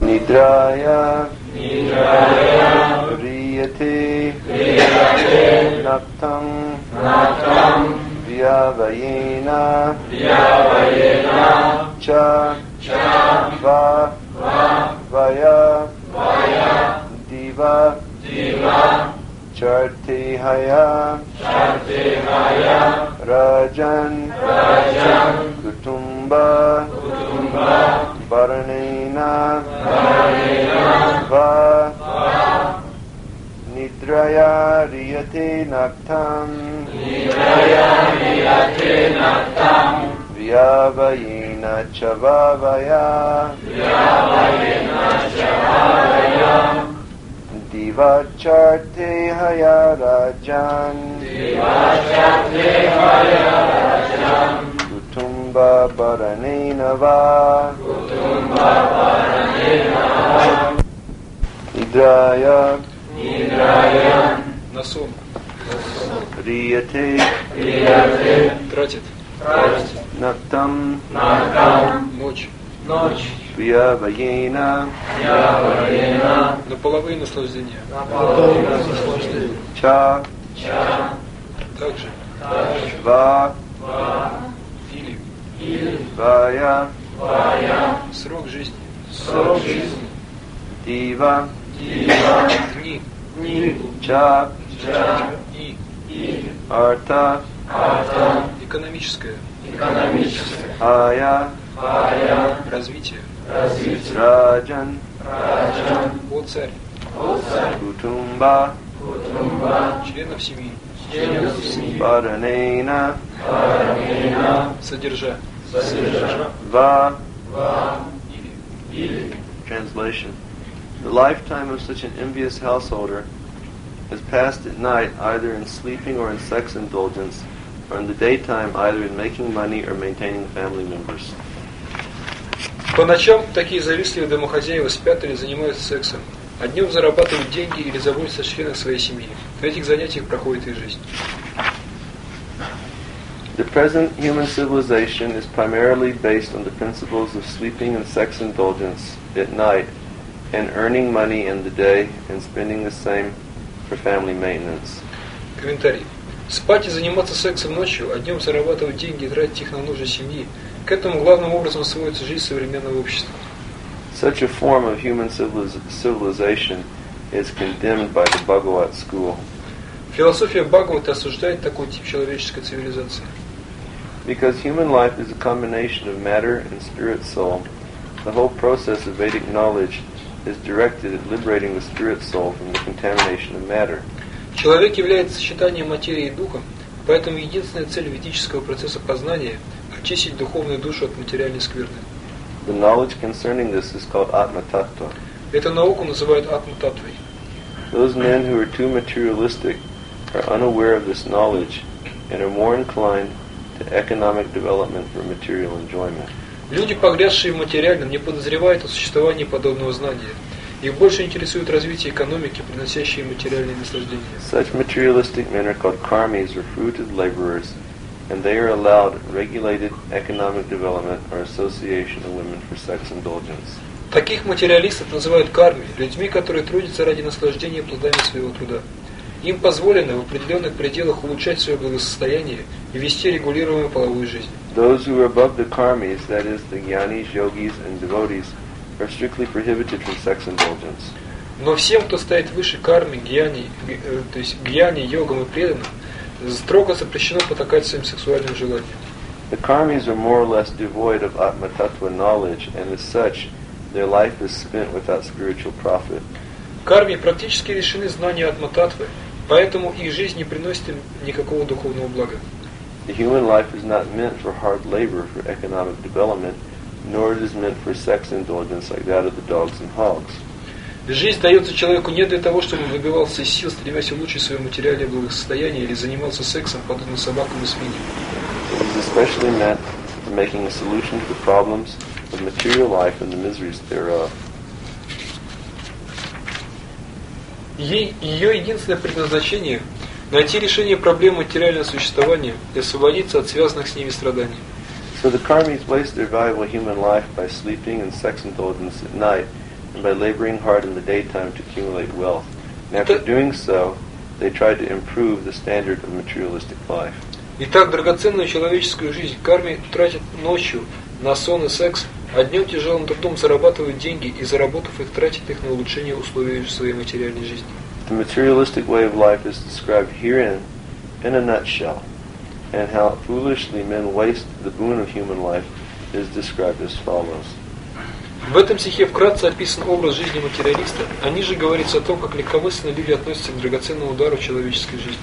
Nidraya Riyate Naktam Vyavayena Cha Vaya Diva Chartihaya Rajan Kutumba Varanena Va Nidraya Riyate Naktam Vyavayena Chavavaya Divacharte Haya Rajan Kutumba Baranena Va Nidraya На сон. Riyate Тратит. Naktam Ночь. Vyavayena На половые наслаждения. Cha Также. Va Или. Vaya Срок жизни. Diva Дни. Cha И. Artha Экономическое. Haya Развитие. Rajan О царь. Kutumba Членов семьи. Varanena Содержа. Va Или. Translation. The lifetime of such an envious householder is passed at night either in sleeping or in sex indulgence, or in the daytime either in making money or maintaining family members. По ночам такие завистливые домохозяева спят или занимаются сексом, а днем зарабатывают деньги или заботятся о членах своей семьи. В этих занятиях проходит их жизнь. The present human civilization is primarily based on the principles of sleeping and sex indulgence at night, and earning money in the day and spending the same for family maintenance. Комментарий. Спать и заниматься сексом ночью, а днем зарабатывать деньги и тратить их на нужды семьи. К этому главным образом сводится жизнь современного общества. Such a form of human civilization is condemned by the Bhagavat school. Философия Бхагавата осуждает такой тип человеческой цивилизации. Because human life is a combination of matter and spirit soul, the whole process of Vedic knowledge is directed at liberating the spirit soul from the contamination of matter. Человек является сочетанием материи и духа, поэтому единственная цель ведического процесса познания – очистить духовную душу от материальной скверны. The knowledge concerning this is called Atma Tattva. Эту науку называют Атма-таттвой. Those men who are too materialistic are unaware of this knowledge and are more inclined to economic development for material enjoyment. Люди, погрязшие в материальном, не подозревают о существовании подобного знания. Их больше интересует развитие экономики, приносящей материальные наслаждения. Such materialistic men are called karmis or fruited laborers, and they are allowed regulated economic development or association of women for sex indulgence. Таких материалистов называют карми, людьми, которые трудятся ради наслаждения плодами своего труда. Им позволено в определенных пределах улучшать свое благосостояние и вести регулируемую половую жизнь. Those who are above the karmis, that is, the jnanis, yogis, and devotees, are strictly prohibited from sex indulgence. Но всем, кто стоит выше карми, гьяни, то есть гьяни, йогам и преданным, строго запрещено потакать своим сексуальным желаниям. The karmis are more or less devoid of Atma Tattva knowledge, and as such, their life is spent without spiritual profit. Карми практически лишены знания Атма-таттвы, поэтому их жизнь не приносит им никакого духовного блага. The human life is not meant for hard labor for economic development, nor it is meant for sex indulgence like that of the dogs and hogs. Жизнь дается человеку не для того, чтобы он выбивался из сил, стремясь улучшить свое материальное благосостояние или занимался сексом, подобно собакам и свиньям. It is especially meant for making a solution to the problems of material life and the miseries thereof. Ее единственное предназначение – найти решение проблем материального существования и освободиться от связанных с ними страданий. So the karmis waste their valuable human life by sleeping and sex indulgence at night and by laboring hard in the daytime to accumulate wealth. And after doing so, they try to improve the standard of materialistic life. Итак, драгоценную человеческую жизнь карми тратят ночью на сон и секс, а днем тяжелым трудом зарабатывают деньги и, заработав их, тратят их на улучшение условий своей материальной жизни. The materialistic way of life is described herein in a nutshell, and how foolishly men waste the boon of human life is described as follows. В этом стихе вкратце описан образ жизни материалиста, а ниже говорится о том, как легкомысленно люди относятся к драгоценному удару человеческой жизни.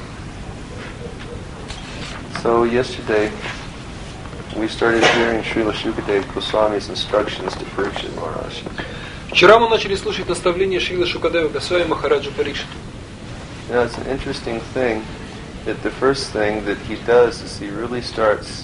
So yesterday we started hearing Srila Shukadeva Goswami's instructions to Parikshit Maharaj. Вчера мы начали слушать наставления Шрилы Шукадева Госвами Махараджа Парикшиту. Now it's an interesting thing that the first thing that he does is he really starts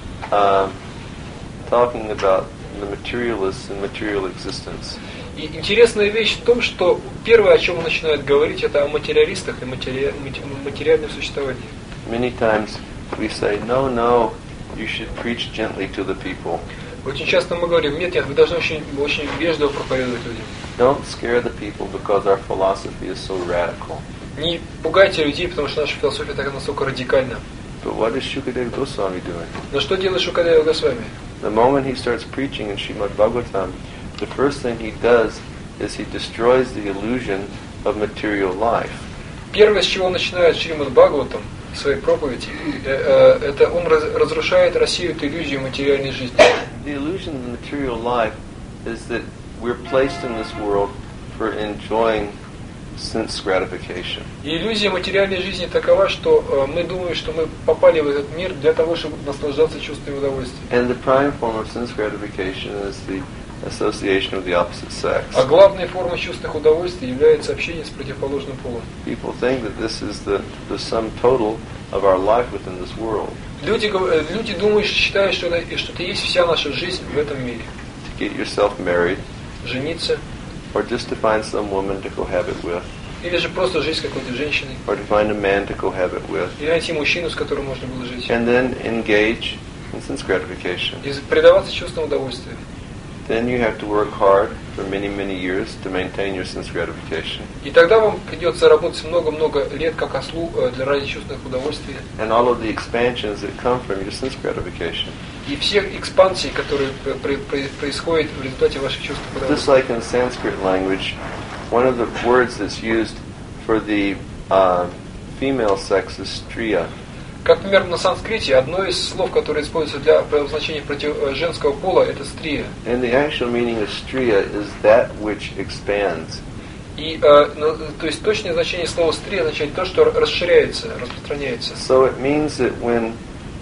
talking about the materialists and material existence. И интересная вещь в том, что первое, о чем он начинает говорить, это о материалистах и материальном существовании. Many times we say, no, you should preach gently to the people. Очень часто мы говорим, нет, вы должны очень вежливо проповедовать людям. Don't scare the people because our philosophy is so radical. Не пугайте людей, потому что наша философия так настолько радикальна. But what is Shukadeva Goswami doing? Но что делает Шукадева Госвами? The moment he starts preaching in Srimad Bhagavatam, the first thing he does is he destroys the illusion of material life. Первое, с чего он начинает Шримад Бхагаватам в своей проповеди, это он разрушает, рассеивает иллюзию материальной жизни. The illusion of material life is that we're placed in this world for enjoying sense gratification. И иллюзия материальной жизни такова, что мы думаем, что мы попали в этот мир для того, чтобы наслаждаться чувством удовольствия. And the prime form of sense gratification is the association of the opposite sex. А главной формой чувственных удовольствий является общение с противоположным полом. People think that this is the sum total of our life within this world. Люди думают, считают, что это есть вся наша жизнь в этом мире. To get yourself married, жениться, or just to find some woman to cohabit with, или же просто жить с какой-то женщиной, or to find a man to cohabit with, или найти мужчину, с которым можно было жить, and then engage in sense gratification. и предаваться чувствам удовольствия. Then you have to work hard for many, many years to maintain your sense gratification. И тогда вам придется работать много-много лет как ослу ради чувственных удовольствий. And all of the expansions that come from your sense gratification. И все экспансии, которые происходят в результате ваших чувств удовольствия. Just like in Sanskrit language, one of the words that's used for the female sex is striya. Как, например, на санскрите одно из слов, которое используется для обозначения женского пола, это стрия. And the actual meaning of striya is that which expands. И, то есть точное значение слова стрия означает то, что расширяется, распространяется. So it means that when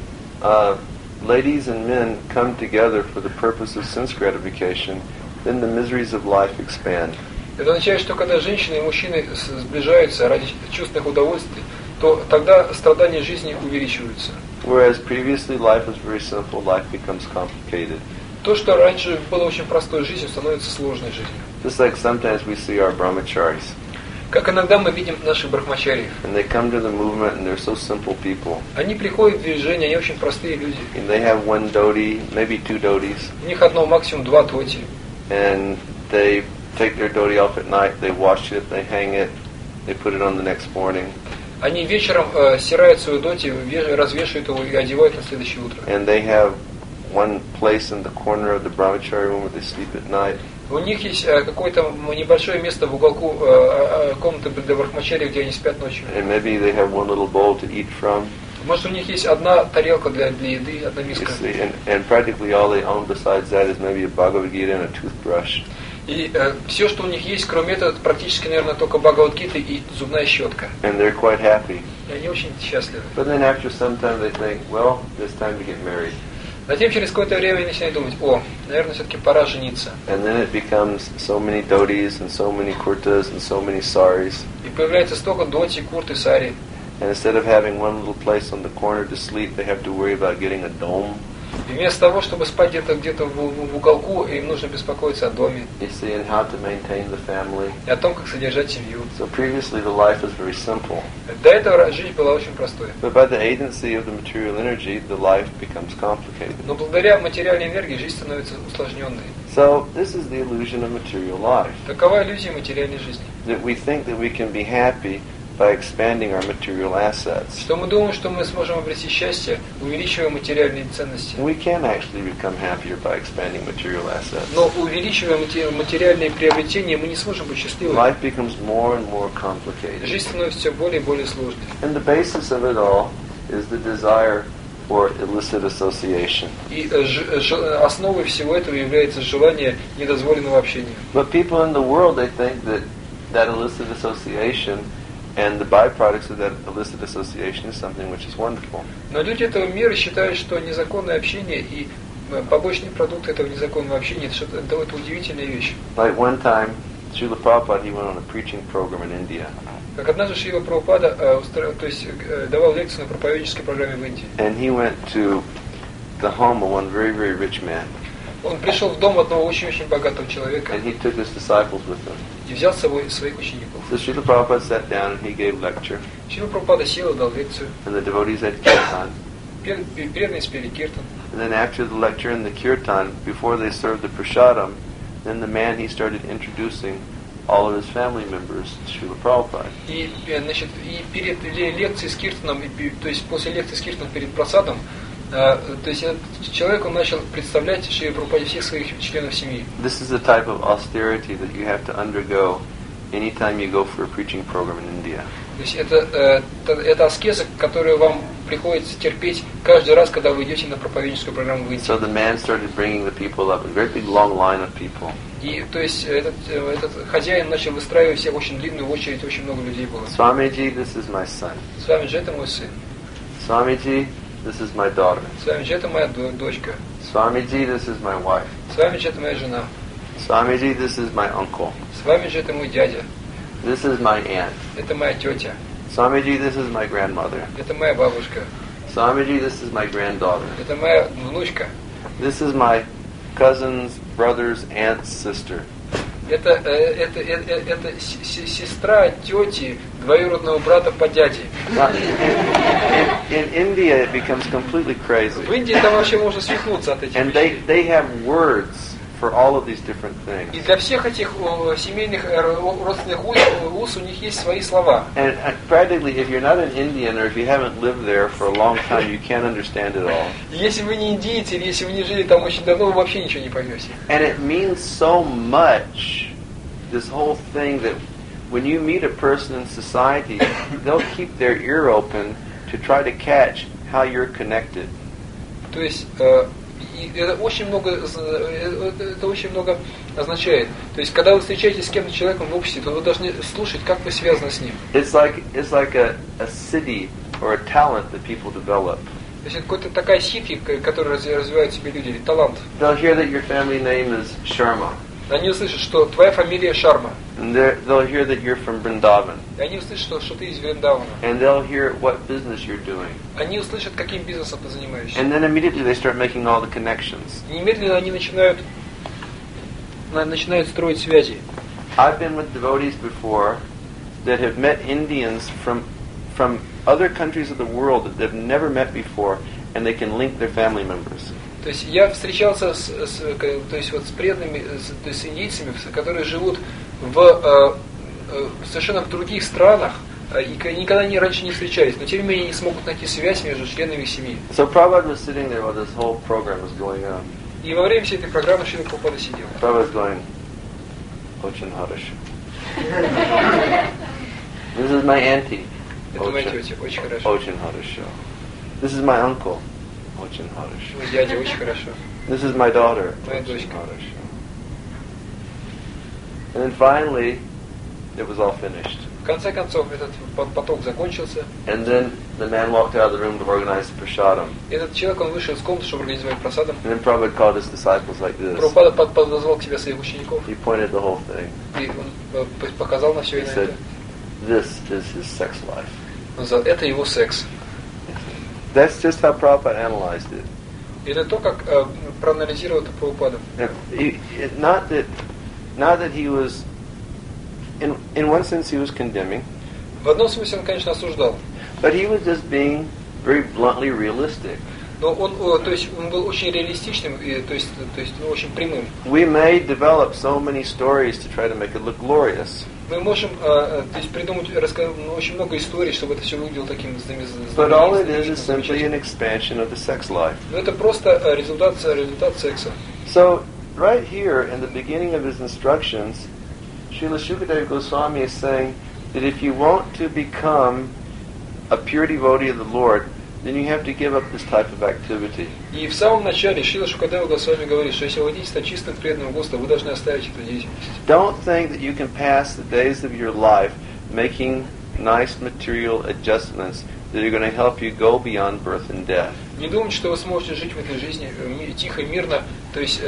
ladies and men come together for the purpose of sense gratification, then the miseries of life expand. Это означает, что когда женщины и мужчины сближаются ради чувственных удовольствий, то тогда страдания жизни увеличиваются. Whereas previously life was very simple, life becomes complicated. То, что раньше было очень простой жизнью, становится сложной жизнью. Just like sometimes we see our brahmacharis. Как иногда мы видим наших брахмачариев. And they come to the movement and they're so simple people. Они приходят в движение, они очень простые люди. And they have one dhoti, maybe two dhotis. У них одно, максимум два дхоти. And they take their dhoti off at night, they wash it, they hang it, they put it on the next morning. Они вечером стирают свою доти, развешивают его и одевают на следующее утро. And they have one place in the corner of the brahmachari room where they sleep at night. У них есть какое-то небольшое место в уголку комнаты для брахмачари, где они спят ночью. And maybe they have one little bowl to eat from. Может, у них есть одна тарелка для еды, одна миска. And practically all they own besides that is maybe a Bhagavad Gita and a toothbrush. И все, что у них есть, кроме этого, практически, наверное, только Бхагавад-гита и зубная щетка. And they're quite happy. И они очень счастливы. But then after some time they think, well, it's time to get married. Затем через какое-то время они начинают думать, наверное, все-таки пора жениться. And then it becomes so many dhotis and so many kurtas and so many saris. И появляется столько доти, курт и сари. And instead of having one little place on the corner to sleep, they have to worry about getting a dome. И вместо того, чтобы спать где-то в уголку, им нужно беспокоиться о доме. You see, and how to maintain the family. И о том, как содержать семью. So previously the life was very simple. До этого жизнь была очень простой. But by the agency of the material energy, the life becomes complicated. Но благодаря материальной энергии жизнь становится усложненной. So this is the illusion of material life. Такова иллюзия материальной жизни. That we think that we can be happy by expanding our material assets. Что мы думаем, что мы сможем обрести счастье, увеличивая материальные ценности. We can actually become happier by expanding material assets. Но увеличивая материальные приобретения, мы не сможем быть счастливыми. Life becomes more and more complicated. Жизнь становится все более и более сложной. And the basis of it all is the desire for illicit association. И основой всего этого является желание недозволенного общения. But people in the world, they think that illicit association and the byproducts of that illicit association is something which is wonderful. Но люди этого мира считают, что незаконное общение и побочный продукт этого незаконного общения это удивительная вещь. Like one time, Srila Prabhupada, he went on a preaching program in India. Как однажды Шрила Прабхупада давал лекцию на проповеднической программе в Индии. And he went to the home of one very, very rich man. Он пришел в дом одного очень-очень богатого человека And he took his disciples with him. и взял с собой своих учеников. So Srila Prabhupada sat down and he gave lecture. Шрила Прабхупада сел и дал лекцию. And the devotees had kirtan. Преданные спели киртан. And then after the lecture and the kirtan, before they served the prasadam, then the man, he started introducing all of his family members to Srila Prabhupada. И перед лекцией с киртаном, то есть после лекции с киртаном перед просадом, то есть этот человек, он начал представлять Шриле Прабхупаде всех своих членов семьи. This is the type of austerity that you have to undergo anytime you go for a preaching program in India. То есть это аскеза, которую вам приходится терпеть каждый раз, когда вы идете на проповедническую программу в Индии. So the man started bringing the people up, a very big long line of people. И то есть этот хозяин начал выстраивать всех очень длинную очередь, очень много людей было. Swamiji, this is my son. Свамиджи, это мой сын. Swamiji, this is my daughter. Свамиджи, это моя дочка. Swamiji, this is my wife. Свамиджи, это моя жена. Swamiji, this is my uncle. Свамиджи, это мой дядя. This is my aunt. Это моя тетя. Swamiji, this is my grandmother. Это моя бабушка. Swamiji, this is my granddaughter. Это моя внучка. This is my cousin's brother's aunt's sister. Это сестра тети двоюродного брата по дяде. Now, in India, it becomes completely crazy. В Индии там вообще можно свихнуться от этих And вещей. they have words for all of these different И things. для всех этих семейных родственных уз у них есть свои слова. And practically, if you're not an Indian or if you haven't lived there for a long time, you can't understand it all. И если вы не индийцы, или если вы не жили там очень давно, вы вообще ничего не поймете. And it means so much, this whole thing, that when you meet a person in society, they'll keep their ear open to try to catch how you're connected. То есть это очень много означает. То есть, когда вы встречаетесь с кем-то человеком в обществе, то вы должны слушать, как вы связаны с ним. It's like a city or a talent that people develop. То есть это какая-то такая сеть, которую развивают в себе люди, или талант. They'll hear that your family name is Sharma. Они услышат, что твоя фамилия Шарма. And they'll hear that you're from Vrindavan. И они услышат, что ты из Вриндавана. And they'll hear what business you're doing. Они услышат, каким бизнесом ты занимаешься. And then immediately they start making all the connections. И немедленно они начинают строить связи. I've been with devotees before that have met Indians from other countries of the world that they've never met before, and they can link their family members. То есть я встречался с преданными, с индийцами, которые живут в совершенно в других странах, и никогда раньше не встречались, но тем не менее они смогут найти связь между членами их семьи. So Prabhupada was sitting there while this whole program was going on. И во время всей этой программы Шрила Прабхупада сидел. Prabhupada was going, Ochin Harish. This is my auntie. Это моя тетя, очень хорошо. Ochin Harish. This is my uncle. Ochin Harish. Мой дядя, очень хорошо. This is my daughter. Моя дочка. And then finally, it was all finished. В конце концов, этот поток закончился. And then the man walked out of the room to organize the prasadam. Этот человек, он вышел из комнаты, чтобы организовать просадом. And then Prabhupada called his disciples like this. Прабхупада подозвал к себе своих учеников. He pointed the whole thing. И он показал на все He это. said, this is his sex life. Он сказал, это его секс. That's just how Prabhupada analyzed it. Это то, как проанализировал это Прабхупада. Not that he was, in one sense he was condemning, В одном смысле он, конечно, осуждал. but he was just being very bluntly realistic. Но он, то есть, он был очень реалистичным, и, то есть очень прямым. We may develop so many stories to try to make it look glorious. Мы можем то есть, придумать, рассказать очень много историй, чтобы это все выглядело таким But all it is simply an expansion of the sex life. Но это просто результат секса. So, right here in the beginning of his instructions, Srila Shukadeva Goswami is saying that if you want to become a pure devotee of the Lord, then you have to give up this type of activity. И в самом начале Шрила Шукадева Госвами говорит, что если вы хотите стать чистым преданным Господу, вы должны оставить эту деятельность. Don't think that you can pass the days of your life making nice material adjustments that are going to help you go beyond birth and death. Не думайте, что вы сможете жить в этой жизни тихо, мирно, то есть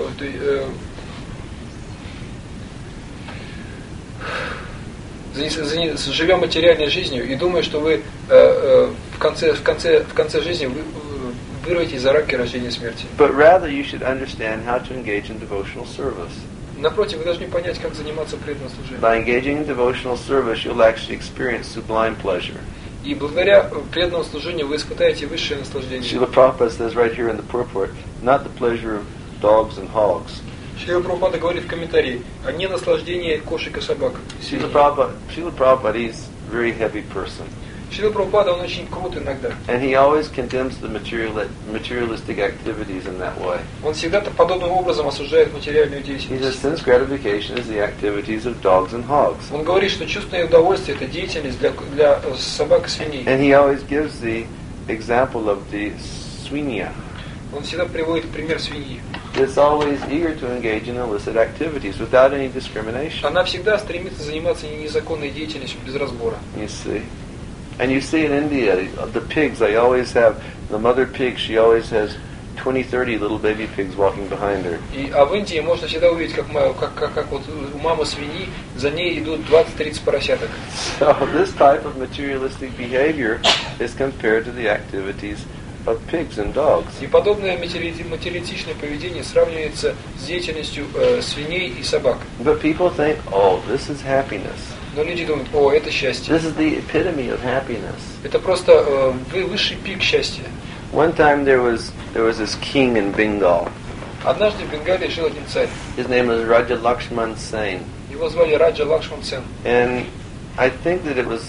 живя материальной жизнью и думая, что вы в конце жизни вы вырветесь за рамки рождения и смерти. But rather you should understand how to engage in devotional service. Напротив, вы должны понять, как заниматься преданным служением. By engaging in devotional service, you'll actually experience sublime pleasure. И благодаря преданному служению вы испытаете высшее наслаждение. Srila Prabhupada says right here in the purport, not the pleasure of dogs and hogs. Шрила Прабхупада говорит в комментарии, а не наслаждение кошек и собак. Srila Prabhupada, he's a very heavy person. Шрила Прабхупада, он очень крут иногда. And he always condemns the materialistic activities in that way. Он всегда подобным образом осуждает материальную He says деятельность. sense gratification is the activities of dogs and hogs. Он говорит, что чувственное удовольствие – это деятельность для собак и свиней. And he always gives the example of the swinia. Он всегда приводит пример свиньи. It's always eager to engage in illicit activities without any discrimination. Она всегда стремится заниматься незаконной деятельностью без разбора. You see. And you see in India, the pigs, they always have, the mother pig, she always has 20, 30 little baby pigs walking behind her. А в Индии можно всегда увидеть, как вот у мамы свиньи, за ней идут 20-30 поросяток. So this type of materialistic behavior is compared to the activities of pigs and dogs. И подобное материалистичное поведение сравнивается с деятельностью свиней и собак. But people think, oh, this is happiness. Но люди думают, о, это счастье. This is the epitome of happiness. Это просто высший пик счастья. One time there was this king in Bengal. Однажды в Бенгалии жил один царь. His name was Raja Lakshman Sen. Его звали Раджа Лакшман Сен. And I think that it was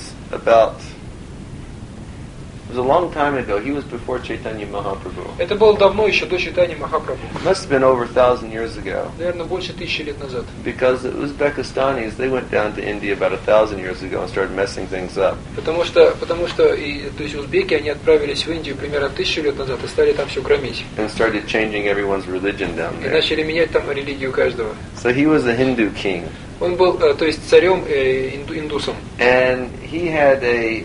a long time ago. He was before Chaitanya Mahaprabhu. Это было давно, еще до Чайтаньи Махапрабху. It must have been over 1,000 years ago. Наверное, больше 1000 лет назад. Because the Uzbekistanis, they went down to India about 1,000 years ago and started messing things up. Потому что то есть узбеки, они отправились в Индию примерно 1000 лет назад и стали там все громить. And started changing everyone's religion down И there. начали менять там религию каждого. So he was a Hindu king. Он был, то есть, царем индусом. And he had a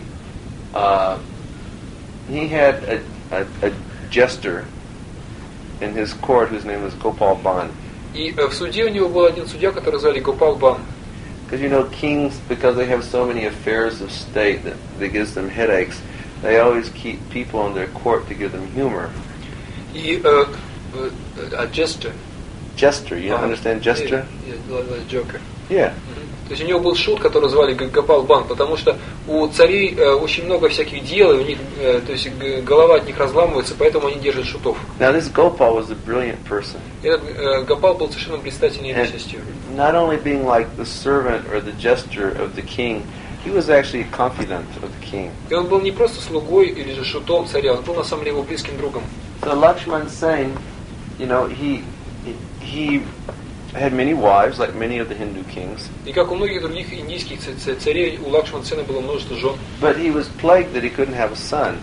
jester in his court whose name was Gopal Ban. И в суде у него был один судья, который звали Гопал Бан. Because you know, kings, because they have so many affairs of state that gives them headaches, they always keep people on their court to give them humor. И jester. Jester, you understand jester? Joker. Yeah. То есть у него был шут, который звали Гопал Бан, потому что у царей очень много всяких дел, и у них, то есть голова от них разламывается, поэтому они держат шутов. Now this Gopal was a brilliant person. Этот Гопал был совершенно блистательной личностью. Not only being like the servant or the jester of the king, he was actually a confidant of the king. И он был не просто слугой или же шутом царя, он был на самом деле его близким другом. So Lakshman Sen, you know, he had many wives, like many of the Hindu kings. И как у многих других индийских царей, у Лакшман Сена было множество жен. But he was plagued that he couldn't have a son.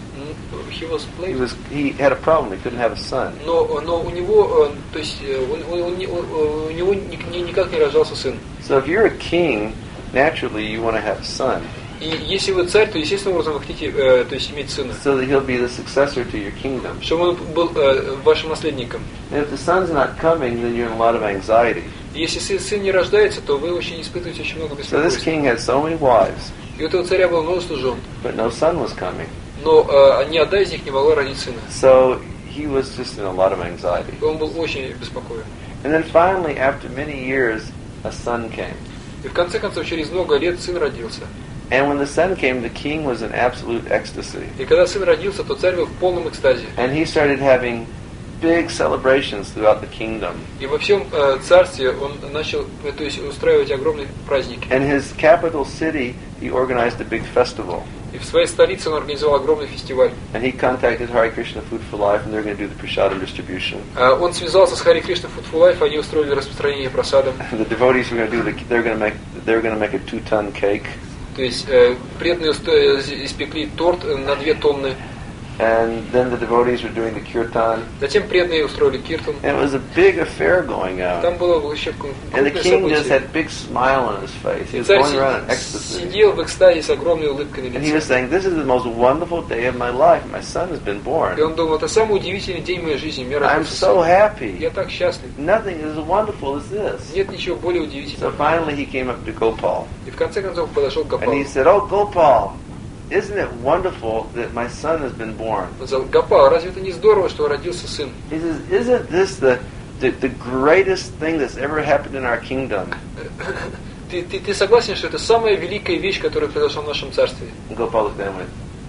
He had a problem. He couldn't have a son. Но у него, то есть, у него никак не рождался сын. So if you're a king, naturally you want to have a son. И если вы царь, то естественным образом вы хотите, то есть, иметь сына. So that he'll be the successor to your kingdom. Чтобы он был вашим наследником. And if the son's not coming, then you're in a lot of anxiety. Если сын не рождается, то вы очень испытываете очень много So this беспокойства. king had so many wives, И у этого царя было множество жен, but no son was coming. но ни одна из них не могла родить сына. So he was just in a lot of anxiety. Он был очень беспокоен. And then finally, after many years, a son came. И в конце концов, через много лет сын родился. And when the son came, the king was in absolute ecstasy. И когда сын родился, то царь был в полном экстазе. And he started having big celebrations throughout the kingdom. И во всем царстве он начал, то есть, устраивать огромные праздники. In his capital city, he organized a big festival. И в своей столице он организовал огромный фестиваль. And he contacted Hare Krishna Food for Life, and they're going to do the prasadam distribution. Он связался с Hare Krishna Food for Life, они устроили распространение прасадам. The devotees were going to do they're going to make a 2-ton cake. То есть преданные испекли торт на 2 тонны. And then the devotees were doing the kirtan. Затем преданные устроили киртан. And it was a big affair going on. Там было вообще And the крупное king just событие. had a big smile on his face. He И was царь going around in ecstasy. сидел в экстазе с огромной улыбкой на And he was лице. saying, "This is the most wonderful day of my life. My son has been born. И он думал, это самый удивительный день моей жизни. Мне I'm родился so сын. happy. Я так счастлив. Nothing is as wonderful as this." Нет ничего более So удивительного. finally he came up to Gopal. И в конце концов подошел к And Гопалу. he said, "Oh, Gopal, isn't it wonderful that my son has been born?" Он сказал, Гопал, разве это не здорово, что родился сын? He says, "Isn't this the greatest thing that's ever happened in our kingdom?" Ты согласен, что это самая великая вещь, которая произошла в нашем царстве? And Gopal looked at him and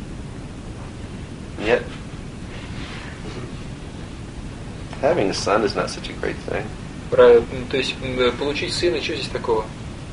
went, "Yet, having a son is not such a great thing." То есть получить сына, что здесь такого?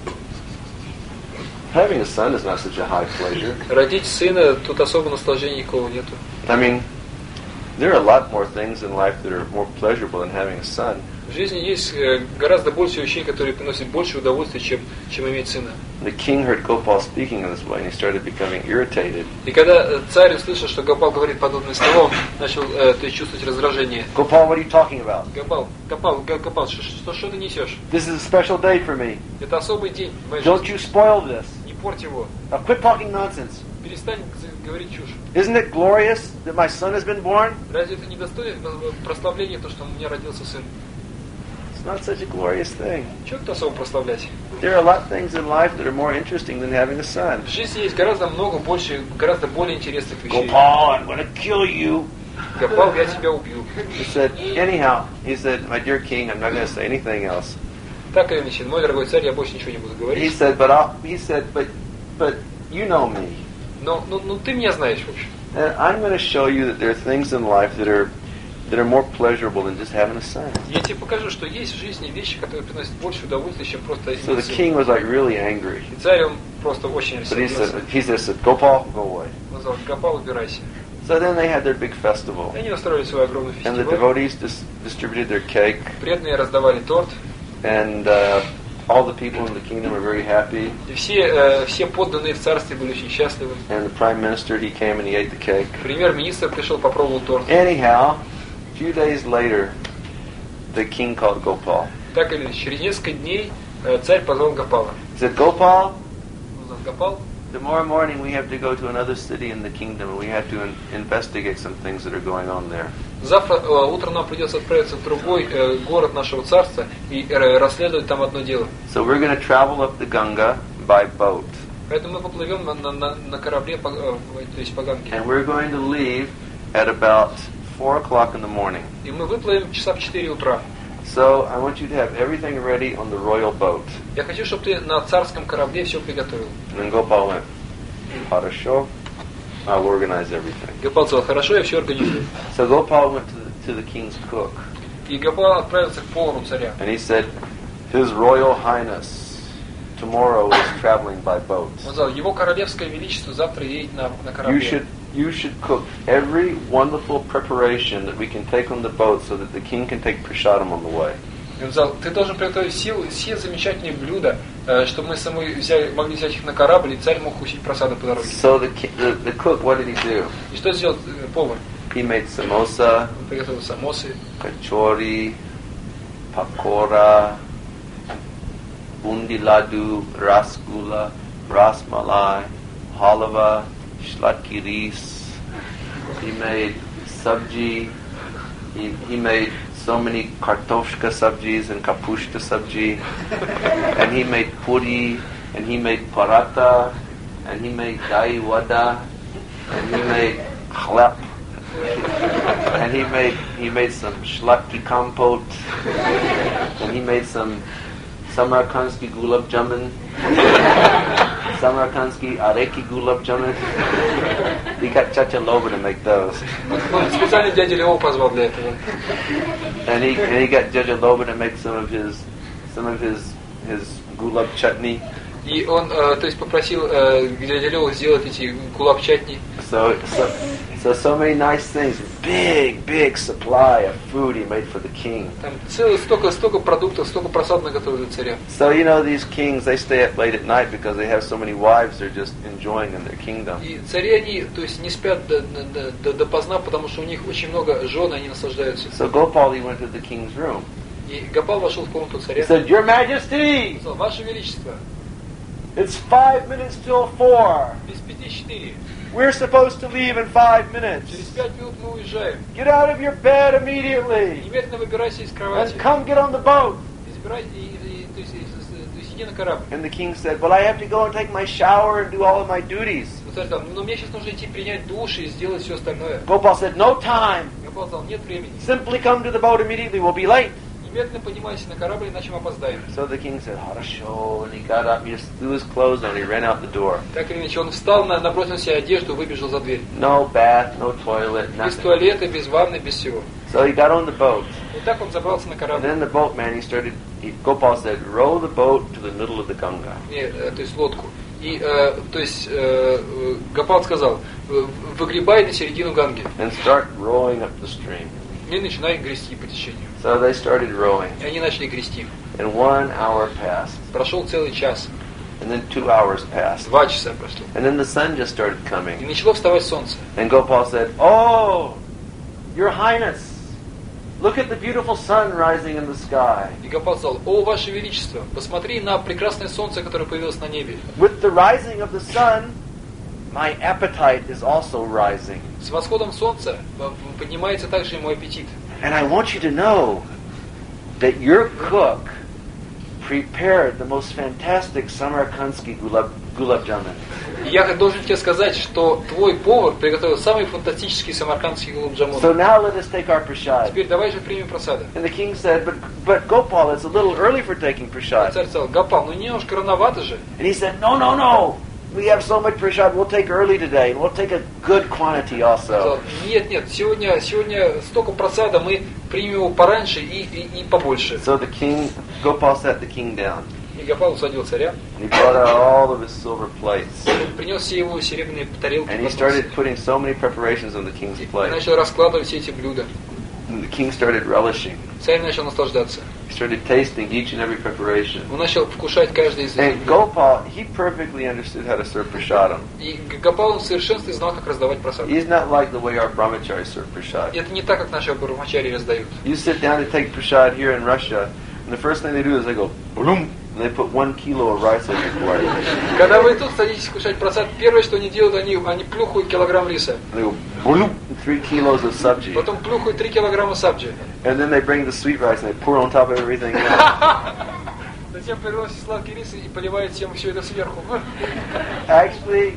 Having a son is not such a high pleasure. Родить сына, тут особо наслаждения никакого нету. I mean, there are a lot more things in life that are more pleasurable than having a son. В жизни есть гораздо больше вещей, которые приносят больше удовольствия, чем иметь сына. The king heard Gopal speaking in this way, and he started becoming irritated. И когда царь услышал, что Гопал говорит подобные слова, он начал то есть, чувствовать раздражение. Gopal, what are you talking about? Гопал, что ты несешь? This is a special day for me. Это особый день в моей Don't жизни. you spoil this. Не порть его. Now quit talking nonsense. Перестань говорить чушь. Isn't it glorious that my son has been born? Разве это не достойно прославления, то, что у меня родился сын? It's not such a glorious thing. Чего тут особо прославлять? There are a lot of things in life that are more interesting than having a son. В жизни есть гораздо более интересных вещей. Gopal, I'm going to kill you. Гопал, я тебя убью. He said, anyhow, he said, "My dear king, I'm not going to say anything else." Так или иначе, мой дорогой царь, я больше ничего не буду He говорить. said, but you know me. Но ты меня знаешь, в общем. And I'm going to show you that there are things in life that are more pleasurable than just having a son. Я тебе покажу, что есть в жизни вещи, которые приносят больше удовольствия, чем просто So the иметь сына. king was like really angry. И царь, он просто очень But he рассердился. said, Gopal, go away. Он сказал, Гопал, убирайся. So then they had their big festival. И они устроили свой огромный And the фестиваль. devotees distributed their cake. Преданные раздавали торт. And all the people in the kingdom were very happy. И все подданные в царстве были очень счастливы. And the prime minister, he came and he ate the cake. Премьер-министр пришел, попробовал торт. Anyhow, a few days later, the king called Gopal. Так или иначе, через несколько дней царь позвал Гопала. He said, Gopal, Он сказал, Гопал, tomorrow morning we have to go to another city in the kingdom and we have to investigate some things that are going on there. завтра утром нам придется отправиться в другой город нашего царства и расследовать там одно дело. So we're going to travel up the Ganga by boat. Поэтому мы поплывем на корабле, то есть по Ганге. And we're going to leave at about 4 o'clock in the morning. И мы выплывем часа в 4 утра. So I want you to have everything ready on the royal boat. Я хочу, чтобы ты на царском корабле все приготовил. And then Gopal went, Хорошо, I'll organize everything. Гопал сказал, хорошо, я все организую. So Gopal went to the king's cook. И Гопал отправился к повару царя. And he said, His Royal Highness tomorrow is traveling by boat. Он сказал, его королевское величество завтра едет на корабле. You should cook every wonderful preparation that we can take on the boat so that the king can take prasadam on the way. И он сказал, ты должен приготовить все замечательные блюда, чтобы мы могли взять их на корабль, и царь мог кусить просаду по дороге. So the cook, what did he do? И что сделал повар? He made samosa, Он приготовил самосы, kachori, pakora, bundi laddu, rasgulla, rasmalai, halwa, slatki ris. He made sabji. He made so many kartoshka sabjis and kapushka sabji. And he made puri, and he made paratha, and he made dai wada, and he made chlep. And he made some shlaki compote, and he made some Samarkandsky gulab jamun, Samarkandsky areki gulab jamun. He got Chacha Loba to make those. Специально дядя Лео позвал для этого. And he got Chacha Loba to make some of his gulab chutney. И он, то есть, попросил дядя Лео сделать эти гулаб чатни. So many nice things. Big supply of food he made for the king. Там столько продуктов, столько просад наготовили для царя. So these kings, they stay up late at night because they have so many wives they're just enjoying in their kingdom. И цари они, то есть, не спят допоздна, потому что у них очень много жен, они наслаждаются. So Gopal, he went to the king's room. И Гопал вошел в комнату царя. He said, "Your Majesty, Сказал: Ваше Величество, it's 5 minutes till 4. без 5:04. We're supposed to leave in 5 minutes. Через 5 минут мы уезжаем. Get out of your bed immediately Немедленно выбирайся из кровати. and come get on the boat." То есть иди на корабль. And the king said, "Well, I have to go and take my shower and do all of my duties." Царь сказал: но мне сейчас нужно идти принять душ и сделать все остальное. Gopal said, "No time. Гопал сказал: нет времени. Simply come to the boat immediately. We'll be late." Немедленно поднимайся на корабль, иначе мы опоздаем. So the king said, "Harasho," and he got up, he just threw his clothes on, he ran out the door. Так или иначе, он встал, набросил на себя одежду, выбежал за дверь. No bath, no toilet, Без nothing. туалета, без ванны, без всего. So he got on the boat. И так он забрался на And корабль. then the boatman, Gopal said, "Row the boat to the middle of the Ganga." То есть лодку. И, то есть, Гопал сказал: выгребай на середину Ганги. And start rowing up the stream. И начинай грести по течению. So they started rowing. И они начали грести. And 1 hour passed. Прошел целый час. And then 2 hours passed. 2 часа прошло. And then the sun just started И coming. начало вставать солнце. And Gopal said, "Oh, Your Highness, look at the beautiful sun rising in the sky. И Гопал сказал: о, Ваше Величество, посмотри на прекрасное солнце, которое появилось на небе. With the rising of the sun, my appetite is also rising. С восходом солнца поднимается также и мой аппетит. And I want you to know that your cook prepared the most fantastic Samarkandsky gulab jamun." И я должен тебе сказать, что твой повар приготовил самый фантастический самаркандский гулаб джамун. So now let us take our prasad. Теперь давай же примем просада. And the king said, but Gopal, it's a little early for taking prasad. Царь сказал: Гопал, ну немножко рановато же. And he said, no. We have so much prasad, we'll take early today, and we'll take a good quantity also. Нет, сегодня столько просада, мы примем его пораньше и побольше. So Gopal sat the king down. И Гопал усадил царя. And he brought out all of his silver plates. Принес все его серебряные тарелки. And he started putting so many preparations on the king's И plate. начал раскладывать все эти блюда. And the king started relishing. Царь начал наслаждаться. He started tasting each and every preparation. Он начал вкушать каждый из этих And блюд. Gopal, he perfectly understood how to serve prasadam. И Гопал в совершенстве знал, как раздавать просад. He's not like the way our brahmacharis serve prasad. Это не так, как наши брахмачари раздают. You sit down to take prasad here in Russia, and the first thing they do is they go, boom, and they put 1 kilo of rice on your plate. Когда вы тут садитесь кушать просад, первое, что они делают, они плюхают килограмм риса. They go, boom, 3 kilos of sabji. Потом плюхают 3 килограмма сабджи. And then they bring the sweet rice and they pour it on top of everything else. Затем приносят сладкий рис и поливают всем все это сверху. Actually,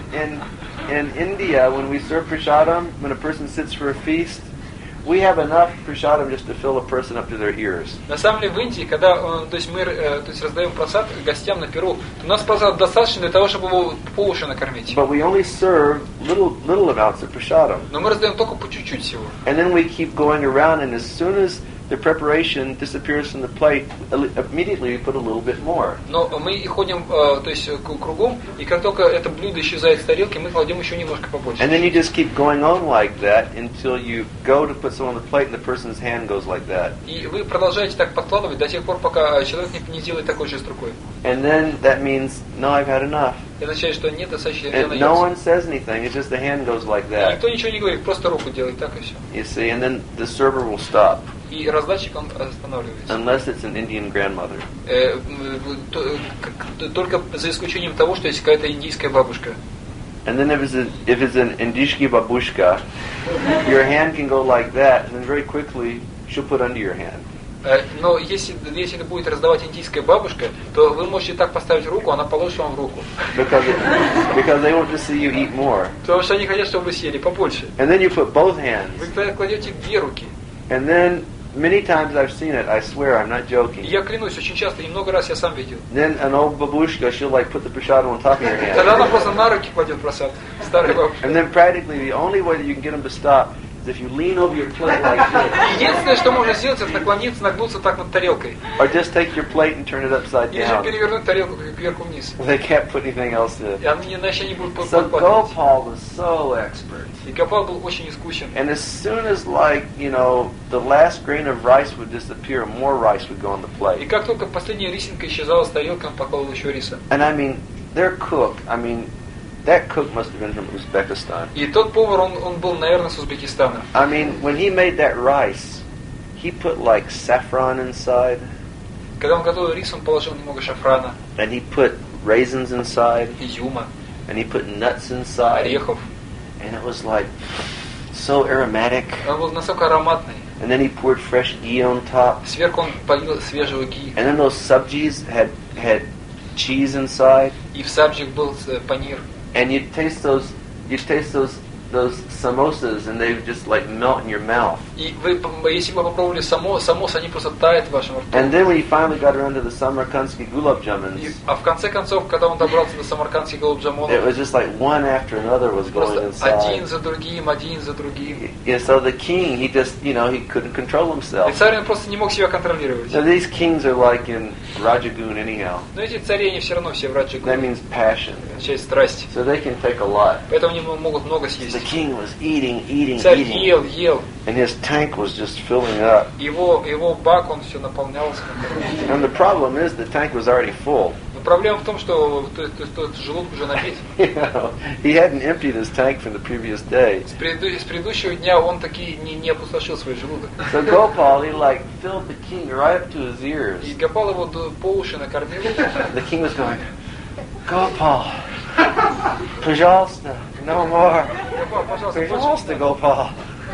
in India, when we serve prasadam, when a person sits for a feast, we have enough prasadam just to fill a person up to their ears. На самом деле в Индии, когда то есть мы раздаем просад гостям на Перу, у нас просад достаточно для того, чтобы его по уши накормить. But we only serve little amounts of prasadam. Но мы раздаем только по чуть-чуть всего. And then we keep going around, and as soon as the preparation disappears from the plate, immediately we put a little bit more. Но мы и ходим, то есть кругом, и как только это блюдо исчезает с тарелки, мы кладем еще немножко побольше. And then you just keep going on like that until you go to put some on the plate and the person's hand goes like that. И вы продолжаете так подкладывать до тех пор, пока человек не сделает такой же с рукой. And then that means, no, I've had enough. Это означает, что нет достаточно, я And no наелся. one says anything, it's just the hand goes like И that. никто ничего не говорит, просто руку делает так и все. You see, and then the server will stop, И раздатчик он останавливается. unless it's an Indian grandmother. Только за исключением того, что есть какая-то индийская бабушка. And then if it's an Indishki babushka, your hand can go like that, and then very quickly she'll put under your hand. Но если это будет раздавать индийская бабушка, то вы можете так поставить руку, она положит вам в руку. Because they want to see you eat more. Потому что они хотят, чтобы вы съели побольше. And then you put both hands. Вы тогда кладете две руки. And then many times I've seen it. I swear, I'm not joking. Я клянусь, очень часто, и много раз я сам видел. Then an old babushka, she'll like put the prasad on top of your hand. Тогда она просто на руки кладет просад. Старая бабушка. And then practically the only way that you can get them to stop is if you lean over your plate like this. Единственное, что можно сделать, это наклониться, нагнуться так над тарелкой. Or just take your plate and turn it upside Или же down. перевернуть тарелку кверху вниз. They can't put anything else in. И они, иначе они будут So подпадать. Gopal was so expert. И Гопал был очень искусен. And as soon as the last grain of rice would disappear, more rice would go on the И plate. как только последняя рисинка исчезала с тарелки, он поклал еще риса. And I mean, their cook, that cook must have been from Uzbekistan. И тот повар, он был, наверное, с Узбекистана. I mean, when he made that rice, he put like saffron inside, Когда он готовил рис, он положил немного шафрана, and he put raisins inside, изюма, and he put nuts inside, орехов. and it was like so aromatic. Он был настолько ароматный. And then he poured fresh ghee on top, Сверху он полил свежего ги. and then those subjis had cheese inside, И в сабджик был панир. and you'd taste those samosas, and they would just like melt in your mouth. И вы, если вы попробовали самос, они просто тают в вашем рту. And then when he finally got around to the Samarkandsky gulab jamans, А в конце концов, когда он добрался до самаркандских it голубджамонов, was just like one after another was going просто один inside. за другим. Yeah, so the king, he just, he couldn't control И himself. царь он просто не мог себя контролировать. Now these kings are like in Rajagun anyhow. Но эти цари, они все равно все в раджигу. That means passion. Часть страсти. So they can take a lot. Поэтому они могут много The съесть. king was eating, Царь eating, ел. and his tank was just filling up. Его бак, он все наполнялся. And the problem is the tank was already full. Но проблема в том, что тот желудок уже набит. He hadn't emptied his tank from the previous day. С предыдущего дня он таки не опустошил свой желудок. So Gopal, he like filled the king right up to his ears. И Гопал его по уши накормил. The king was going, Gopal, пожалуйста, no more. Гопал, пожалуйста, Pожалуйста, Gopal.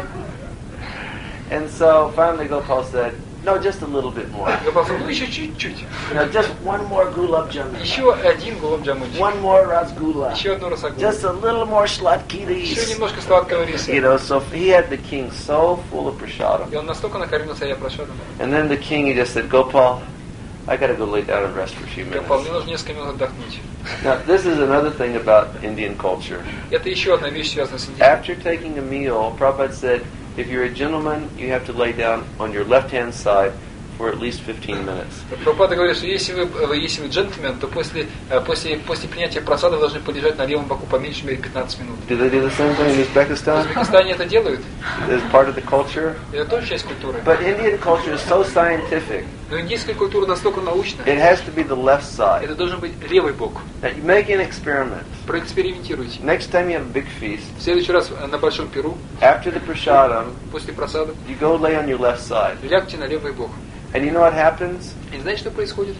And so finally Gopal said, no, just a little bit more. Гопал сказал, еще чуть-чуть. Just one more gulab jamun. Еще один гулабджамунчик. One more rasgulla. Еще одну расагулу. Just a little more slatki Еще ris. немножко сладкого риса. So he had the king so full of prasadam. И он настолько накормил царя прошадом. And then the king, he just said, Gopal, I got to go lay down and rest for a few Гопал, мне minutes. нужно несколько минут отдохнуть. Now, this is another thing about Indian culture. Это еще одна вещь, связанная с Индией. After taking a meal, Prabhupada said, if you're a gentleman, you have to lay down on your left-hand side for at least 15 minutes. Прабхупада говорит, что если вы джентльмен, то после принятия просада вы должны полежать на левом боку по меньшей мере 15 минут. Do they do the same thing in В Uzbekistan? Узбекистане это делают. It's part of the culture. Это тоже часть культуры. But Indian culture is so scientific. Но индийская культура настолько научная. It has to be the left side. Это должен быть левый бок. Now, you make an experiment. Проэкспериментируйте. Next time you have a big feast, В следующий раз на большом перу, after the prasadam, после просада, you go lay on your left side. лягте на левый бок. And you know what happens? И знаете, что происходит?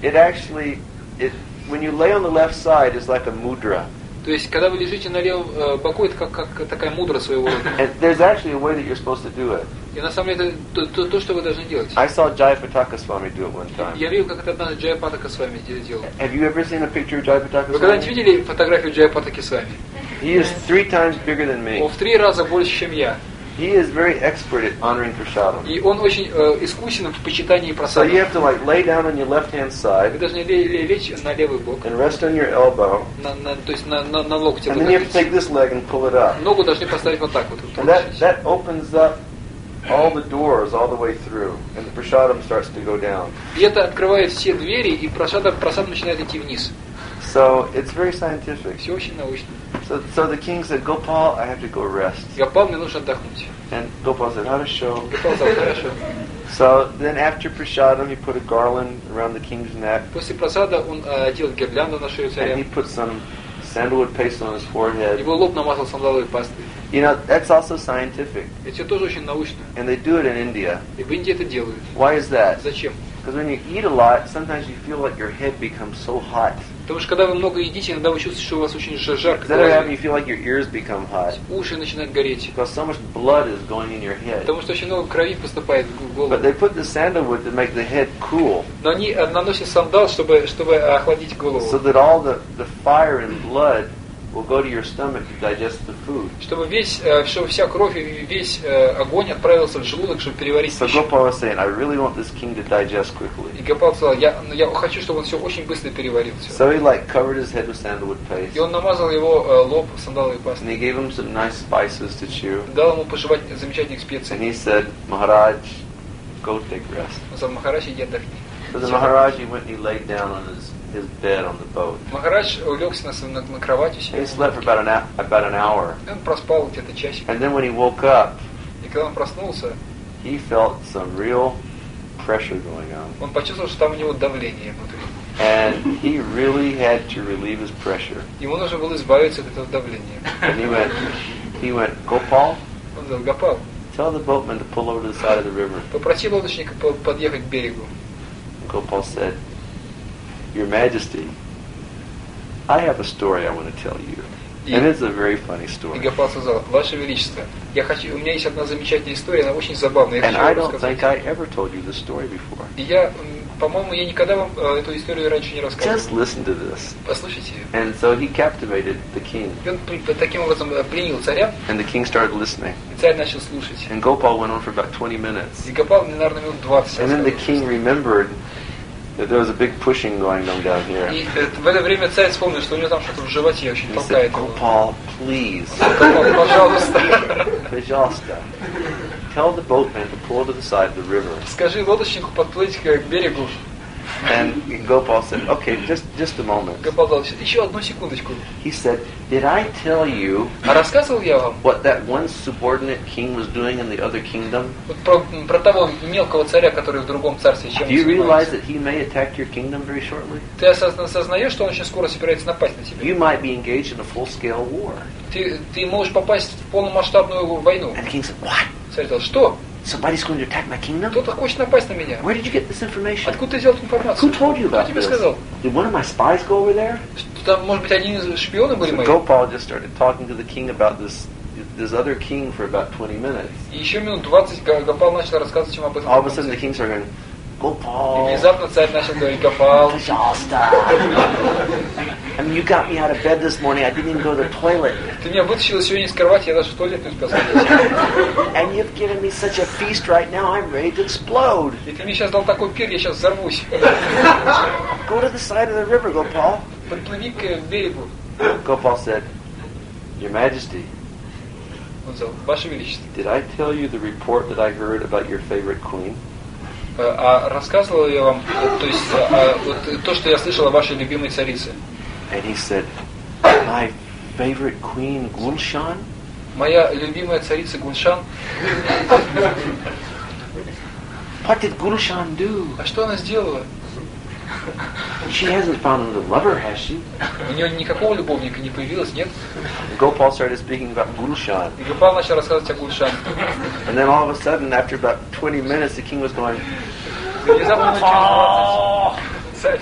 When you lay on the left side, it's like a mudra. То есть, когда вы лежите на левом боку, это как такая мудра своего рода. And there's actually a way that you're supposed to do it. И на самом деле, это то, что вы должны делать. I saw Jayapataka Swami do it one time. Я видел, как это однажды Джайапатака с вами делал. Have you ever seen a picture of Jayapataka Вы когда-нибудь Swami? видели фотографию Джайапатаки с вами? He is 3 times bigger than me. Он в 3 раза больше, чем я. He is very expert at honoring prasadam. И он очень искусен в почитании So просада. you have to like lay down on your left-hand Вы side должны лечь на левый бок, and rest on your elbow, то есть на локте. and then you have to take this leg and pull it up. Ногу должны поставить вот так вот. And that opens up all the doors all the way through, and the prasadam starts to go down. И это открывает все двери, и просад начинает идти вниз. So it's very scientific. Все очень научно. So the king said, Gopal, I have to go rest. Гопал, мне нужно отдохнуть. And Gopal said, Harasho. Гопал сказал, хорошо. So then after prasadam, he put a garland around the king's neck, После просада он одел гирлянду на шею and царя. he put some sandalwood paste on his forehead. Его лоб намазал сандаловой пастой. You know, that's also scientific, Это все тоже очень научно. and they do it in India. И в Индии это делают. Why is that? Зачем? Because when you eat a lot, sometimes you feel like your head becomes so hot. Потому что когда вы много едите, иногда вы чувствуете, что у вас очень жарко. Instead of having you feel like your ears become hot. Уши начинают гореть. Because so much blood is going in your head. Потому что очень много крови поступает в голову. But they put the sandalwood to make the head cool. Но они наносят сандал, чтобы охладить голову. So that all the fire and blood will go to your stomach to digest the food. Чтобы вся кровь и весь огонь отправился в желудок, чтобы переварить So пищу. Gopal was saying, I really want this king to digest quickly. И Гопал сказал, я хочу, чтобы он все очень быстро переварил все. So he like covered his head with sandalwood paste. И он намазал его лоб сандаловой And пастой. he gave him some nice spices to chew. Дал ему пожевать замечательных And специй. he said, Maharaj, go take rest. Он сказал, Махарадж, иди отдохни. So the Maharaj, he went and he laid down on his bed on the boat. Махарадж улегся на кровать у себя. He slept for about an hour. И он проспал где-то часик. And then when he woke up, И когда он проснулся, he felt some real pressure going on. он почувствовал, что там у него давление внутри. And he really had to relieve his pressure. Ему нужно было избавиться от этого давления. And he went, Gopal, Он сказал, Гопал, tell the boatman to pull over to the side of the river. попроси лодочника подъехать к берегу. Gopal said, Your Majesty, I have a story I want to tell you. And it's a very funny И story. Гопал сказал, Ваше Величество, у меня есть одна замечательная история, она очень забавная. And Я I хочу don't вам think рассказать. I ever told you this story before. И по-моему, я никогда вам эту историю раньше не рассказывал. Just listen to this. Послушайте ее. And so he captivated the king. И он таким образом пленил царя, And the king started listening. и царь начал слушать. And Gopal went on for about 20 minutes. И Гопал, наверное, минут 20 And then the рассказывал. king remembered that there was a big pushing going on down here. И в это время царь вспомнил, что у него там что-то в животе очень He толкает said, его. Gopal, please, Гопал, пожалуйста, Pajasta, tell the boatman to pull to the side of the river. скажи лодочнику подплыть к берегу. And Gopal said, okay, just a moment. Гопал сказал, еще одну секундочку. He said, did I tell you А рассказывал я вам what that one subordinate king was doing in the other kingdom? вот про того мелкого царя, который в другом царстве чем Do you realize занимается? that he may attack your kingdom very shortly? Ты осознаешь, что он очень скоро собирается напасть на тебя? You might be engaged in a full-scale war. Ты можешь попасть в полномасштабную войну. And the king said, what? Царь сказал, что? Somebody's going to attack my kingdom? Кто-то хочет напасть на меня. Where did you get this information? Откуда ты взял эту информацию? Who told you Кто about тебе this? сказал? Did one of my spies go over there? Что там, может быть, один из шпионов были So мои? Gopal just started talking to the king about this other king for about 20 minutes. И еще минут 20 Гопал начал рассказывать ему об этом. All of a sudden the king started going, И Gopal, внезапно царь начал говорить, Гопал, Shasta. I mean, you got me out of bed this morning. I didn't even go to the toilet. ты меня вытащил сегодня из кровати, я даже в туалет не успел сходить. And you've given me such a feast right now, I'm ready to explode. И ты мне сейчас дал такой пир, я сейчас взорвусь. Go to the side of the river, Gopal. Подплыви к берегу. Gopal said, Your Majesty, Он сказал, Ваше Величество. did I tell you the report that I heard about your favorite queen? А рассказывал я вам, то есть вот, то, что я слышал о вашей любимой царице. And he said, my favorite queen, Gulshan? Моя любимая царица Гульшан. What did Gulshan do? А что она сделала? She hasn't found another lover, has she? У нее никакого любовника не появилось, нет? Gopal started speaking about Gulshan. И Гопал начал рассказывать о Гульшан. And then all of a sudden, after about 20 minutes, the king was going, И внезапно через 20 царь.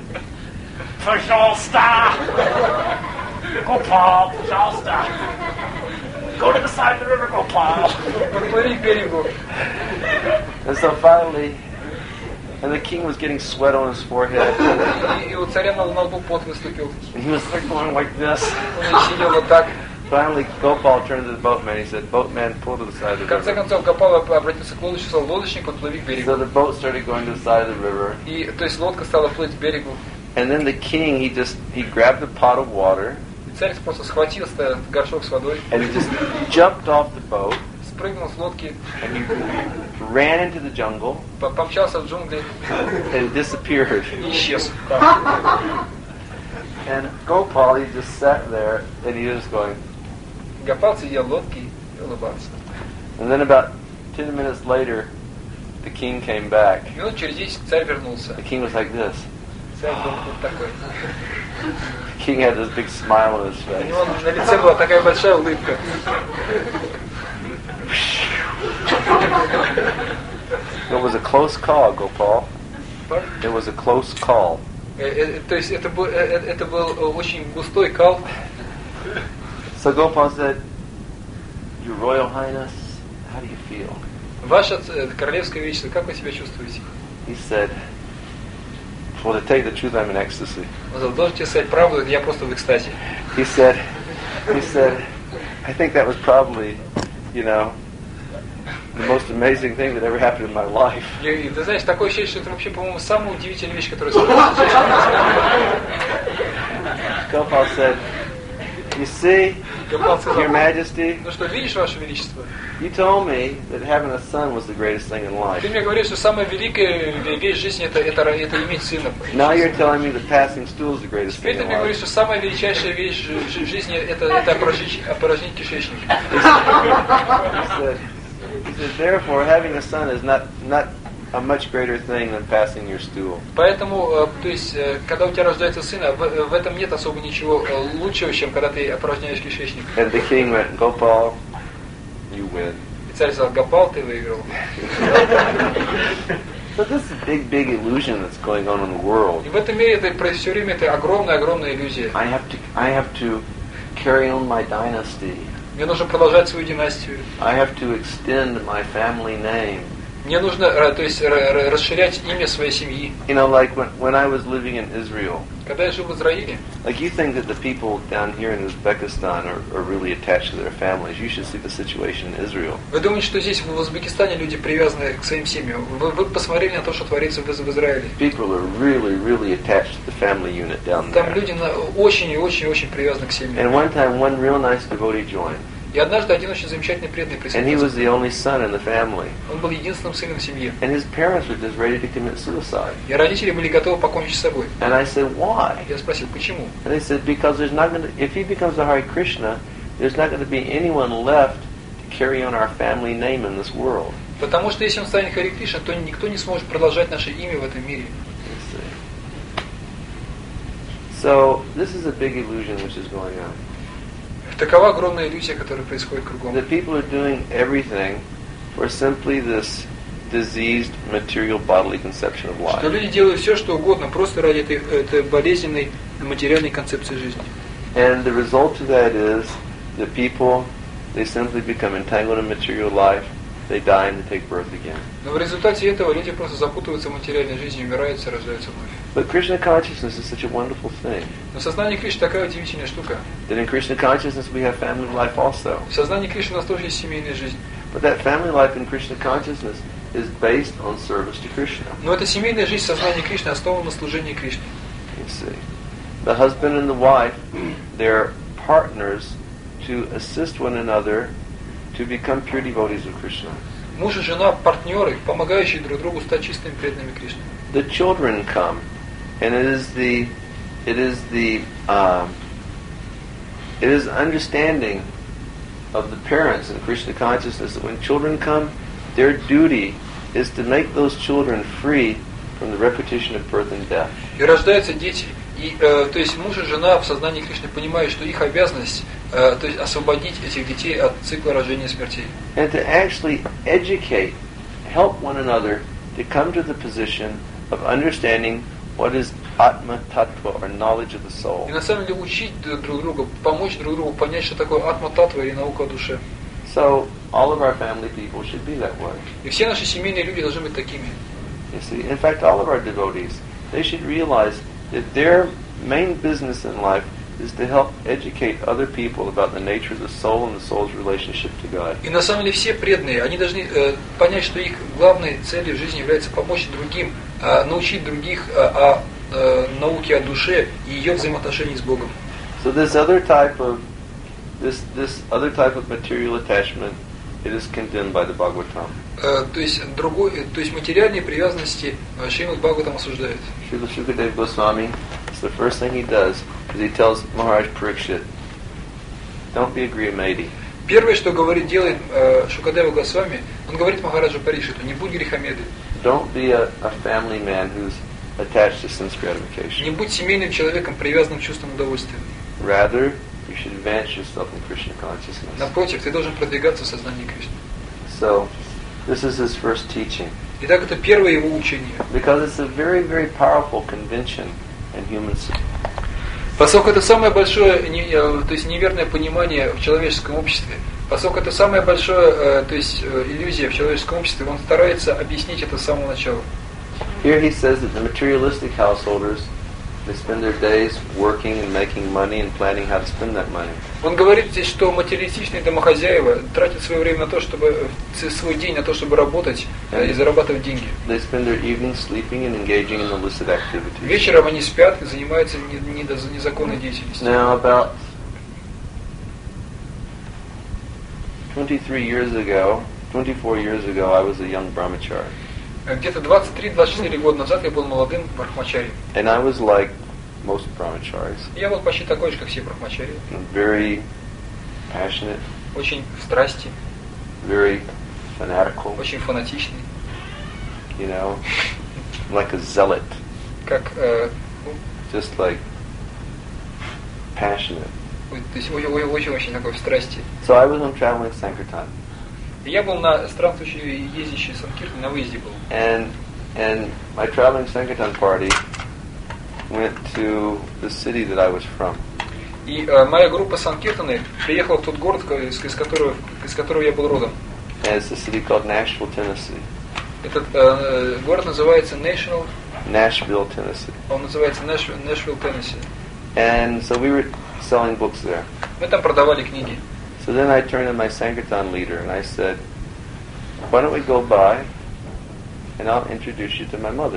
Pajasta! Gopal, Pajasta! Go to the side of the river, Gopal! Подплыви к берегу. And so finally, and the king was getting sweat on his forehead. И у царя на лбу пот выступил. And he was like going like this. Он сидел вот так. Finally, Gopal turned to the boatman. He said, Boatman, pull to the side of В the конце river. концов Гопал обратился к лодочнику, сказал, лодочник, подплыви к So берегу. the boat started going to the side of the river. И, то есть лодка стала плыть к берегу. And then the king, he grabbed a pot of water И царь просто схватил горшок с водой, and he just jumped off the boat спрыгнул с лодки, and he ran into the jungle помчался в джунгли and disappeared. и исчез. And Gopal, he just sat there and he was just going. Гопал сидел в лодке и улыбался. And then about 10 minutes later, the king came back. Минут через 10 царь вернулся. The king was like this. Царь был вот такой. The king had this big smile on his У face. него на лице была такая большая улыбка. It was a close call, Gopal. It was a close call. То есть это был очень густой кал. So Gopal said, Your Royal Highness, how do you feel? Ваше королевское величество, как вы себя чувствуете? He said, well, to tell you the truth, I'm in ecstasy. Он сказал, должен тебе сказать правду, я просто в экстазе. He said, I think that was probably, the most amazing thing that ever happened in my life. И ты знаешь, такое ощущение, что это вообще, по-моему, самая удивительная вещь, которая случилась в жизни. Gopal said, you see, Гопал сказал, Your Majesty, ну что, видишь, Ваше Величество? you told me that having a son was the greatest thing in life. Ты мне говоришь, что самая великая вещь в жизни это иметь сына. Now you're telling me that passing stool is the greatest Теперь thing ты in мне говоришь, life. что самая величайшая вещь в жизни это опорожнить кишечник. He said, therefore, having a son is not a much greater thing than passing your stool. Поэтому, то есть, когда у тебя рождается сын, в этом нет особо ничего лучшего, чем когда ты опорожняешь кишечник. And the king went, Gopal, you win. И царь сказал, Гопал, ты выиграл. So this is a big illusion that's going on in the world. И в этом мире все время это огромная иллюзия. I have to carry on my dynasty. Мне нужно продолжать свою династию. I have to extend my family name. Мне нужно, то есть, расширять имя своей семьи. Like when I was living in Israel, Когда я жил в Израиле, like you think that the people down here in Uzbekistan are really attached to their families. You should see the situation in Israel. вы думаете, что здесь в Узбекистане люди привязаны к своим семьям? Вы посмотрели на то, что творится в Израиле? People are really attached to the family unit down Там there. люди очень привязаны к семьям. And one time, one real nice devotee joined. И однажды один очень замечательный преданный And he was присоединился. the only son in the family. Он был единственным сыном в семье. And his parents were just ready to commit suicide. И родители были готовы покончить с собой. And I said, why? Я спросил, почему? And they said, because if he becomes a Hare Krishna, there's not going to be anyone left to carry on our family name in this world. Потому что если он станет Харе Кришна, то никто не сможет продолжать наше имя в этом мире. So this is a big illusion which is going on. Такова огромная иллюзия, которая происходит кругом. That people are doing everything for simply this diseased material bodily conception of Что life. люди делают все, что угодно, просто ради этой болезненной материальной концепции жизни. And the result of that is the people, they simply become entangled in material life, they die and they take birth again. Но в результате этого люди просто запутываются в материальной жизни, умирают и рождаются вновь. But Krishna consciousness is such a wonderful thing. Но сознание Кришны такая удивительная штука. That in Krishna consciousness we have family life also. В сознании Кришны у нас тоже есть семейная жизнь. But that family life in Krishna consciousness is based on service to Krishna. Но эта семейная жизнь в сознании Кришны основана на служении Кришне. You see, the husband and the wife, they're partners to assist one another to become pure devotees of Krishna. Муж и жена – партнеры, помогающие друг другу стать чистыми преданными Кришне. The children come, and it is understanding of the parents in Krishna consciousness that when children come, their duty is to make those children free from the repetition of birth and death. И рождаются дети. И, то есть муж и жена в сознании Кришны понимают, что их обязанность, то есть освободить этих детей от цикла рождения и смертей. And to actually educate, help one another to come to the position of understanding what is Atma Tattva, or knowledge of the soul. И на самом деле учить друг друга, помочь друг другу понять, что такое атма-татва или наука о душе. So all of our family people should be that way. И все наши семейные люди должны быть такими. You see, in fact, all of our devotees, they should realize that their main business in life is to help educate other people about the nature of the soul and the soul's relationship to God. И на самом деле все преданные, они должны понять, что их главной целью в жизни является помочь другим, научить других о науке о душе и ее взаимоотношении с Богом. So this other type of material attachment, it is condemned by the Bhagavatam. То есть материальные привязанности Шримад Бхагаватам осуждают. Srila Shukadeva Goswami, it's the first thing he does is he tells Maharaj Parikshit, don't be a Grihamaiti. Первое, что делает Шукадева Госвами, он говорит Махараджу Парикшиту: не будь грехомедой. Don't be a family man who's attached to sense gratification. Не будь семейным человеком, привязанным к чувствам удовольствия. Rather, you should advance yourself in Krishna consciousness. Напротив, ты должен продвигаться в сознании Кришны. So, this is his first teaching. Итак, это первое его учение. Because it's a very, very powerful convention in human society. Поскольку это самое большое, то есть неверное понимание в человеческом обществе, поскольку это самое большое, то есть иллюзия в человеческом обществе, он старается объяснить это с самого начала. Here he says that the materialistic householders, they spend their days working and making money and planning how to spend that money. Он говорит здесь, что материалистичные домохозяева тратят свое время на то, чтобы свой день на то, чтобы работать и зарабатывать деньги. They spend their evenings sleeping and engaging in illicit activities. Вечером они спят и занимаются незаконной деятельностью. Now, about 24 years ago, I was a young brahmachari. Где-то 23-24 года назад я был молодым брахмачари. And I was like most brahmacharis. Я был почти такой же, как все брахмачари. Very passionate, Очень в страсти, very fanatical, очень фанатичный, you know, like a zealot, как just like passionate. то есть очень такой в страсти. So I was on traveling Sankirtan. И я был на странствующей, ездящей Санкиртане, на выезде был. And my traveling Sankirtan party went to the city that I was from. И моя группа Санкиртаны приехала в тот город, из которого я был родом. And it's a city called Nashville, Tennessee. Этот город называется Nashville, Tennessee. Он называется Нэшвилл, Теннесси. And so we were selling books there. Мы там продавали книги. So then I turned to my Sankirtan leader and I said, why don't we go by and I'll introduce you to my mother.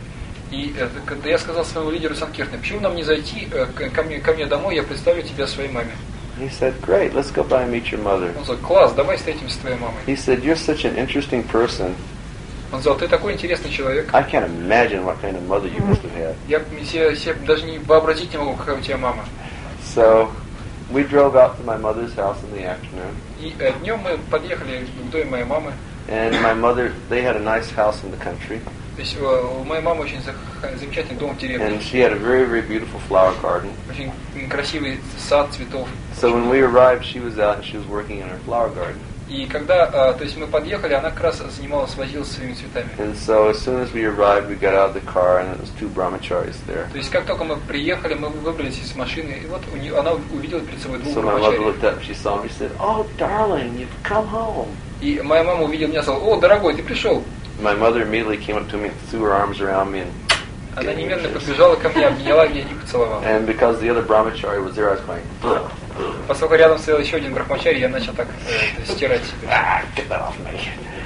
И когда я сказал своему лидеру Санкиртаны, почему нам не зайти ко мне домой, я представлю тебя своей маме. He said, great, let's go by and meet your mother. Он сказал, класс, давай встретимся с твоей мамой. He said, you're such an interesting person. Он сказал, ты такой интересный человек. I can't imagine what kind of mother you must have had. Я себе даже не вообразить не могу, какая у тебя мама. So we drove out to my mother's house in the afternoon. И днем мы подъехали к дому моей мамы. And my mother, they had a nice house in the country. То есть у моей мамы очень замечательный дом в деревне. And she had a very, very beautiful flower garden. Очень красивый сад цветов. So when we arrived, she was out and she was working in her flower garden. И когда, то есть мы подъехали, она как раз занималась, возилась своими цветами. And so as soon as we arrived, we got out of the car and there was two brahmacharis there. То есть как только мы приехали, мы выбрались из машины, и вот она увидела перед собой двух So my mother брахмачарей. looked up, she saw me, she said, "Oh, darling, you've come home." И моя мама увидела меня и сказала, о, дорогой, ты пришел. My mother immediately came up to me and threw her arms around me and Она немедленно подбежала ко мне, обняла меня и поцеловала. And because the other brahmachari was there, I was going, "Ugh, ugh, Поскольку рядом стоял еще один брахмачари, я начал так стирать себя. get that off me."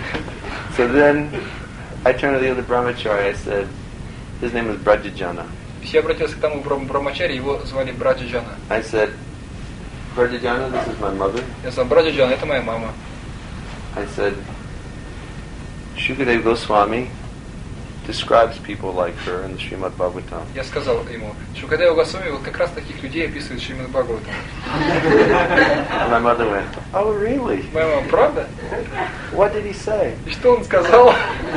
So then I turned to the other brahmachari, I said, his name was Brajajana. Я обратился к тому брахмачари, его звали Браджаджана. I said, Brajajana, this is my mother. Я сказал, Браджаджана, это моя мама. I said, Shukadeva Goswami describes people like her in the Srimad Bhagavatam. Я сказал ему, Шукадева Госвами вот как раз таких людей описывает Шримад Бхагаватам. And my mother went, "Oh, really? Моя мама, правда? What did he say?" И что он сказал?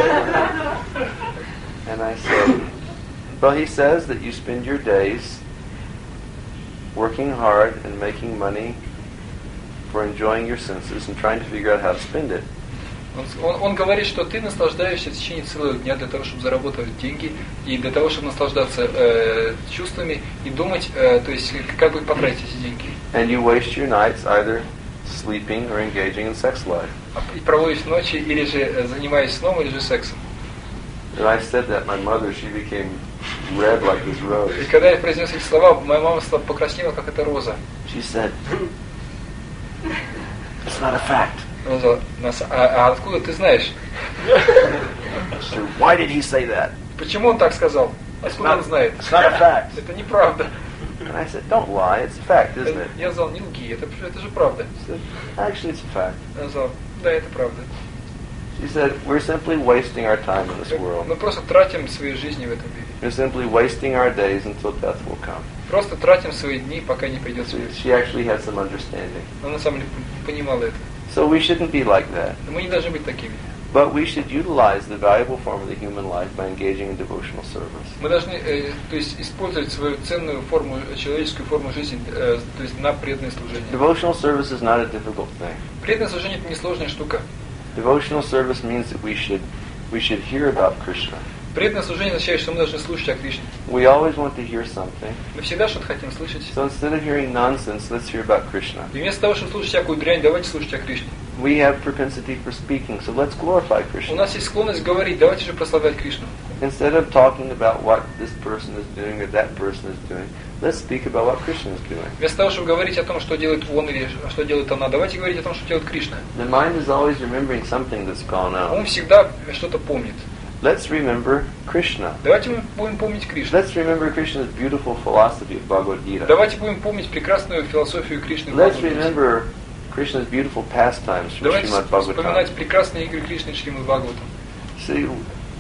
And I said, "Well, he says that you spend your days working hard and making money for enjoying your senses and trying to figure out how to spend it." Он говорит, что ты наслаждаешься в течение целого дня для того, чтобы зарабатывать деньги, и для того, чтобы наслаждаться чувствами и думать, то есть как бы потратить эти деньги. And you waste your nights either sleeping or engaging in sex life. И проводишь ночи, или же занимаясь сном, или же сексом. And I said that, my mother, she became red like this rose. И когда я произнес эти слова, моя мама покраснела, как эта роза. She said, "It's not a fact." Она сказала, а откуда ты знаешь? So why did he say that? Почему он так сказал? Откуда он знает? It's not a fact. Это неправда. And I said, don't lie, it's a fact, isn't it? Я сказал, не лги, это же правда. She said, actually, it's a fact. Она сказала, да, это правда. She said, we're simply wasting our time in this world. Мы просто тратим свои жизни в этом мире. We're simply wasting our days until death will come. Просто тратим свои дни, пока не придет смерть. She actually had some understanding. Она на самом деле понимала это. So we shouldn't be like that. Но мы не должны быть такими. But we should utilize the valuable form of the human life by engaging in devotional service. Мы должны, то есть, использовать свою ценную форму, человеческую форму жизни, то есть на преданное служение. Devotional service is not a difficult thing. Преданное служение — это несложная штука. Devotional service means that we should we should hear about Krishna. Преданное служение означает, что мы должны слушать о Кришне. We always want to hear something. Мы всегда что-то хотим слышать. So instead of hearing nonsense, let's hear about Krishna. И вместо того, чтобы слушать всякую дрянь, давайте слушать о Кришне. We have propensity for speaking, so let's glorify У Krishna. нас есть склонность говорить, давайте же прославлять Кришну. Instead of talking about what this person is doing or that person is doing, let's speak about what Krishna is doing. Вместо того, чтобы говорить о том, что делает он или что делает она, давайте говорить о том, что делает Кришна. The mind is always remembering something that's gone Он out. всегда что-то помнит. Let's remember Krishna. Давайте мы будем помнить Кришну. Let's remember Krishna's beautiful philosophy of Bhagavad Gita. Давайте будем помнить прекрасную философию Кришны. в Let's Бхагавад-гите. remember Krishna's beautiful pastimes from Давайте Srimad Bhagavatam. вспоминать прекрасные игры Кришны Шримад Бхагаватам. See,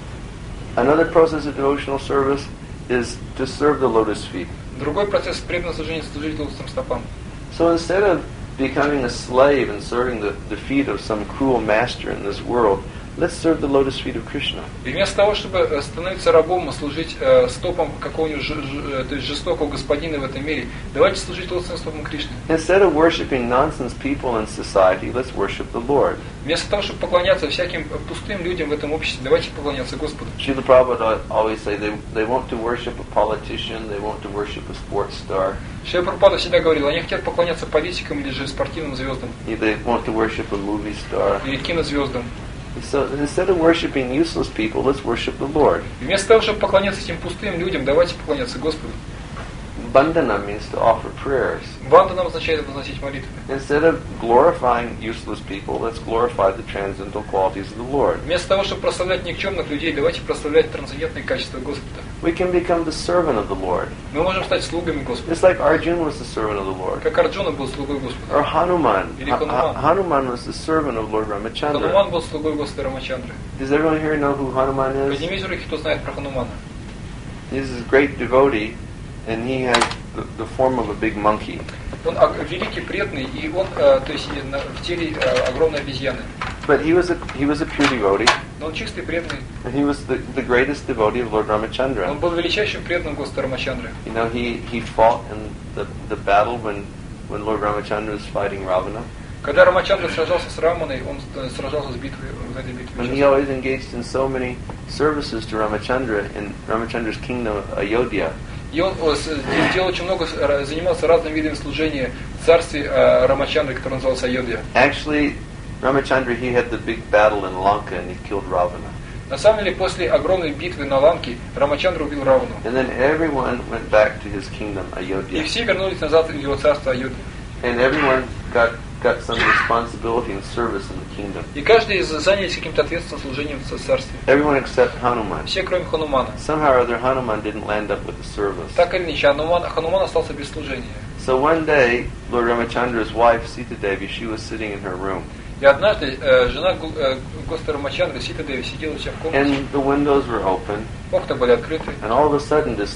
another process of devotional service is to serve the lotus feet. Другой процесс преданного служения – служить лотосным стопам. So instead of becoming a slave and serving the feet of some cruel master in this world, let's serve the lotus feet of Krishna. И вместо того, чтобы становиться рабом и служить стопам какого-нибудь то есть жестокого господина в этом мире, давайте служить лотосным стопам Кришны. Instead of worshiping nonsense people in society, let's worship the Lord. Вместо того, чтобы поклоняться всяким пустым людям в этом обществе, давайте поклоняться Господу. Srila Prabhupada always say they want to worship a politician, they want to worship a sports star, Шрила Прабхупада всегда говорил, они хотят поклоняться политикам или же спортивным звездам, they want to worship a movie star. или кинозвездам. So instead of worshiping useless people, let's worship the Lord. И вместо того, чтобы поклоняться этим пустым людям, давайте поклоняться Господу. Bandhana means to offer prayers. Вандана означает возносить молитвы. Instead of glorifying useless people, let's glorify the transcendental qualities of the Lord. Вместо того, чтобы прославлять никчемных людей, давайте прославлять трансцендентные качества Господа. We can become the servant of the Lord. Мы можем стать слугами Господа. Just like Arjuna was the servant of the Lord. Как Арджуна был слугой Господа. Or Hanuman. Или Хануман. Hanuman was the servant of Lord Ramachandra. Хануман был слугой Господа Рамачандры. Does everyone here know who Hanuman is? Поднимите руки, кто знает про Ханумана. He's a great devotee, and he has the form of a big monkey. Он великий преданный, и он то есть в теле огромной обезьяны. But he was a pure devotee, Но он чистый преданный. and he was the greatest devotee of Lord Ramachandra. Он был величайшим преданным Господа Рамачандры. You know, he fought in the battle when Lord Ramachandra was fighting Ravana. Когда Рамачандра сражался с Раманой, он сражался в этой битве. And he always engaged in so many services to Ramachandra in Ramachandra's kingdom of Ayodhya. И он делал очень много, занимался разными видами служения в царстве Рамачандры, которое называлось Айодхья. Actually, Ramachandra, he had the big battle in Lanka and he killed Ravana. На самом деле, после огромной битвы на Ланке, Рамачандра убил Равану. And then everyone went back to his kingdom, И Ayodhya. все вернулись назад в его царство Айодхья. And everyone got some responsibility and service in the kingdom. И каждый занялся каким-то ответственным служением в царстве. Everyone except Hanuman. Все, кроме Ханумана. Somehow or other, Hanuman didn't land up with the service. Так или иначе, Хануман остался без служения. So one day, Lord Ramachandra's wife, Sita Devi, she was sitting in her room. И однажды жена Господа Рамачандры, Сита Деви, сидела у себя в комнате. And the windows were open. Окна были открыты. And all of a sudden, this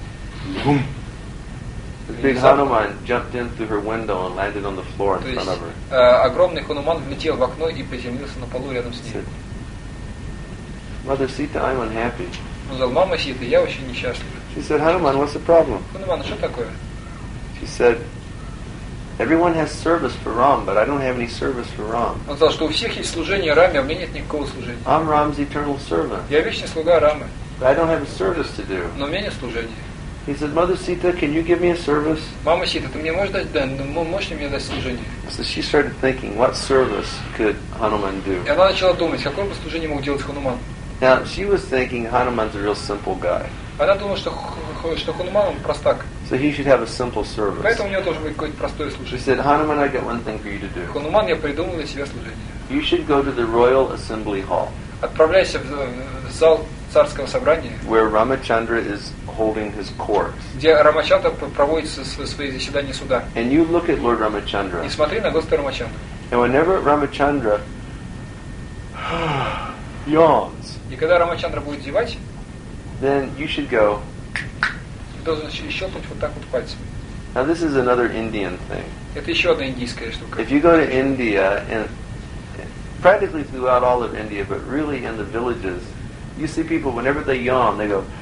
big Hanuman jumped in through her window and landed on the floor То in есть front of her. огромный Хануман влетел в окно и приземлился на полу рядом с He ней. said, Mother Sita, I'm unhappy. Он сказал, мама Сита, я очень несчастлив. She said, Hanuman, what's the problem? Хануман, что такое? She said, everyone has service for Ram, but I don't have any service for Ram. Он сказал, что у всех есть служение Раме, а у меня нет никакого служения. I'm Ram's eternal servant, Я вечный слуга Рамы, but I don't have a service to do. но у меня нет служения. He said, Mother Sita, can you give me a service? Мама Сита, ты мне можешь дать, да, ну, можешь ли мне дать служение? So she started thinking, what service could Hanuman do? И она начала думать, какое бы служение мог делать Хануман. Now, she was thinking Hanuman's a real simple guy, Она думала, что Хануман он простак, so he should have a simple service. поэтому у него должен быть какое-то простое She служение. said, Hanuman, I got one thing for you to do. Хануман, я придумал для тебя служение. You should go to the Royal Assembly Hall, Отправляйся в зал царского собрания, where Ramachandra is holding his court. где Рамачандра проводит свои заседания суда. And you look at Lord И Ramachandra, смотри на Господа Рамачандру. and whenever Ramachandra yawns, И когда Рамачандра будет зевать, then you should go. ты должен щелкнуть вот так вот пальцем. Now this is another Indian thing. Это еще одна индийская штука. If you go to India, and practically throughout all of India, but really in the villages, you see people, whenever they yawn, they go,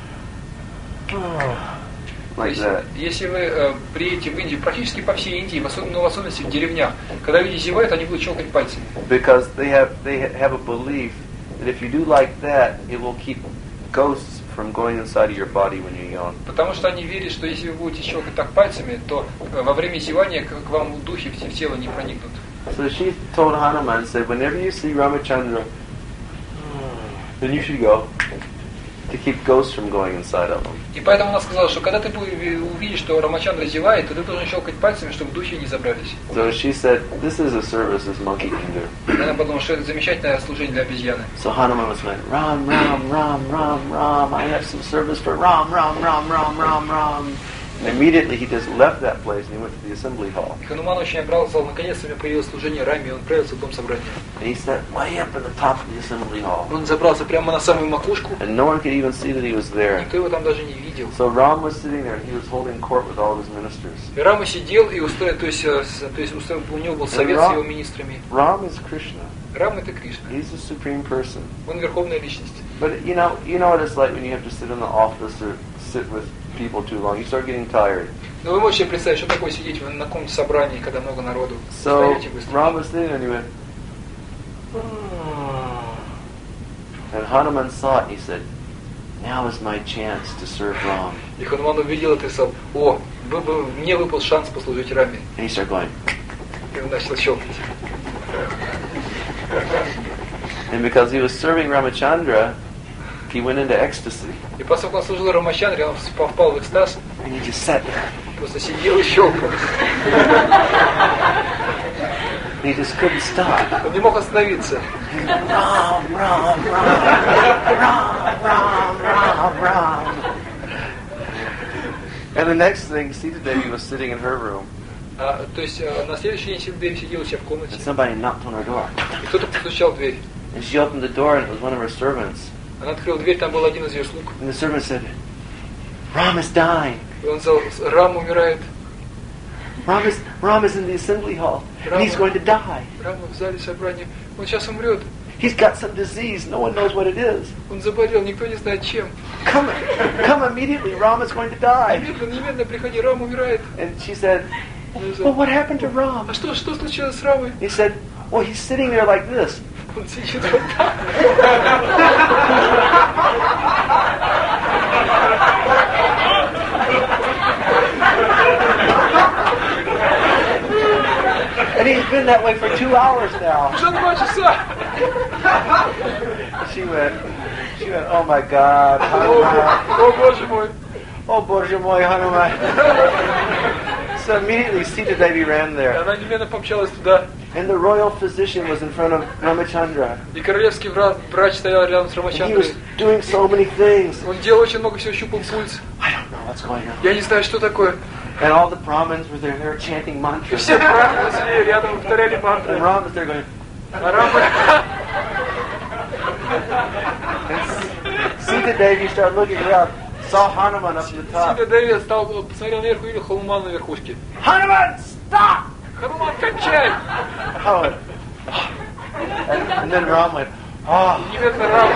like that. Если вы приедете в Индию, практически по всей Индии, в особенности в деревнях, когда люди зевают, они будут щелкать пальцами. Because they have a belief that if you do like that, it will keep ghosts from going inside of your body when you yawn. Потому что они верят, что если вы будете щелкать так пальцами, то во время зевания к вам духи в тело не проникнут. So she told Hanuman, said, whenever you see Ramachandra, then you should go to keep ghosts from going inside of him. И поэтому она сказала, что когда ты увидишь, что Рамачандра зевает, то ты должен щелкать пальцами, чтобы духи не забрались. So she said, this is a service this monkey can do. И она подумала, что это замечательное служение для обезьяны. So Hanuman was like, Ram, Ram, Ram, Ram, Ram, I have some service for Ram, Ram, Ram, Ram, Ram, Ram. And immediately he just left that place and he went to the assembly hall. И Хануман очень обрадовался, наконец-то у меня появилось служение Раме, и он отправился в дом собрания. And he sat way up at the top of the assembly hall. Он забрался прямо на самую макушку. And no one could even see that he was there. Никто его там даже не видел. So Ram was sitting there and he was holding court with all of his ministers. И Рама сидел и устроил, то есть у него был совет с его министрами. Ram is Krishna. Рам это Кришна. He's a supreme person. Он верховная личность. But you know what it's like when you have to sit in the office or sit with people too long. You start getting tired. Но вы можете представить, что такое сидеть на каком-то собрании, когда много народу. So Встаете быстро. Ram was sitting there and he went, and Hanuman saw it and he said, now is my chance to serve Ram. И Хануман увидел это и сказал, мне выпал шанс послужить Раме. And he started going, И он начал щелкать. and because he was serving Ramachandra, he went into ecstasy. И поскольку он служил Рамачандре, он впал в экстаз, And he just sat there. просто сидел и щелкал. And he just couldn't stop. Он не мог остановиться. Ram, Ram, Ram, Ram, Ram, Ram. And the next thing, Sita Devi was sitting in her room. То есть на следующий день Сита Деви сидела у себя в комнате, And somebody knocked on her door. и кто-то постучал в дверь. And she opened the door and it was one of her servants. Она открыла дверь, там был один из ее слуг. And the servant said, Ram is dying. И он сказал, Рам умирает. Ram is in the assembly hall. And he's going to die. Рама в зале собрания. Он сейчас умрет. He's got some disease. No one knows what it is. Он заболел, никто не знает чем. Come immediately. Ram is going to die. Немедленно приходи, Рам умирает. And she said, well, what happened to Ram? А что случилось с Рамой? He said, well, he's sitting there like this. Он сидит вот так. And he's been that way for 2 hours now. Уже 2 часа. She went, oh my God, Hanuman. О, Боже мой. Oh, Bоже мой, Hanuman. So immediately Sita Devi ran there. Она немедленно помчалась туда. And the royal physician was in front of Ramachandra. И королевский врач стоял рядом с And he was Рамачандрой. doing so many things. Он делал очень много всего, щупал пульс. I don't know what's going on. Я не знаю, что такое. And all the Brahmins were there chanting И mantras. все правильно сидели рядом, повторяли And мантры. Ram was there going, А Рама... and Sita Devi started looking around, saw Hanuman up in the top. Сита Деви посмотрел наверх и увидел Ханумана на верхушке. Hanuman, stop! Хануман, кончай! Oh. And then Ram went, oh. Немедленно Рама.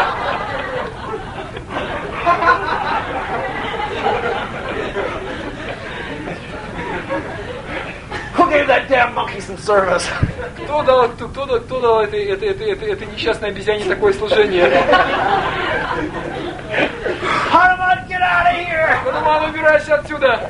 Who gave that damn monkey some service? Кто дал этой несчастной обезьяне такое служение? Hanuman, get out of here! Хануман, убирайся отсюда!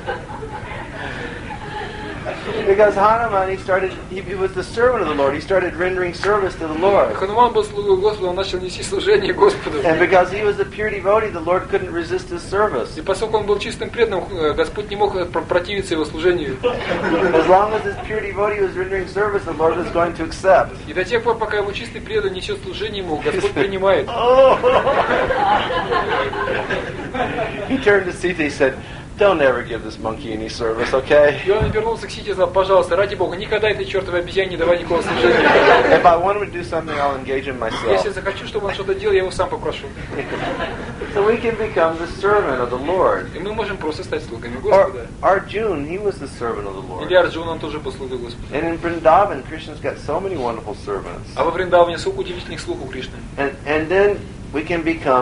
Because Hanuman, he was the servant of the Lord. He started rendering service to the Lord. Хануман был слугой Господа, он начал нести служение Господу. And because he was a pure devotee, the Lord couldn't resist his service. И поскольку он был чистым преданным, Господь не мог противиться его служению. As long as this pure devotee was rendering service, the Lord was going to accept. И до тех пор, пока его чистый предан несет служение ему, Господь принимает. Oh. He turned to Sita, he said, don't ever give this monkey any service, okay? И он вернулся к Сите и сказал, пожалуйста, ради Бога, никогда этой чертовой обезьяне не давай никакого служения. If I want him to do something, I'll engage him myself. Если захочу, чтобы он что-то делал, я его сам попрошу. So we can become the servant of the Lord. И мы можем просто стать слугами Or Господа. Arjun, he was the servant of the Lord. Или Арджун, он тоже был слугой Господа. And in Vrindavan, Krishna's got so many wonderful servants. А во Вриндаване сколько удивительных слуг у Кришны. And then we can become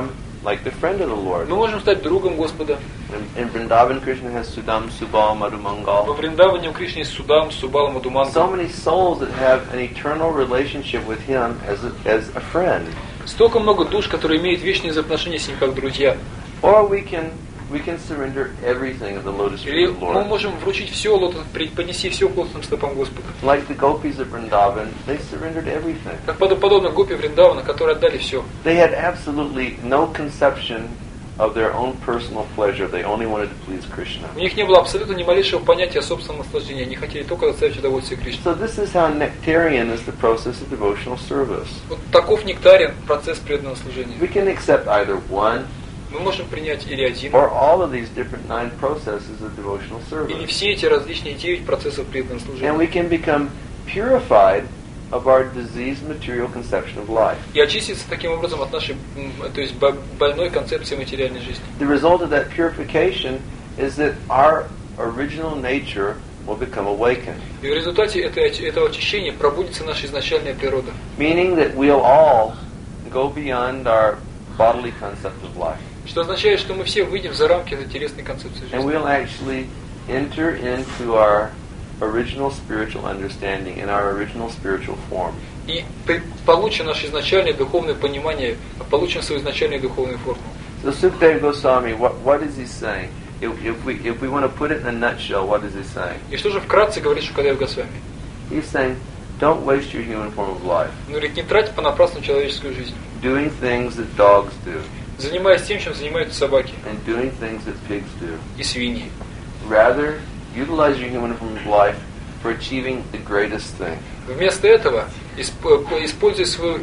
like the friend of the Lord. Мы можем стать другом Господа. In Vrindavan, Krishna has Sudam, Subal, Во Madhumangal. Вриндаване у Кришны есть Судам, Субал, So Мадхумангал. many souls that have an eternal relationship with him as a friend. Столько много душ, которые имеют вечные отношения с ним как друзья. Or we can surrender everything at the lotus feet Или of the мы Lord. можем вручить все, поднести все к лотосным стопам Господа. Like the gopis of Vrindavan, they surrendered everything. Как подобно гопи Вриндавана, которые отдали все. They had absolutely no conception of their own personal pleasure. They only wanted to please Krishna. У них не было абсолютно ни малейшего понятия о собственном наслаждении. Они хотели только доставить удовольствие Кришне. So this is how nectarian is the process of devotional service. Вот таков нектарин, процесс преданного служения. We can accept either one Мы можем принять или один, or all of these different 9 processes of devotional или service. все эти различные 9 процессов преданного And служения. we can become purified of our diseased material conception of life. И очиститься таким образом от нашей, то есть больной концепции материальной жизни. The result of that purification is that our original nature will become awakened. И в результате этого очищения пробудится наша изначальная природа. Meaning that we'll all go beyond our bodily concept of life. Что означает, что мы все выйдем за рамки этой телесной концепции And жизни. we'll actually enter into our original spiritual understanding in our original spiritual form. И получим наше изначальное духовное понимание, получим свою изначальную духовную форму. So Sukadeva Goswami, what is he saying? If we want to put it in a nutshell, what is he saying? И что же вкратце говорит Шукадева Госвами? He's saying, don't waste your human form of life Он говорит, не трать понапрасну человеческую жизнь, doing things that dogs do занимаясь тем, чем занимаются собаки and doing things that pigs do. и свиньи. Rather, utilize your human form of life for achieving the greatest thing. Вместо этого используй свою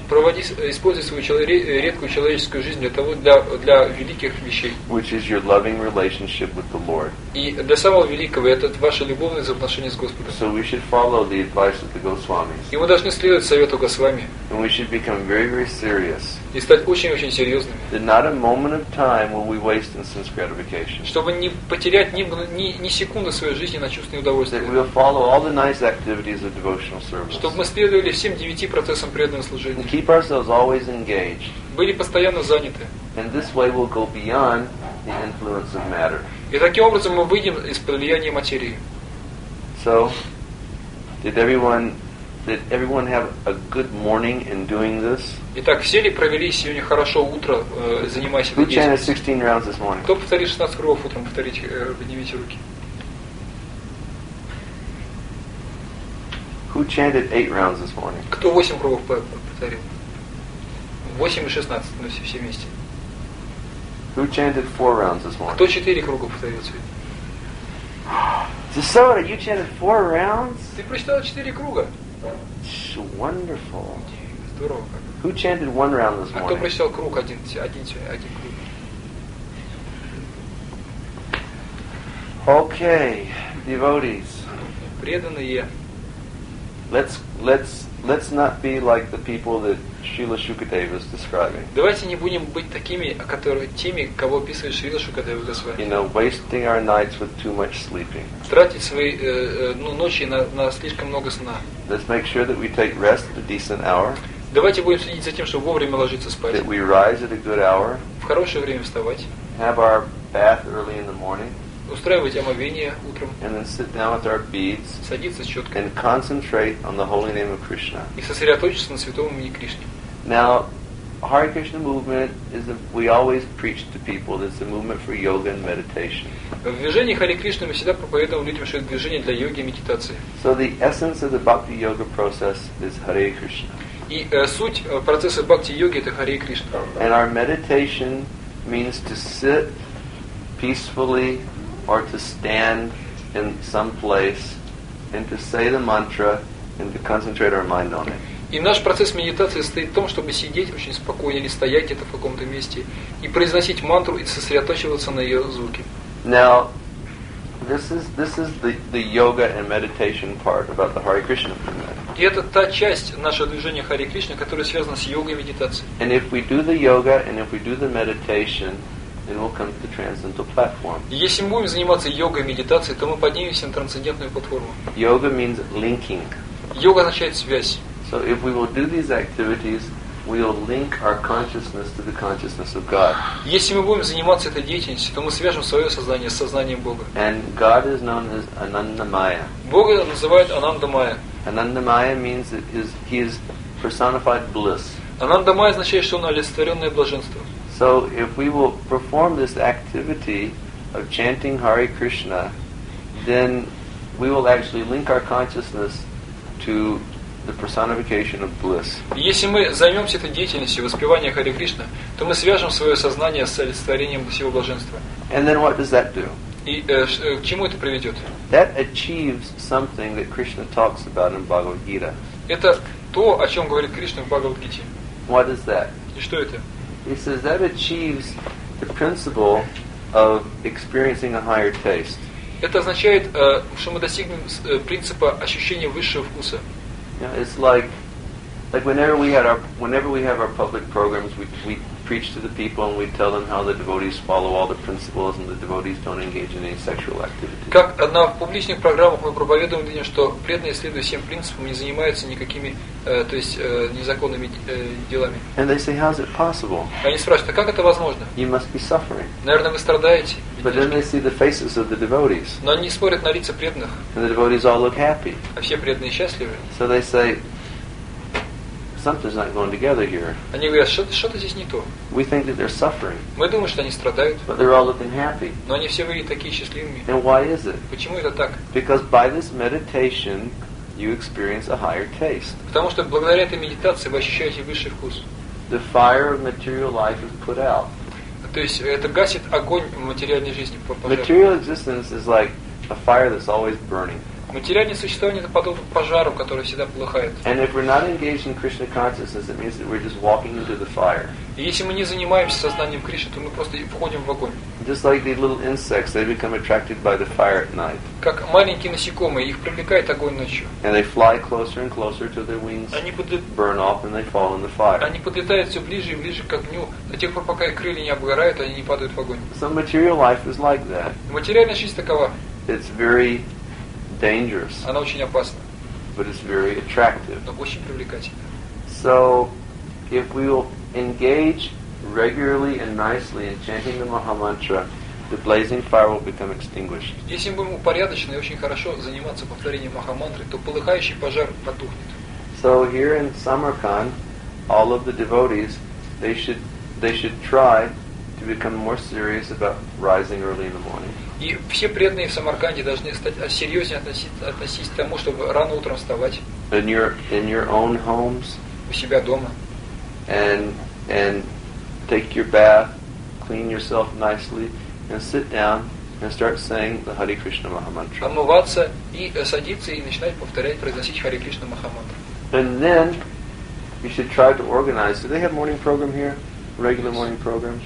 редкую человеческую жизнь для великих вещей. Which is your loving relationship with the Lord. И для самого великого это ваше любовное взаимоотношение с Господом. So we should follow the advice of the Goswamis. И мы должны следовать совету Госвами And we should become very, very serious. и стать очень-очень серьезными, That not a moment of time will we waste in sense gratification. чтобы не потерять ни секунды своей жизни на чувственное удовольствие. That we'll follow all the nice activities of devotional service. Чтобы мы следовали всем 9 процессам преданного служения. And keep ourselves always engaged. Были постоянно заняты. And this way we'll go beyond the influence of matter. И таким образом мы выйдем из-под влияния материи. So, did everyone have a good morning in doing this? Итак, все ли провели сегодня хорошо утро, занимаясь Who этой chanted деятельностью? 16 rounds this morning? Кто повторит 16 кругов утром? Повторите, поднимите руки. Who chanted 8 rounds this morning? Кто 8 кругов повторил? 8 и 16, ну все вместе. Who chanted 4 rounds this morning? Кто 4 круга повторил сегодня? Desoda, you chanted 4 rounds? Ты прочитал 4 круга? Wonderful. Здорово как. Who chanted 1 round this А кто morning? прочитал круг один круг? Okay, devotees. Преданные. Let's not be like the people that Srila Shukadeva is describing. Давайте не будем быть такими, теми, кого описывает Шрила Шукадева Госвами. Wasting our nights with too much sleeping. Тратить свои ночи на слишком много сна. Let's make sure that we take rest at a decent hour, Давайте будем следить за тем, чтобы вовремя ложиться спать, that we rise at a good hour, в хорошее время вставать, have our bath early in the morning, устраивать омовение утром, and then sit down with our beads садиться с четкой and concentrate on the holy name of Krishna. и сосредоточиться на святом имени Кришне. Now, Hare Krishna movement we always preach to people, it's a movement for yoga and meditation. В движении Харе Кришны мы всегда проповедуем людям, что это движение для йоги и медитации. So the essence of the Bhakti Yoga process is Hare Krishna. И суть процесса бхакти-йоги – это Харе Кришна. And our meditation means to sit peacefully or to stand in some place and to say the mantra and to concentrate our mind on it. И наш процесс медитации состоит в том, чтобы сидеть очень спокойно или стоять где-то в каком-то месте и произносить мантру и сосредоточиваться на ее звуке. Now, this is the yoga and meditation part about the Hare Krishna movement. И это та часть нашего движения Харе Кришна, которая связана с йогой и медитацией. And if we do the yoga and if we do the meditation, then we'll come to the transcendental platform. И если мы будем заниматься йогой и медитацией, то мы поднимемся на трансцендентную платформу. Yoga means linking. Йога означает связь. So if we will do these activities, we'll link our consciousness to the consciousness of God. Если мы будем заниматься этой деятельностью, то мы свяжем свое сознание с сознанием Бога. And God is known as Anandamaya. Бога называют Анандамая. Anandamaya means that he is personified bliss. Анандамая означает, что он олицетворенное блаженство. So if we will perform this activity of chanting Hare Krishna, then we will actually link our consciousness to the personification of bliss. Если мы займемся этой деятельностью воспевания Харе Кришна, то мы свяжем свое сознание с олицетворением всего блаженства. And then what does that do? И к чему это приведет? That achieves something that Krishna talks about in Bhagavad Gita. Это то, о чем говорит Кришна в Бхагавад-гите. What is that? И что это? He says that achieves the principle of experiencing a higher taste. Это означает, что мы достигнем принципа ощущения высшего вкуса. You know, it's like whenever we have our public programs, we preach to the people and we tell them how the devotees follow all the principles and the devotees don't engage in any sexual activity. Как на публичных программах мы проповедуем людям, что преданные следуют всем принципам, не занимаются никакими, то есть незаконными делами. And they say, how's it possible? Они спрашивают, а как это возможно? You must be suffering. Наверное, вы страдаете. But then they see the faces of the devotees, Но они смотрят на лица преданных, and the devotees all look happy. а все преданные счастливы. So they say, something's not going together here. Они говорят, что-то здесь не то. We think that they're suffering, Мы думаем, что они страдают, but they're all looking happy. но они все выглядят такие счастливыми. And why is it? Почему это так? Because by this meditation, you experience a higher taste. Потому что благодаря этой медитации вы ощущаете высший вкус. The fire of material life is put out. То есть это гасит огонь материальной жизни. Пожар. Material existence is like a fire that's always burning. Материальное существование это подобно пожару, который всегда полыхает. And if we're not engaged in Krishna consciousness, it means that we're just walking into the fire. И если мы не занимаемся сознанием Кришны, то мы просто входим в огонь. Just like these little insects, they become attracted by the fire at night. Как маленькие насекомые, их привлекает огонь ночью. And they fly closer and closer till their wings burn off and they fall in the fire. Они подлетают все ближе и ближе к огню, до тех пор, пока их крылья не обгорают, они не падают в огонь. So material life is like that. Материальная жизнь такова. It's very dangerous, Она очень опасна, but it's very attractive. но очень привлекательна. So, if we will engage regularly and nicely in chanting the Mahamantra, the blazing fire will become extinguished. Если мы будем упорядоченно и очень хорошо заниматься повторением Махамантры, то полыхающий пожар потухнет. So here in Samarkand, all of the devotees, they should try to become more serious about rising early in the morning. И все преданные в Самарканде должны стать серьезнее относиться к тому, чтобы рано утром вставать In your own homes, у себя дома, and take your bath, clean yourself nicely, and sit down and start saying the Hare Krishna Mahamantra. омываться и садиться и начинать повторять, произносить Харе Кришна Махамантру. And then you should try to organize. Do they have morning program here? Regular morning program?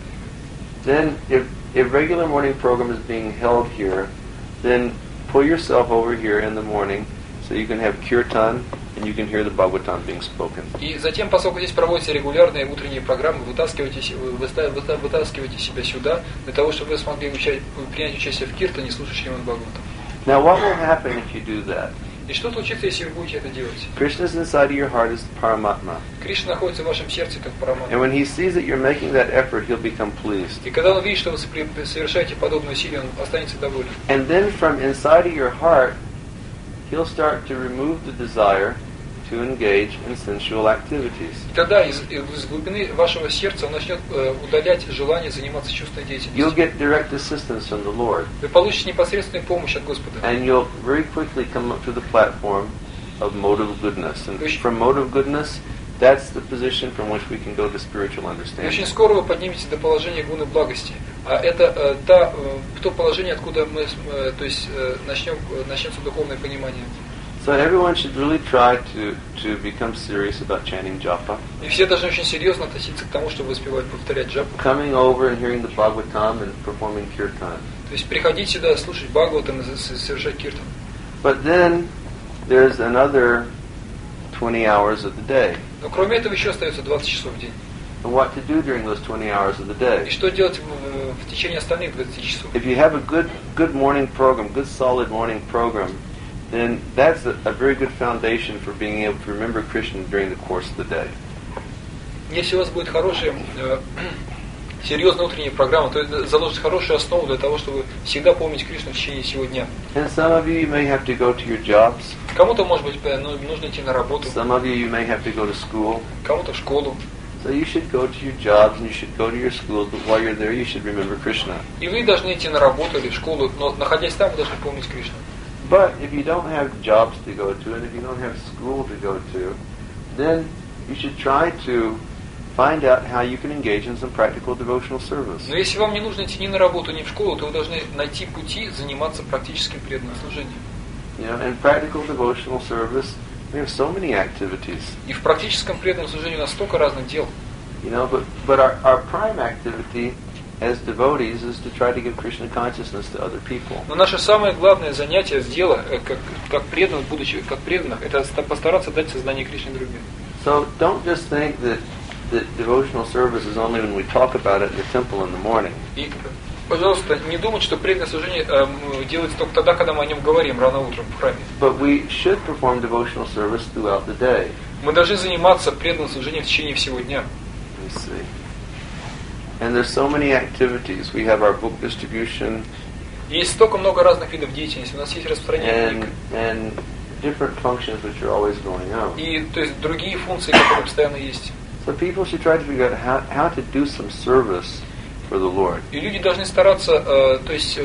Then if regular morning program is being held here, then pull yourself over here in the morning so you can have kirtan and you can hear the Bhagavatam being spoken. И затем, поскольку здесь проводятся регулярные утренние программы, вытаскивайте себя сюда, для того, чтобы вы смогли принять участие в киртане и слушать Шримад Бхагаватам. Now what will happen if you do that? И что случится, если вы будете это делать? Krishna's inside of your heart as Paramatma. Кришна находится в вашем сердце, как Параматма. And when he sees that you're making that effort, he'll become pleased. И когда он видит, что вы совершаете подобные усилия, он останется доволен. And then from inside of your heart, he'll start to remove the desire to engage in sensual activities. И тогда из глубины вашего сердца он начнет удалять желание заниматься чувственной деятельностью. You'll get direct assistance from the Lord. Вы получите непосредственную помощь от Господа. And you'll very quickly come up to the platform of motive goodness. And from motive goodness, that's the position from which we can go to spiritual И understanding. очень скоро вы подниметесь до положения гуны благости. А это то положение, откуда мы, то есть начнется духовное понимание. So everyone should really try to become serious about chanting japa. И все должны очень серьезно относиться к тому, чтобы успевать повторять джапу. Coming over and hearing the Bhagavatam and performing kirtan. То есть приходить сюда, слушать Бхагаватам и совершать киртан. But then there's another 20 hours of the day. Но кроме этого еще остается 20 часов в день. And what to do during those 20 hours of the day? И что делать в течение остальных 20 часов? If you have a good morning program, good solid morning program, then that's a very good foundation for being able to remember Krishna during the course of the day. Если у вас будет хорошая, серьезная утренняя программа, то это заложит хорошую основу для того, чтобы всегда помнить Кришну в течение всего дня. And some of you may have to go to your jobs. Кому-то, может быть, нужно идти на работу, Some of you may have to go to school. кому-то в школу. So you should go to your jobs and you should go to your schools, but while you're there you should remember Krishna. И вы должны идти на работу или в школу, но находясь там, вы должны помнить Кришну. But if you don't have jobs to go to and if you don't have school to go to, then you should try to find out how you can engage in some practical devotional service. Но если вам не нужно идти ни на работу, ни в школу, то вы должны найти пути заниматься практическим преданным служением. You know, in practical devotional service, we have so many activities. И в практическом преданном служении у нас столько разных дел. You know, but our prime activity as devotees is to try to give Krishna consciousness to other people. Но наше самое главное занятие, дело, как преданных, будучи как преданных, это постараться дать сознание Кришне другим. So don't just think that devotional service is only when we talk about it in the temple in the morning. И, пожалуйста, не думать, что преданное служение делается только тогда, когда мы о нем говорим рано утром в храме. But we should perform devotional service throughout the day. Мы должны заниматься преданным служением в течение всего дня. Let me see. And there's so many activities. We have our book distribution Есть столько много разных видов деятельности. У нас есть распространение книг. and different functions which are always going on. И то есть другие функции, которые постоянно есть. So people should try to figure out how to do some service for the Lord. И люди должны стараться, то есть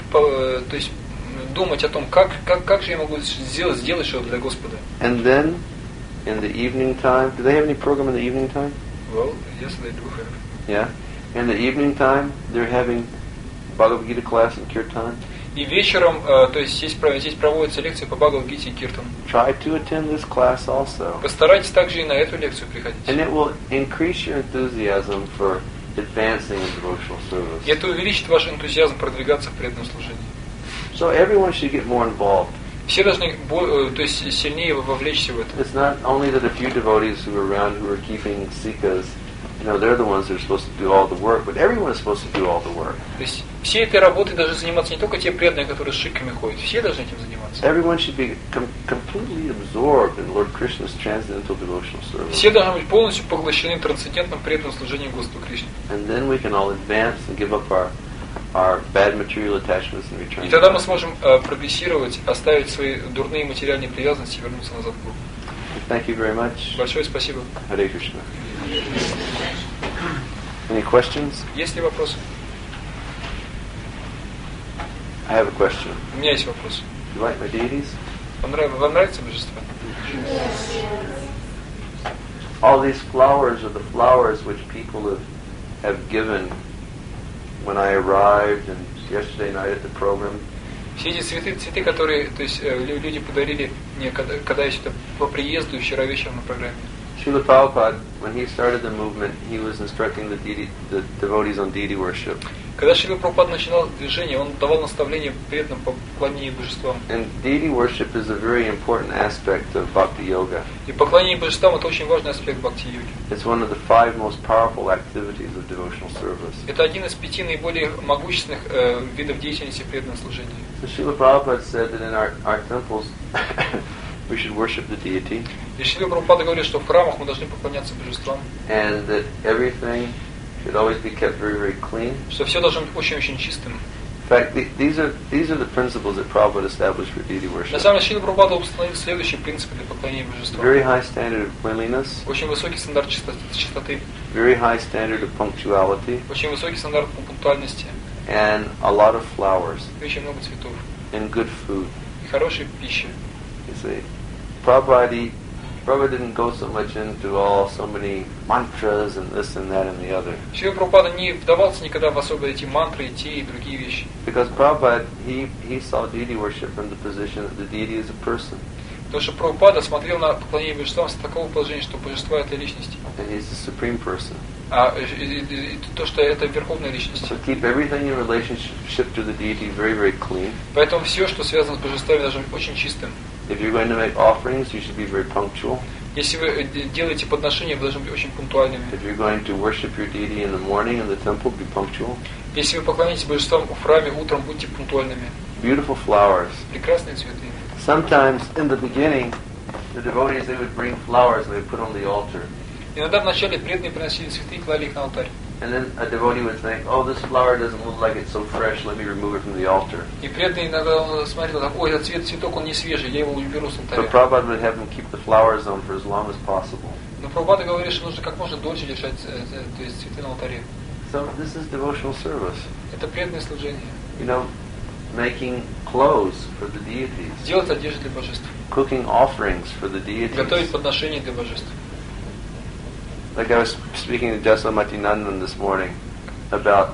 думать о том, как же я могу сделать что-то для Господа. And then in the evening time, do they have any program in the evening time? Well, yes, they do have. Yeah. In the evening time, they're having Bhagavad Gita class in Kirtan. И вечером, то есть здесь проводятся лекции по Бхагавад-гите и Киртану. Try to attend this class also. Постарайтесь также и на эту лекцию приходить. And it will increase your enthusiasm for advancing in devotional service. И это увеличит ваш энтузиазм продвигаться в преданном служении. So everyone should get more involved. Все должны, то есть сильнее вовлечься в это. It's not only that a few devotees who are around who are keeping sikas, you know, they're the ones that are supposed to do all the work, but everyone is supposed to do all the work. То есть всей этой работой должны заниматься не только те преданные, которые с шиками ходят, все должны этим заниматься. Everyone should be completely absorbed in Lord Krishna's transcendental devotional service. Все должны быть полностью поглощены трансцендентным преданным служением Господу Кришне. And then we can all advance and give up our bad material attachments and return. И тогда мы сможем прогрессировать, оставить свои дурные материальные привязанности и вернуться назад в Бога. Thank you very much. Большое спасибо. Hare Krishna. Any questions? Есть ли вопросы? I have a question. У меня есть вопрос. You like my deities? Вам нравится божество? All these flowers are the flowers which people have given when I arrived and yesterday night at the program. Все эти цветы, которые, то есть люди подарили мне, когда я сюда по приезду и вчера вечером на программе. Srila Prabhupada, when he started the movement, he was instructing the devotees on deity worship. Когда Шрила Прабхупада начинал движение, он давал наставления преданным по поклонению божествам. And deity worship is a very important aspect of Bhakti Yoga. И поклонение божествам это очень важный аспект бхакти-йоги. It's one of the 5 most powerful activities of devotional service. Это один из 5 наиболее могущественных видов деятельности преданного служения. So Srila Prabhupada said that in our temples we should worship the deity. И Шрила Прабхупада говорит, что в храмах мы должны поклоняться божествам. And that everything should always be kept very, very clean. Что все должно быть очень-очень чистым. In fact, these are the principles that Prabhupada established for deity На worship. самом деле Шрила Прабхупада установил следующие принципы для поклонения божествам. Very high standard of cleanliness, Очень высокий стандарт чистоты, very high standard of punctuality, очень высокий стандарт пунктуальности, and a lot of flowers, и очень много цветов, and good food. и хорошая пища. You see, Prabhupada didn't go so much into so many mantras and this and that and the other. Шрила Прабхупада не вдавался никогда в особо эти мантры, и те, и другие вещи. Because Prabhupada, he saw deity worship from the position that the deity is a person. Потому что Прабхупада смотрел на поклонение божествам с такого положения, что божество это личность. And he's the supreme person. А то, что это верховная личность. So keep everything in relationship to the deity very, very clean. Поэтому все, что связано с божествами, должно быть очень чистым. If you're going to make offerings, you should be very punctual. Если вы делаете подношения, вы должны быть очень пунктуальными. If you're going to worship your deity in the morning in the temple, be punctual. Если вы поклоняетесь божествам в храме утром, будьте пунктуальными. Beautiful flowers. Прекрасные цветы. Sometimes in the beginning, the devotees, they would bring flowers and they would put on the altar. Иногда вначале преданные приносили цветы и клали их на алтарь. And then a devotee would think, oh, this flower doesn't look like it's so fresh, let me remove it from the altar. И преданный иногда смотрел, ой, этот цветок, он не свежий, я его уберу с So алтаря. Prabhupada would have him keep the flowers on for as long as possible. Но Прабхупада говорит, что нужно как можно дольше держать то есть цветы на алтаре. So this is devotional service. Это преданное служение. You know, making clothes for the deities, Делать одежду для божеств. cooking offerings for the deities. Готовить подношения для божеств. Like I was speaking to Jasoamati Nandan this morning about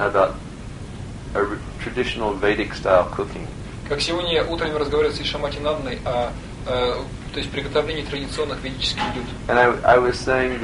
traditional Vedic style cooking. Как сегодня я утром разговаривал с Шамати Нанной о то есть приготовлении традиционных ведических блюд. And I was saying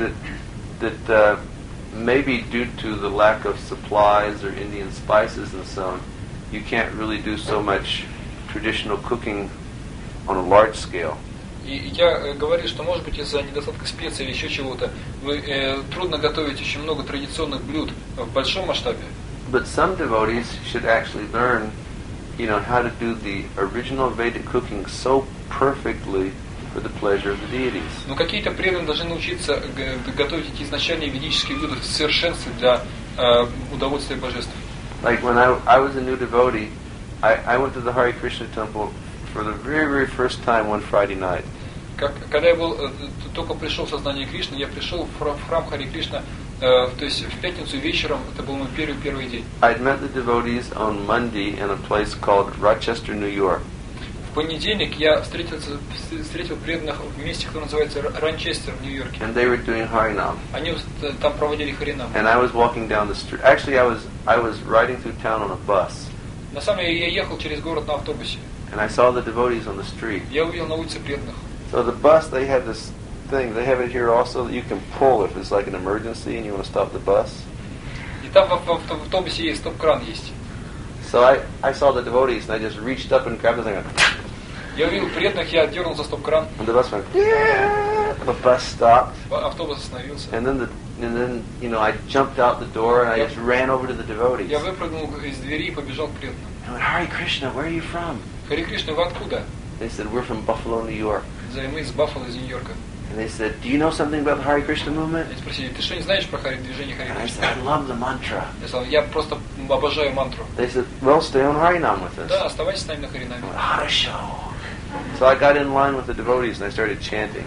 that maybe due to the lack of supplies or Indian spices and so on, you can't really do so much traditional cooking on a large scale. И я говорил, что может быть из-за недостатка специй или еще чего-то вы трудно готовить очень много традиционных блюд в большом масштабе. But some devotees should actually learn, you know, how to do the original Vedic cooking so perfectly for the pleasure of the deities. Но какие-то преданные должны научиться готовить эти изначальные ведические блюда в совершенстве для удовольствия божеств. Like when I was a new devotee, I went to the Hare Krishna temple for the very, very first time one Friday night. Когда я был только пришел в сознание Кришны, я пришел в храм Хари Кришна, то есть в пятницу вечером, это был мой первый день. I'd met the devotees on Monday in a place called Rochester, New York. В понедельник я встретил преданных в месте, которое называется Ранчестер в Нью-Йорке. And they were doing Harinam. Они там проводили Харинам. And I was walking down the street. Actually, I was riding through town on a bus. На самом деле я ехал через город на автобусе. And I saw the devotees on the street. Я увидел на улице преданных. So the bus, they have this thing. They have it here also that you can pull if it's like an emergency and you want to stop the bus. И там в автобусе есть стоп-кран есть. So I saw the devotees and I just reached up and grabbed the thing. Я увидел преданных, я дернул за стоп-кран. And the bus went. Yeah! The bus stopped. Автобус остановился. And then you know I jumped out the door and I just ran over to the devotees. Я выпрыгнул из двери и побежал к преданным. I went, Hare Krishna, where are you from? Хари Кришна, вы откуда? They said, we're from Buffalo, New York. Мы из Баффало, из Нью-Йорка. And they said, do you know something about the Hare Krishna movement? Они спросили, ты что не знаешь про движение Хари And I Кришна? said, I love the mantra. Я сказал, я просто обожаю мантру. They said, well, stay on Harinam with us. Да, оставайтесь с нами на Харинаме. Harasho. So I got in line with the devotees and I started chanting.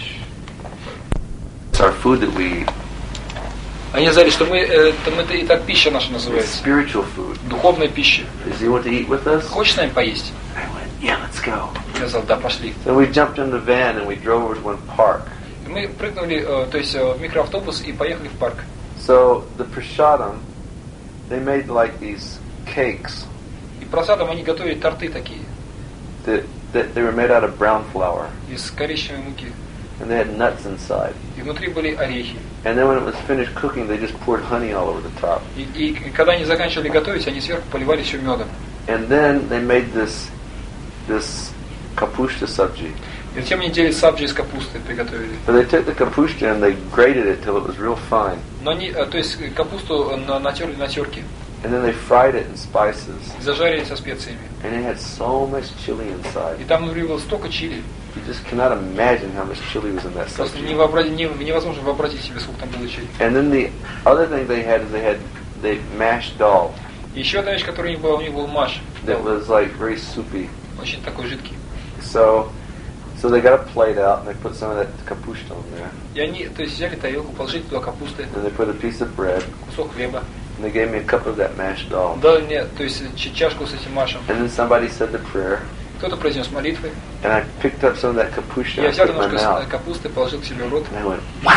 It's our food that we eat. Они сказали, что это и так пища наша It's называется. spiritual food. Духовная пища. Does he want to eat with us? Хочешь с нами поесть? I went, yeah, let's go. Я сказал, да, пошли. So we jumped in the van and we drove over to one park. И мы прыгнули, то есть в микроавтобус и поехали в парк. So the prasadam, they made like these cakes И просадом они готовили торты такие, that they were made out of brown flour. из коричневой муки. And they had nuts inside. И внутри были орехи. And then when it was finished cooking, they just poured honey all over the top. И когда они заканчивали готовить, они сверху поливали еще медом. And then they made this kapushta sabji. И затем они делали сабджи из капусты, приготовили. But they took the kapushta and they grated it till it was real fine. Но они, то есть капусту натерли на терке. And then they fried it in spices. И зажарили со специями. And it had so much chili inside. И там внутри было столько чили. You just cannot imagine how much chili was in that Просто sabji. невозможно вообразить себе, сколько там было чили. And then the other thing they had is they mashed dal. И еще одна вещь, которая у них был маш. That was like very soupy. Очень такой жидкий. So they got a plate out and they put some of that kapushta on there. И они, то есть, взяли тарелку, положили туда капусты, And they put a piece of bread. кусок хлеба. And they gave me a cup of that mashed dal. Дали мне, то есть, чашку с этим машем. And then somebody said the prayer. Кто-то произнес молитвы. And I picked up some of that kapushta Я and взял put it in my немножко mouth. капусты, положил к себе в рот. And I went, wow!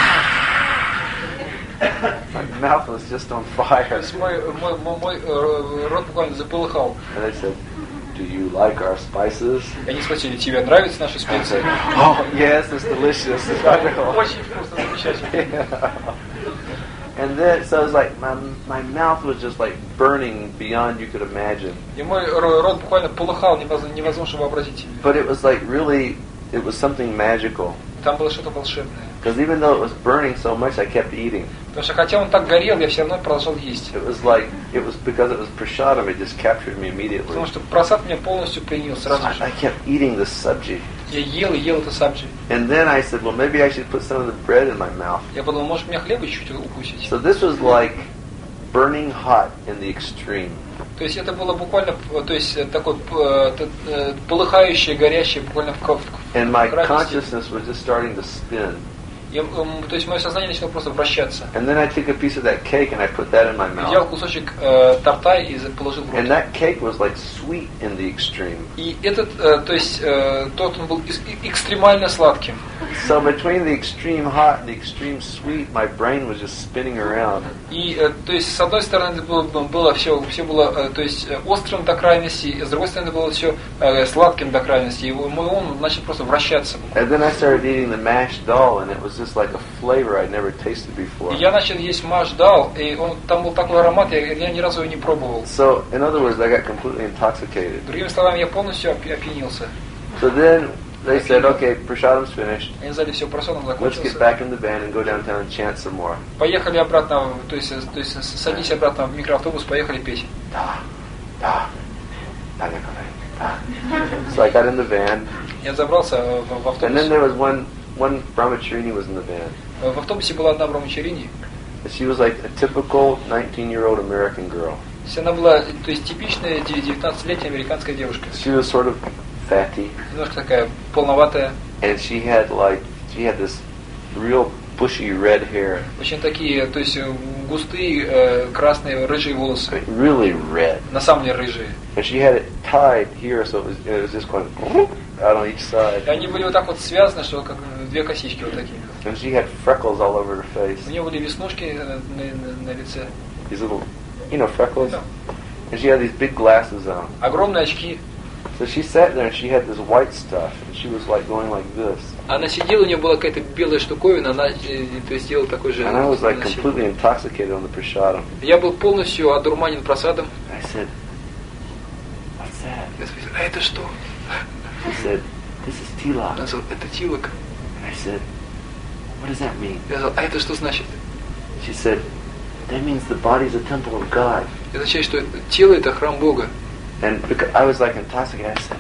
My mouth was just on То fire. есть мой рот буквально заполыхал. And they said, do you like our spices? И они спросили, тебе нравятся наши And I специи? said, oh, yes, it's delicious. It's wonderful. Очень вкусно, замечательно. Yeah. And then, so it was like, my mouth was just like burning beyond you could imagine. И мой рот буквально полыхал, невозможно вообразить себе. But it was like really, it was something magical. Там было что-то волшебное. Because even though it was burning so much, I kept eating. Потому что хотя он так горел, я все равно продолжал есть. It was because it was prasadam, it just captured me immediately. Потому что просад меня полностью принял сразу же. I kept eating this sabji. Я ел и ел это сабджи. And then I said, well, maybe I should put some of the bread in my mouth. Я подумал, может мне хлеба чуть-чуть укусить. So this was like burning hot in the extreme. То есть это было буквально, то есть такой полыхающее, горящее, буквально в And my крайности. consciousness was just starting to spin. То есть мое сознание начало просто вращаться. And then I took a piece of that cake and I put that in my Взял mouth. кусочек торта и положил в рот. And that cake was like sweet in the extreme. И этот, то есть тот он был экстремально сладким. So between the extreme hot and the extreme sweet, my brain was just spinning around. И то есть с одной стороны было все было, то есть острым до крайности, и с другой стороны было все сладким до крайности. И мой ум начал просто вращаться. And then I started eating the mashed dal, and it was just like a flavor I'd never tasted before. И я начал есть машдал, и там был такой аромат, я ни разу его не пробовал. So, in other words, I got completely intoxicated. Другими словами, я полностью опьянился. So then they said, okay, prasadam's finished. Они сказали, все, просадом Let's закончился. get back in the van and go downtown and chant some more. Поехали обратно, то есть садись обратно в микроавтобус, поехали петь. So I got in the van, Я забрался в and then автобус. there was one brahmacharini was in the van. В автобусе была одна брамачарини. She was like a typical 19-year-old American girl. То есть она была, то есть типичная 19-летняя американская девушка. She was sort of fatty, Немножко такая полноватая, and she had this real bushy red hair. очень такие, то есть густые, красные, рыжие волосы. I mean, really red. На самом деле рыжие. And she had it tied here, so it was just going out on each side. И они были вот так вот связаны, что как две косички вот такие. And she had freckles all over her face. У нее были веснушки на лице. These little, freckles. Да. And she had these big glasses on. Огромные очки. So she sat there and she had this white stuff, and she was like going like this. Она сидела, у нее была какая-то белая штуковина, она то есть делала такой же. And I was like completely intoxicated on the prasadam. Я был полностью одурманен просадом. I said, what's that? Я спросил, а это что? She said, this is tilak. Она сказала, это тилок. I said, what does that mean? Я сказал, а это что значит? She said, that means the body's a temple of God. Это означает, что тело это храм Бога. And because I was like intoxicated, I said,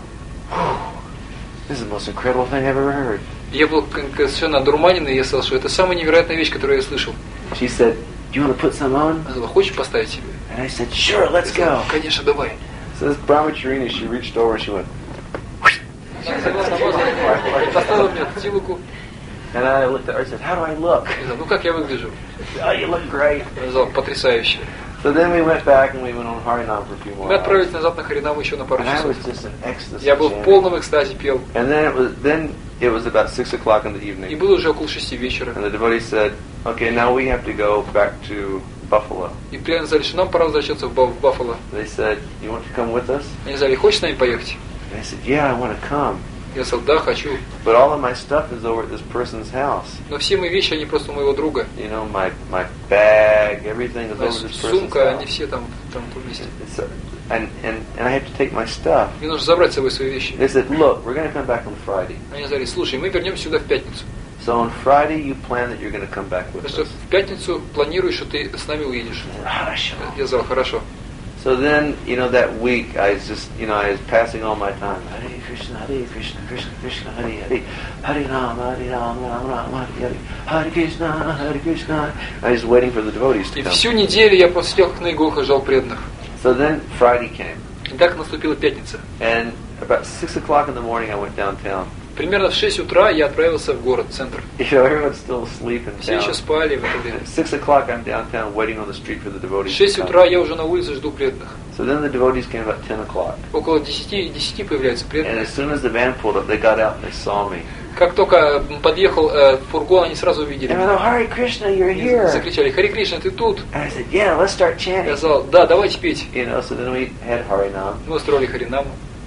this is the most incredible thing I've ever heard. Я был совершенно одурманен, и я сказал, что это самая невероятная вещь, которую я слышал. She said, do you want to put some on? Она сказала, хочешь поставить себе? And I said, sure, let's Я сказал, go. конечно, давай. So this brahmacharini, she reached over and she went, Она взяла намазала, поставила мне тилоку. and I looked at her and said, how do I look? Я сказал, ну как я выгляжу? Oh, you look great. Она сказала, потрясающе. So then we went back and we went on Harinam for a few more Мы hours. отправились назад на Харинам еще на пару And I was часов. just in ecstasy. Я был в chanting. полном экстазе, пел. And then it was about 6 o'clock in the И evening. было уже около 6 вечера. And the devotee said, okay, now we have to go back to Buffalo. И преданные сказали, что нам пора возвращаться в Баффало. They said, you want to come with us? Они сказали, хочешь с нами поехать? And I said, yeah, I want to come. Я сказал, да, хочу. But all of my stuff is over at this person's house. Но все мои вещи, они просто у моего друга. You know, my bag, everything is Моя over this person's сумка, они house. все там вместе. And I have to take my stuff. Мне нужно забрать с собой свои вещи. They said, look, we're going to come back on Friday. Они сказали, слушай, мы вернемся сюда в пятницу. So on Friday, you plan that you're going to come back with Так что us. в пятницу планируешь, что ты с нами уедешь. Хорошо. Я сказал, хорошо. So then, that week, I was just, I was passing all my time. Hare Krishna, Krishna, Krishna, Hare Hare. Hare Rama, Ram Ram, Hare Hare. Hare Krishna. I was waiting for the devotees to И come. всю неделю я просто сидел как на иголках, ждал преданных. So then Friday came. И так наступила пятница. And about 6 o'clock in the morning, I went downtown. Примерно в 6 утра я отправился в город, в центр. Everyone's still asleep in Все еще town. спали в это время. At 6 o'clock, I'm downtown waiting on the street for the В devotees 6 to утра come. я уже на улице жду преданных. So then the devotees came about 10 o'clock. Около 10 появляются And преданные. as soon as the van pulled up, they got out and they saw me. Как только подъехал фургон, они сразу увидели And I меня. went, Hare Krishna, you're Они here. закричали, Хари Кришна, ты тут? And I said, yeah, let's start Я chanting. сказал, да, давайте петь. So then we had Harinam. Мы устроили Харинаму.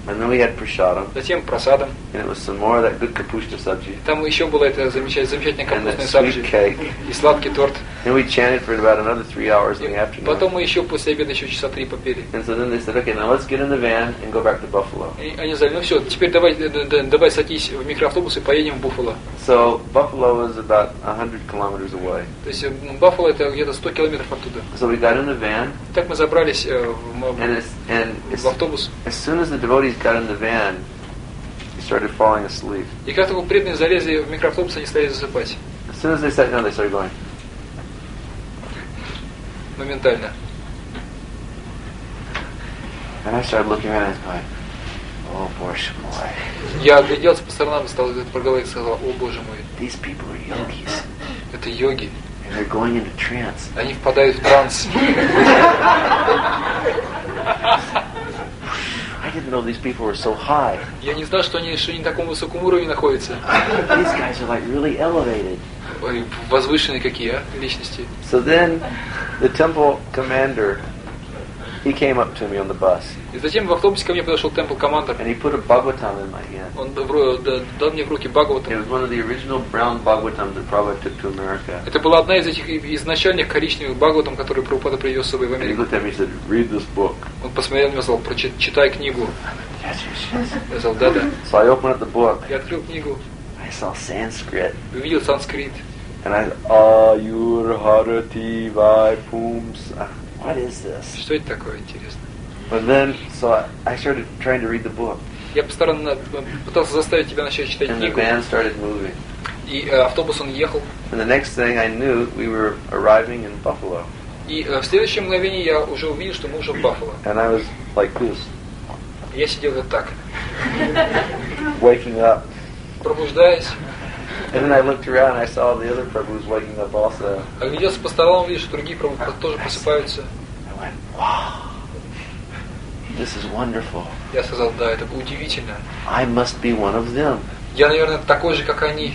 And then we had prasadam. Затем просадом. And it was some more of that good kapushta sabji. Там еще было это замечательное And that капустное sweet сабжи cake. и сладкий торт. And we chanted for about another 3 hours in the И afternoon. потом мы еще после обеда еще часа 3 попели. And so then they said, okay, now let's get in the van and go back to Buffalo. И они сказали, ну все, теперь давай садись в микроавтобус и поедем в Буффало. So Buffalo is about 100 kilometers away. То есть Баффало это где-то 100 километров оттуда. So we got in the van. Так мы забрались в автобус. As soon as the devotees got in the van, they started falling asleep. И как только преданные залезли в микроавтобус, они стали засыпать. As soon as they sat down, they started going. Моментально. And I started looking around and going, oh, Borsha boy. Я огляделся по сторонам и стал проговорить и сказал, о боже мой. These people are yogis. Это йоги. And they're going into trance. Они впадают в транс. I didn't know these people were so high. Я не знал, что они на таком высоком уровне находятся. These guys are like really elevated. Ой, возвышенные какие, личности. So then the temple commander, he came up to me on the bus. И затем в автобусе ко мне подошел темпл-командер. And he put a Bhagavatam in my hand. Он дал мне в руки Бхагаватам. It was one of the original brown Bhagavatams that Prabhupada took to America. Это была одна из этих изначальных коричневых Бхагаватам, которые Прабхупада привез с собой в And he Америку. looked at me and said, read this book. Он посмотрел на меня и сказал, читай книгу. Yes, yes, yes. Я сказал, да-да. So I opened up the book. Я открыл книгу, I saw Sanskrit. увидел санскрит. And I said, Ayurharati Vaipums. What is this? Что это такое, интересно? But then, so I started trying to read the book. Я постоянно пытался заставить тебя начать читать And the книгу. van started moving. И автобус он ехал. And the next thing I knew, we were arriving in Buffalo. И в следующее мгновение я уже увидел, что мы уже в Баффало. And I was like this, Я сидел вот так, waking up. пробуждаясь. And then I looked around and I saw the other Prabhus waking up also. Огляделся по сторонам, увидел, что другие тоже просыпаются. I went, wow, this is wonderful. Я сказал, да, это удивительно. I must be one of them. Я, наверное, такой же, как они.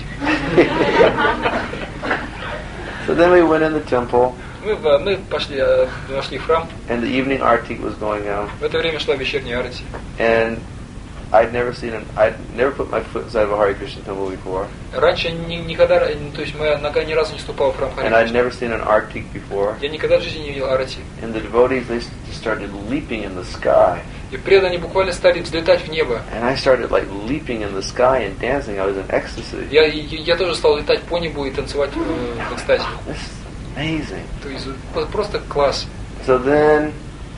So then we went in the temple, Мы вошли в храм. and the evening arti was going on. В это время шла вечерняя арати. And I'd never put my foot inside of a Hare Krishna temple before. Раньше никогда, то есть моя нога ни разу не ступала в храм Хари And I'd Кришны. never seen an artik before. Я никогда в жизни не видел арати. And the devotees, they just started leaping in the sky. И преданные буквально стали взлетать в небо. And I started like leaping in the sky and dancing. I was in ecstasy. Я тоже стал летать по небу и танцевать в экстазе. This is amazing. То есть просто класс. So then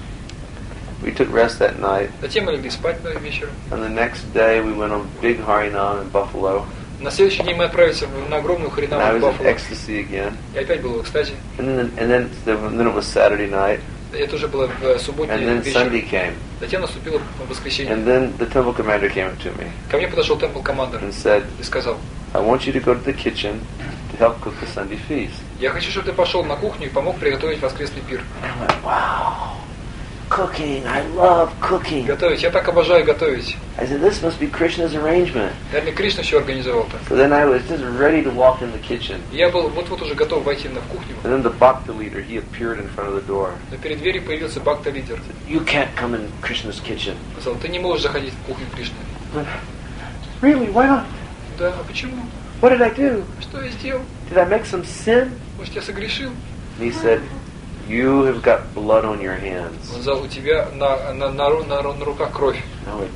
we took rest that night. Затем мы легли спать вечером. And the next day we went on big Harinam in Buffalo. На следующий день мы отправились на огромную And I Харинаму в was in Баффало. ecstasy again. И опять был в экстазе. And then it was Saturday night. Это уже было в субботний And then вечер. Sunday came. Затем наступило воскресенье. And then the temple commander came up to me Ко мне подошел темпл-командер and said, и сказал, I want you to go to the kitchen to help cook the Sunday feast. я хочу, чтобы ты пошел на кухню и помог приготовить воскресный пир. And I went, wow, cooking, I love cooking. Готовить, я так обожаю готовить. I said, this must be Krishna's arrangement. Наверное, Кришна все организовал так. So then I was just ready to walk in the kitchen. Я был вот-вот уже готов войти в кухню, And then the bhakta leader, he appeared in front of the door. но перед дверью появился бхакта-лидер. You can't come in Krishna's kitchen. Сказал, ты не можешь заходить в кухню Кришны. Really? Why not? Да, а почему? What did I do? Что я сделал? Did I make some sin? Может, я согрешил? And he said, you have got blood on your hands. Он сказал, у тебя на руках кровь. I went,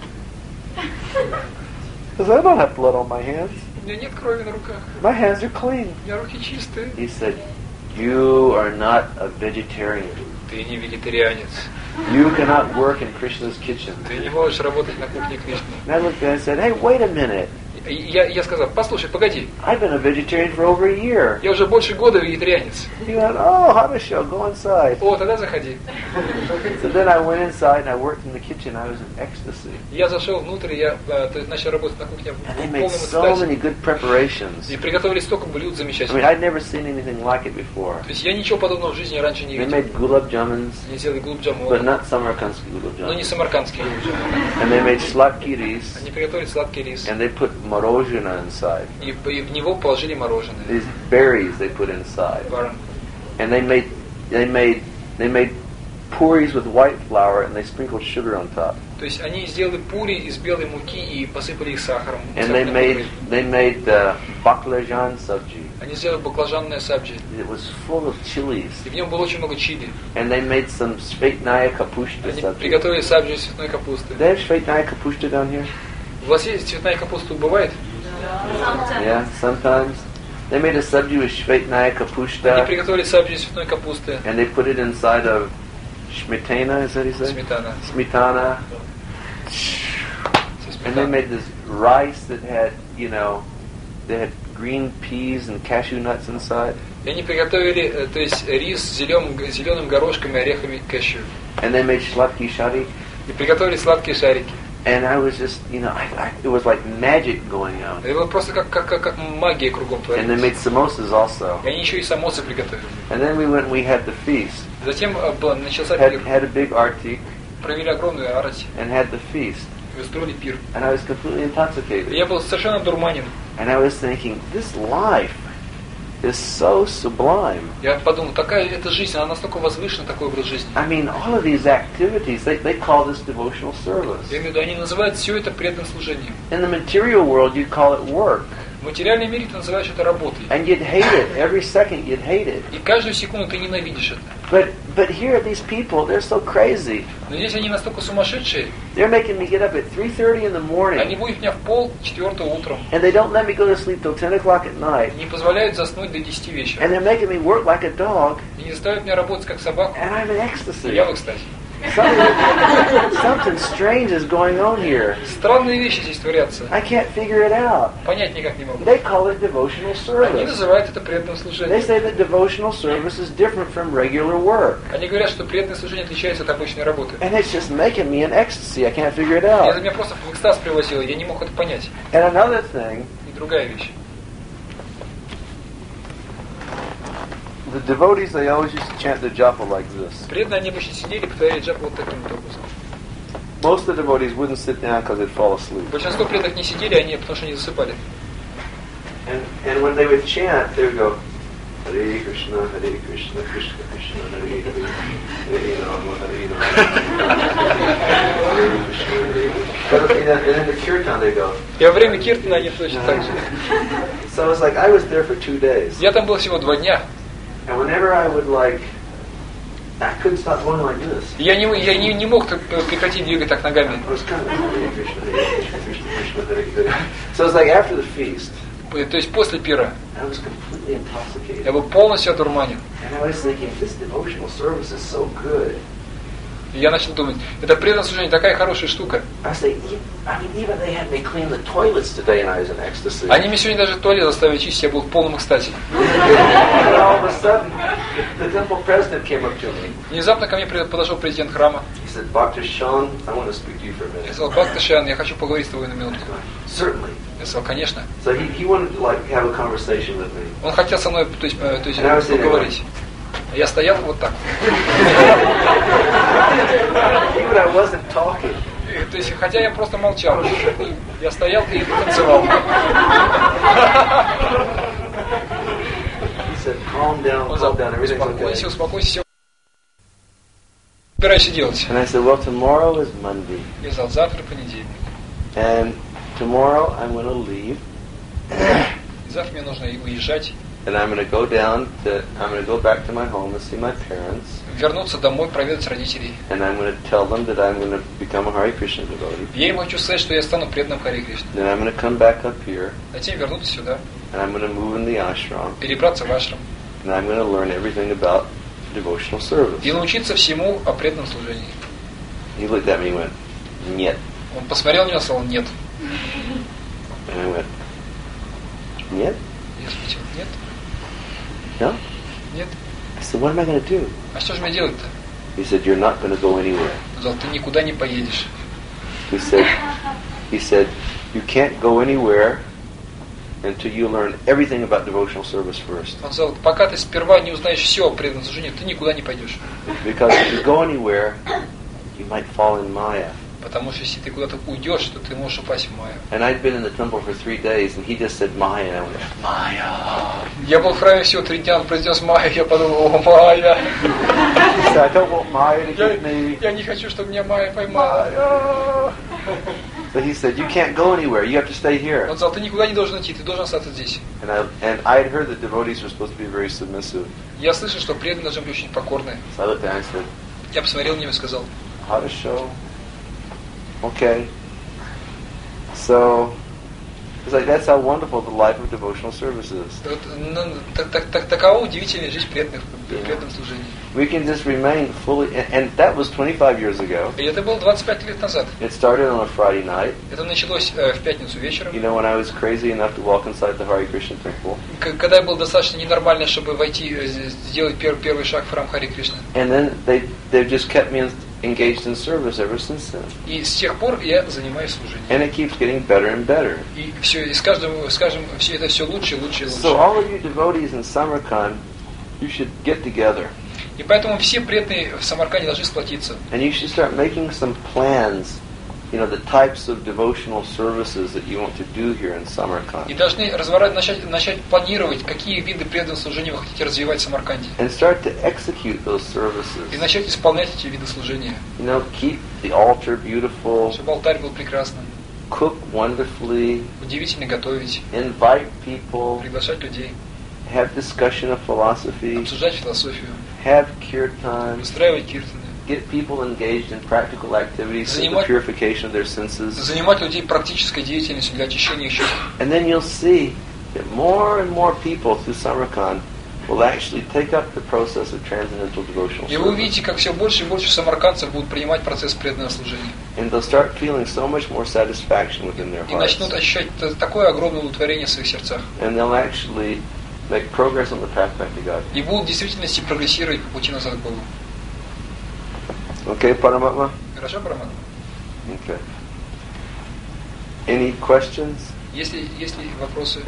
because I don't have blood on my hands. У меня нет крови на руках. My hands are clean. У меня руки чистые. He said, you are not a vegetarian. Ты не вегетарианец. You cannot work in Krishna's kitchen. Ты не можешь работать на кухне Кришны. And I looked at him and said, hey, wait a minute. Я сказал, послушай, погоди. I've been a vegetarian for over a year. Я уже больше года вегетарианец. He went, oh, Hadasho, go inside. О, тогда заходи. So then I went inside and I worked in the kitchen. I was in ecstasy. Я зашел внутрь, я начал работать на кухне в And they полном made so экстазе. many good preparations. И приготовили столько блюд I mean, замечательных. I'd never seen anything like it before. То есть я ничего подобного в жизни раньше не They видел. made gulab jamans, Они сделали гулаб but джамун, not Samarkandsky gulab но не jamans. самаркандский гулаб джамун. And they made slatki ris, Они приготовили сладкий рис. and they put morozhina inside. И в него положили мороженое. These berries they put inside. Баран. And they made puris with white flour and they sprinkled sugar on top. То есть они сделали пури из белой муки и посыпали их сахаром. And they made baklajan sabji. Они сделали баклажанное сабджи. It was full of chilies. И в нем было очень много чили. And they made some Svetnaya kapushta Они sabji. приготовили сабджи из цветной капусты. Do they have Svetnaya kapushta down here? У вас есть цветная капуста? Бывает? Yeah, sometimes. They made a sabji with Svetnaya Они kapushta. приготовили сабджи из цветной капусты. And they put it inside of Smetana, is that he said? Сметана. Smetana. And they made this rice that had, they had green peas and cashew nuts inside. И они приготовили, то есть рис с зеленым горошком и орехами кэшью. And they made slatki shari. И приготовили сладкие шарики. And I was just, it was like magic going on. Это было просто как магия кругом And they made творилась. samosas also. И они еще и самосы приготовили. And then we went and we had the feast. Затем начался Had, пир. had a big artik Провели огромную арать. and had the feast. И устроили пир. And I was completely И intoxicated. я был совершенно дурманен. And I was thinking, this life is so sublime. Я подумал, такая эта жизнь, она настолько возвышена, такой образ жизни. I mean, all of these activities, they call this devotional service. Я имею в виду, они называют все это преданным служением. In the material world, you'd call it work. В материальном мире ты называешь это работой. And you'd hate it. Every second you'd hate it. И каждую секунду ты ненавидишь это. But here, these people, they're so crazy. Но здесь они настолько сумасшедшие, They're making me get up at 3:30 in the они morning. будут меня в 3:30 утром. And they don't let me go to sleep till 10 o'clock at night. Не позволяют заснуть до 10 вечера. And they're making me work like a dog. И не заставляют меня работать как собаку. And I'm in И ecstasy. я в экстазе. Something strange is going on here. Странные вещи здесь творятся. I can't figure it out. Понять никак не могу. They call it devotional Они service. называют это преданным They служением. say that devotional service is different from regular work. Они говорят, что преданное служение отличается от обычной работы. And it's just making me in ecstasy. I can't figure it И это out. меня просто в экстаз привозило, я не мог это понять. And another thing, И другая вещь. the devotees, they always used to chant the japa like this. Преданные они обычно сидели и повторяли джапу вот таким вот образом. Most of the devotees wouldn't sit down because they'd fall asleep. Большинство преданных не сидели, они потому что не засыпали. And when they would chant, they would go, Hare Krishna, Krishna Krishna, Hare Hare, Hare Rama, Hare Rama, Hare Krishna, Hare Krishna. And in the kirtan they go. И во время киртана они точно так же. So it's like I was there for 2 days. Я там был всего 2 дня. And whenever I would I couldn't stop going like this. И я не мог прекратить двигать так ногами. I was kind of Hare Krishna, Krishna, Hare Hare. So it's like after the feast, То есть после пира I was completely intoxicated. я был полностью одурманен. And I was thinking, this devotional service is so good. И я начал думать, это преданное служение такая хорошая штука. I say, even they had me clean the toilets today, and I was in ecstasy. Они мне сегодня даже туалет заставили чистить, я был в полном экстазе. And all of a sudden, the temple president came up to me. Внезапно ко мне подошел президент храма. He said, Bhakta Shan, I want to speak to you for a Я minute. сказал, Бхакташан, я хочу поговорить с тобой на минуту. Certainly. Я сказал, конечно. So he wanted to have a conversation with me. Он хотел со мной, то есть поговорить. Я стоял вот так. Even I wasn't talking. То есть, хотя я просто молчал. Я стоял и танцевал. He said, calm down, everything's okay. Успокойся. Собираешься делать? And I said, well, tomorrow is Monday. Я сказал, завтра понедельник. And tomorrow I'm going to leave. Завтра мне нужно уезжать. And I'm going to go back to my home and see my parents. Вернуться домой, проведать родителей. And I'm going to tell them that I'm going to become a Hare Krishna devotee. Я им хочу сказать, что я стану преданным Харе Кришне. Then I'm going to come back up here. Затем вернуться сюда. And I'm going to move in the ashram. Перебраться в ашрам. And I'm going to learn everything about devotional service. И научиться всему о преданном служении. He looked at me and went, "Нет." Он посмотрел на меня и сказал, нет. And I went, "Нет? Я спросил, нет? No?" Нет. I said, "What am I going to do?" А что же мне делать-то? He said, "You're not going to go anywhere." Он сказал, ты никуда не поедешь. He said, "You can't go anywhere until you learn everything about devotional service first. Он сказал, пока ты сперва не узнаешь все о преданном служении, ты никуда не пойдешь. Because if you go anywhere, you might fall in Maya." Потому что если ты куда-то уйдешь, то ты можешь упасть в Майю. And I'd been in the temple for 3 days, and he just said Maya, and I went, Maya. Я был в храме всего 3 дня, он произнес Майя, я подумал, о, Майя. He said, I don't want Maya to get me. Я не хочу, чтобы меня Майя поймала. So he said, you can't go anywhere. You have to stay here. Он сказал, ты никуда не должен идти, ты должен остаться здесь. And I had heard that devotees were supposed to be very submissive. Я слышал, что преданные должны быть очень покорные. So I looked at him and I said, Я посмотрел на него и сказал, how to show? Okay. So, it's like that's how wonderful the life of devotional service is. вот, такова удивительная жизнь преданных в преданном служении. We can just remain fully, and that was 25 years ago. И это было 25 лет назад. It started on a Friday night. Это началось в пятницу вечером. You know, when I was crazy enough to walk inside the Hare Krishna temple. Когда я был достаточно ненормально, чтобы войти, сделать первый шаг в храм Харе Кришны. And then they've just kept me engaged in service ever since then. И с тех пор я занимаюсь служением. And it keeps getting better and better. И все, и с каждым, все это все лучше и лучше и лучше. So all of you devotees in Samarkand, you should get together. И поэтому все преданные в Самарканде должны сплотиться. And you should start making some plans, you know, the types of devotional services that you want to do here in Samarkand. И должны начать планировать, какие виды преданного служения вы хотите развивать в Самарканде. And start to execute those services. И начать исполнять эти виды служения. You know, keep the altar beautiful. Чтобы алтарь был прекрасным. Cook wonderfully. Удивительно готовить. Invite people. Приглашать людей. Have discussion of philosophy. Обсуждать философию. Have kirtan. Устраивать киртаны. Get people engaged in practical activities for the purification of their senses. Занимать людей практической деятельностью для очищения их чувств. And then you'll see that more and more people through Samarkand will actually take up the process of transcendental devotional service. И вы увидите, как все больше и больше самаркандцев будут принимать процесс преданного служения. And they'll start feeling so much more satisfaction within their И hearts. начнут ощущать такое огромное удовлетворение в своих сердцах. And they'll actually make progress on the path back to God. И будут в действительности прогрессировать по пути назад к Богу. Okay, Paramatma? Хорошо, Параматма? Okay. Any questions? Есть ли вопросы?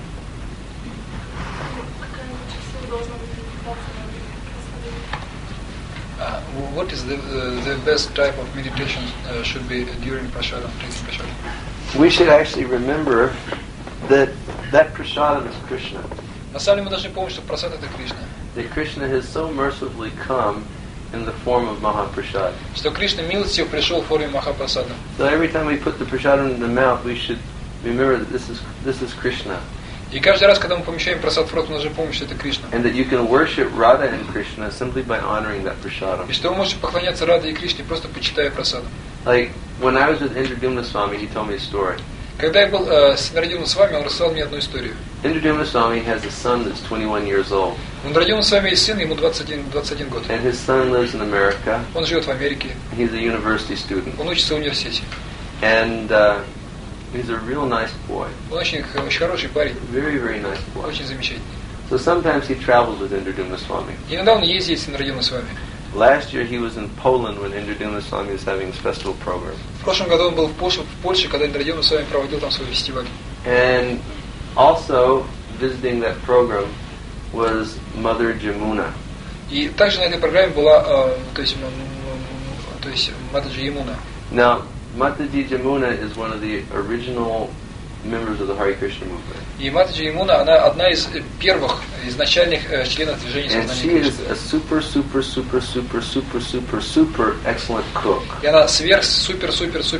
What is the best type of meditation should be during prasadam, taking prasadam? We should actually remember that prasadam is Krishna. На самом деле мы должны помнить, что прасад это Кришна. That Krishna has so mercifully come in the form of Mahaprasad. Что Кришна милостиво пришел в форме Махапрасада. So every time we put the prasadam in the mouth, we should remember that this is Krishna. И каждый раз, когда мы помещаем прасад в рот, мы должны помнить, что это Кришна. And that you can worship Radha and Krishna simply by honoring that prasadam. И что вы можете поклоняться Раде и Кришне, просто почитая прасадом. Like when I was with Indradumna Swami, he told me a story. Когда я был с Индрадьюмной с вами, он рассказал мне одну историю. Indradumna Swami has a son that's 21 years old. У Индрадьюмны с вами есть сын, ему 21 год. And his son lives in America. Он живет в Америке. He's a university student. Он учится в университете. And he's a real nice boy. Он очень хороший парень. Very, very nice boy. Очень замечательный. So sometimes he travels with Indradumna Swami. Иногда он ездит с Индрадьюмной с вами. Last year he was in Poland when Indradumna Swami was having his festival program. В прошлом году он был в Польше, когда Индрадьюмна с вами проводил там свой фестиваль. And also visiting that program was Mother Jamuna. И также на этой программе была, то есть Матаджи Ямуна. Now, Mataji Jamuna is one of the original members of the Hare Krishna movement. И Матаджи Ямуна, она одна из первых изначальных членов движения And сознания she Кришны. is a super excellent cook. И она супер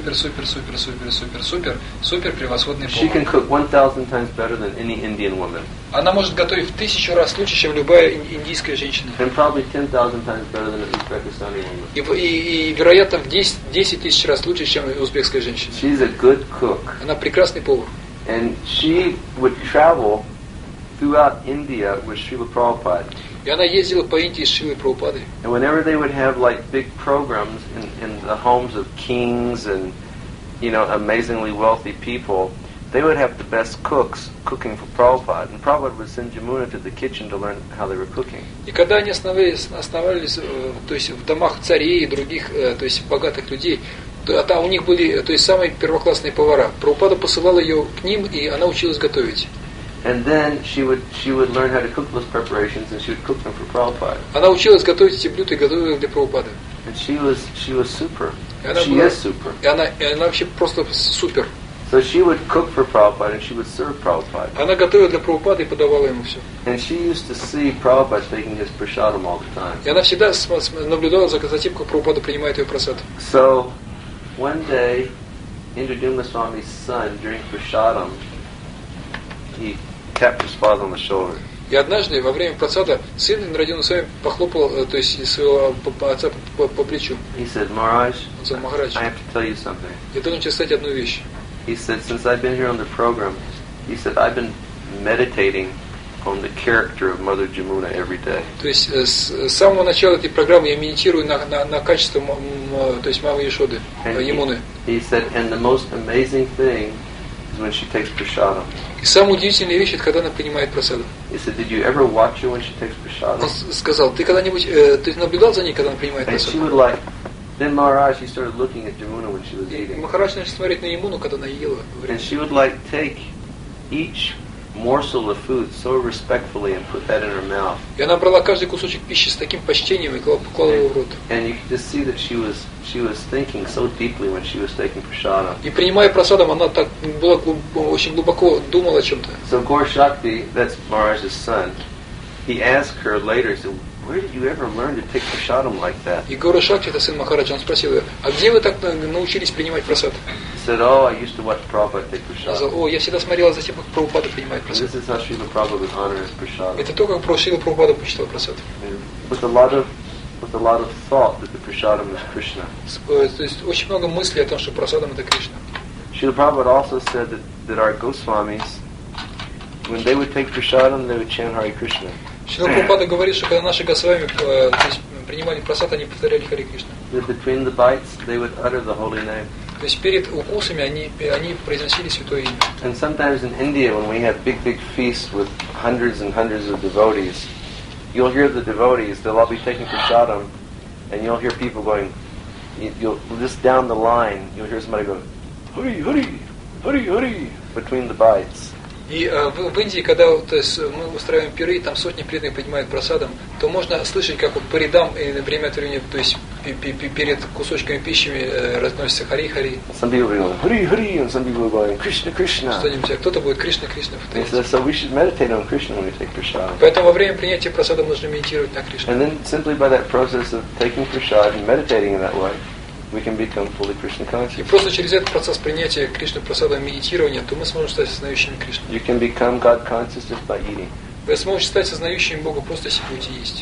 превосходный She can повар. cook 1,000 times better than any Indian woman. Она может готовить в 1000 раз лучше, чем любая индийская женщина. And probably 10,000 times better than an Uzbekistani woman. И вероятно, в 10 тысяч раз лучше, чем узбекская женщина. She's a good cook. Она прекрасный повар. And she would travel throughout India with Srila Prabhupada. И она ездила по Индии с Шрилой Прабхупадой. And whenever they would have like big programs in the homes of kings and, you know, amazingly wealthy people, they would have the best cooks cooking for Prabhupada. And Prabhupada would send Jamuna to the kitchen to learn how they were cooking. И когда они останавливались, то есть в домах царей и других, то есть богатых людей, то там у них были, то есть самые первоклассные повара. Прабхупада посылал ее к ним, и она училась готовить. And then she would learn how to cook those preparations, and she would cook them for Prabhupada. Она училась готовить эти блюда и готовила их для Прабхупады. And she was super. She is super. И она вообще просто супер. So she would cook for Prabhupada and she would serve Prabhupada. Она готовила для Прабхупады и подавала ему все. And she used to see Prabhupada taking his prasadam all the time. И она всегда наблюдала за тем, как Прабхупада принимает ее прасад. So one day, Indraduma Swami's son, during prasadam, he tapped his father on the shoulder. И однажды во время прасада сын Индрадьюмна Свами похлопал, то есть своего отца по плечу. He said, Maharaj, Он сказал: Махарадж, I have to tell you something. я должен тебе сказать одну вещь. He said, since I've been here on the program, he said, I've been meditating on the character of Mother Jamuna every day. То есть с самого начала этой программы я медитирую на качество, то есть мамы Ешоды, Ямуны. He said, and the most amazing thing is when she takes prasadam. И самая удивительная вещь, это когда она принимает прасаду. He said, did you ever watch her when she takes prasadam? Он сказал: ты когда-нибудь ты наблюдал за ней, когда она принимает And she прасаду? would like, then Maharaj, he started looking at Jamuna when she was И eating. Махарадж начал смотреть на Ямуну, когда она ела. And she would like take each morsel of food so respectfully and put that in her mouth. И она брала каждый кусочек пищи с таким почтением и клала его в рот. And you could just see that she was thinking so deeply when she was taking prasadam. И принимая прасадом, она так была очень глубоко думала о чем-то. So Gaur Shakti, that's Maharaj's son, he asked her later, he said, where did you ever learn to take prasadam like that? И Гора Шакти, это сын Махараджа, он спросил ее: а где вы так научились принимать прасад? He said, oh, I used to watch Prabhupada take Она сказала: prasadam. о, я всегда смотрела за тем, как Прабхупада принимает And прасад. this is how Srila Prabhupada would honor his prasadam. Это то, как Шрила Прабхупада почитал прасад. With a lot of thought that the prasadam is Krishna. То есть очень много мыслей о том, что прасадом это Кришна. Srila Prabhupada also said that our Goswamis, when they would take prasadam, they would chant Hare Krishna. Шрила Прабхупада говорит, что когда наши Госвами принимали прасад, они повторяли Харе Кришна. That between the bites, they would utter the holy name. То есть перед укусами они произносили святое имя. And sometimes in India, when we have big feasts with hundreds and hundreds of devotees, you'll hear the devotees, they'll all be taking prasadam, and you'll hear people going, you'll just down the line, you'll hear somebody go, Hari, Hari, Hari, Hari, between the bites. И в Индии, когда то есть, мы устраиваем пиры, и там сотни преданных поднимают прасадом, то можно слышать, как вот по рядам и время от времени, то есть перед кусочками пищи разносится Хари-Хари. Some people are going, Hari, Hari, and some people are going, Krishna, Krishna. Что-нибудь, а кто-то будет Кришна, Кришна And повторять. so we should meditate on Krishna when we take prasadam. Поэтому во время принятия прасада нужно медитировать на Кришну. And then simply by that process of taking prasad and meditating in that way, we can become fully Krishna И conscious. просто через этот процесс принятия Кришны прасада, медитирования, то мы сможем стать сознающими Кришну. You can become God conscious just by eating. Вы сможете стать сознающими Бога просто если будете есть.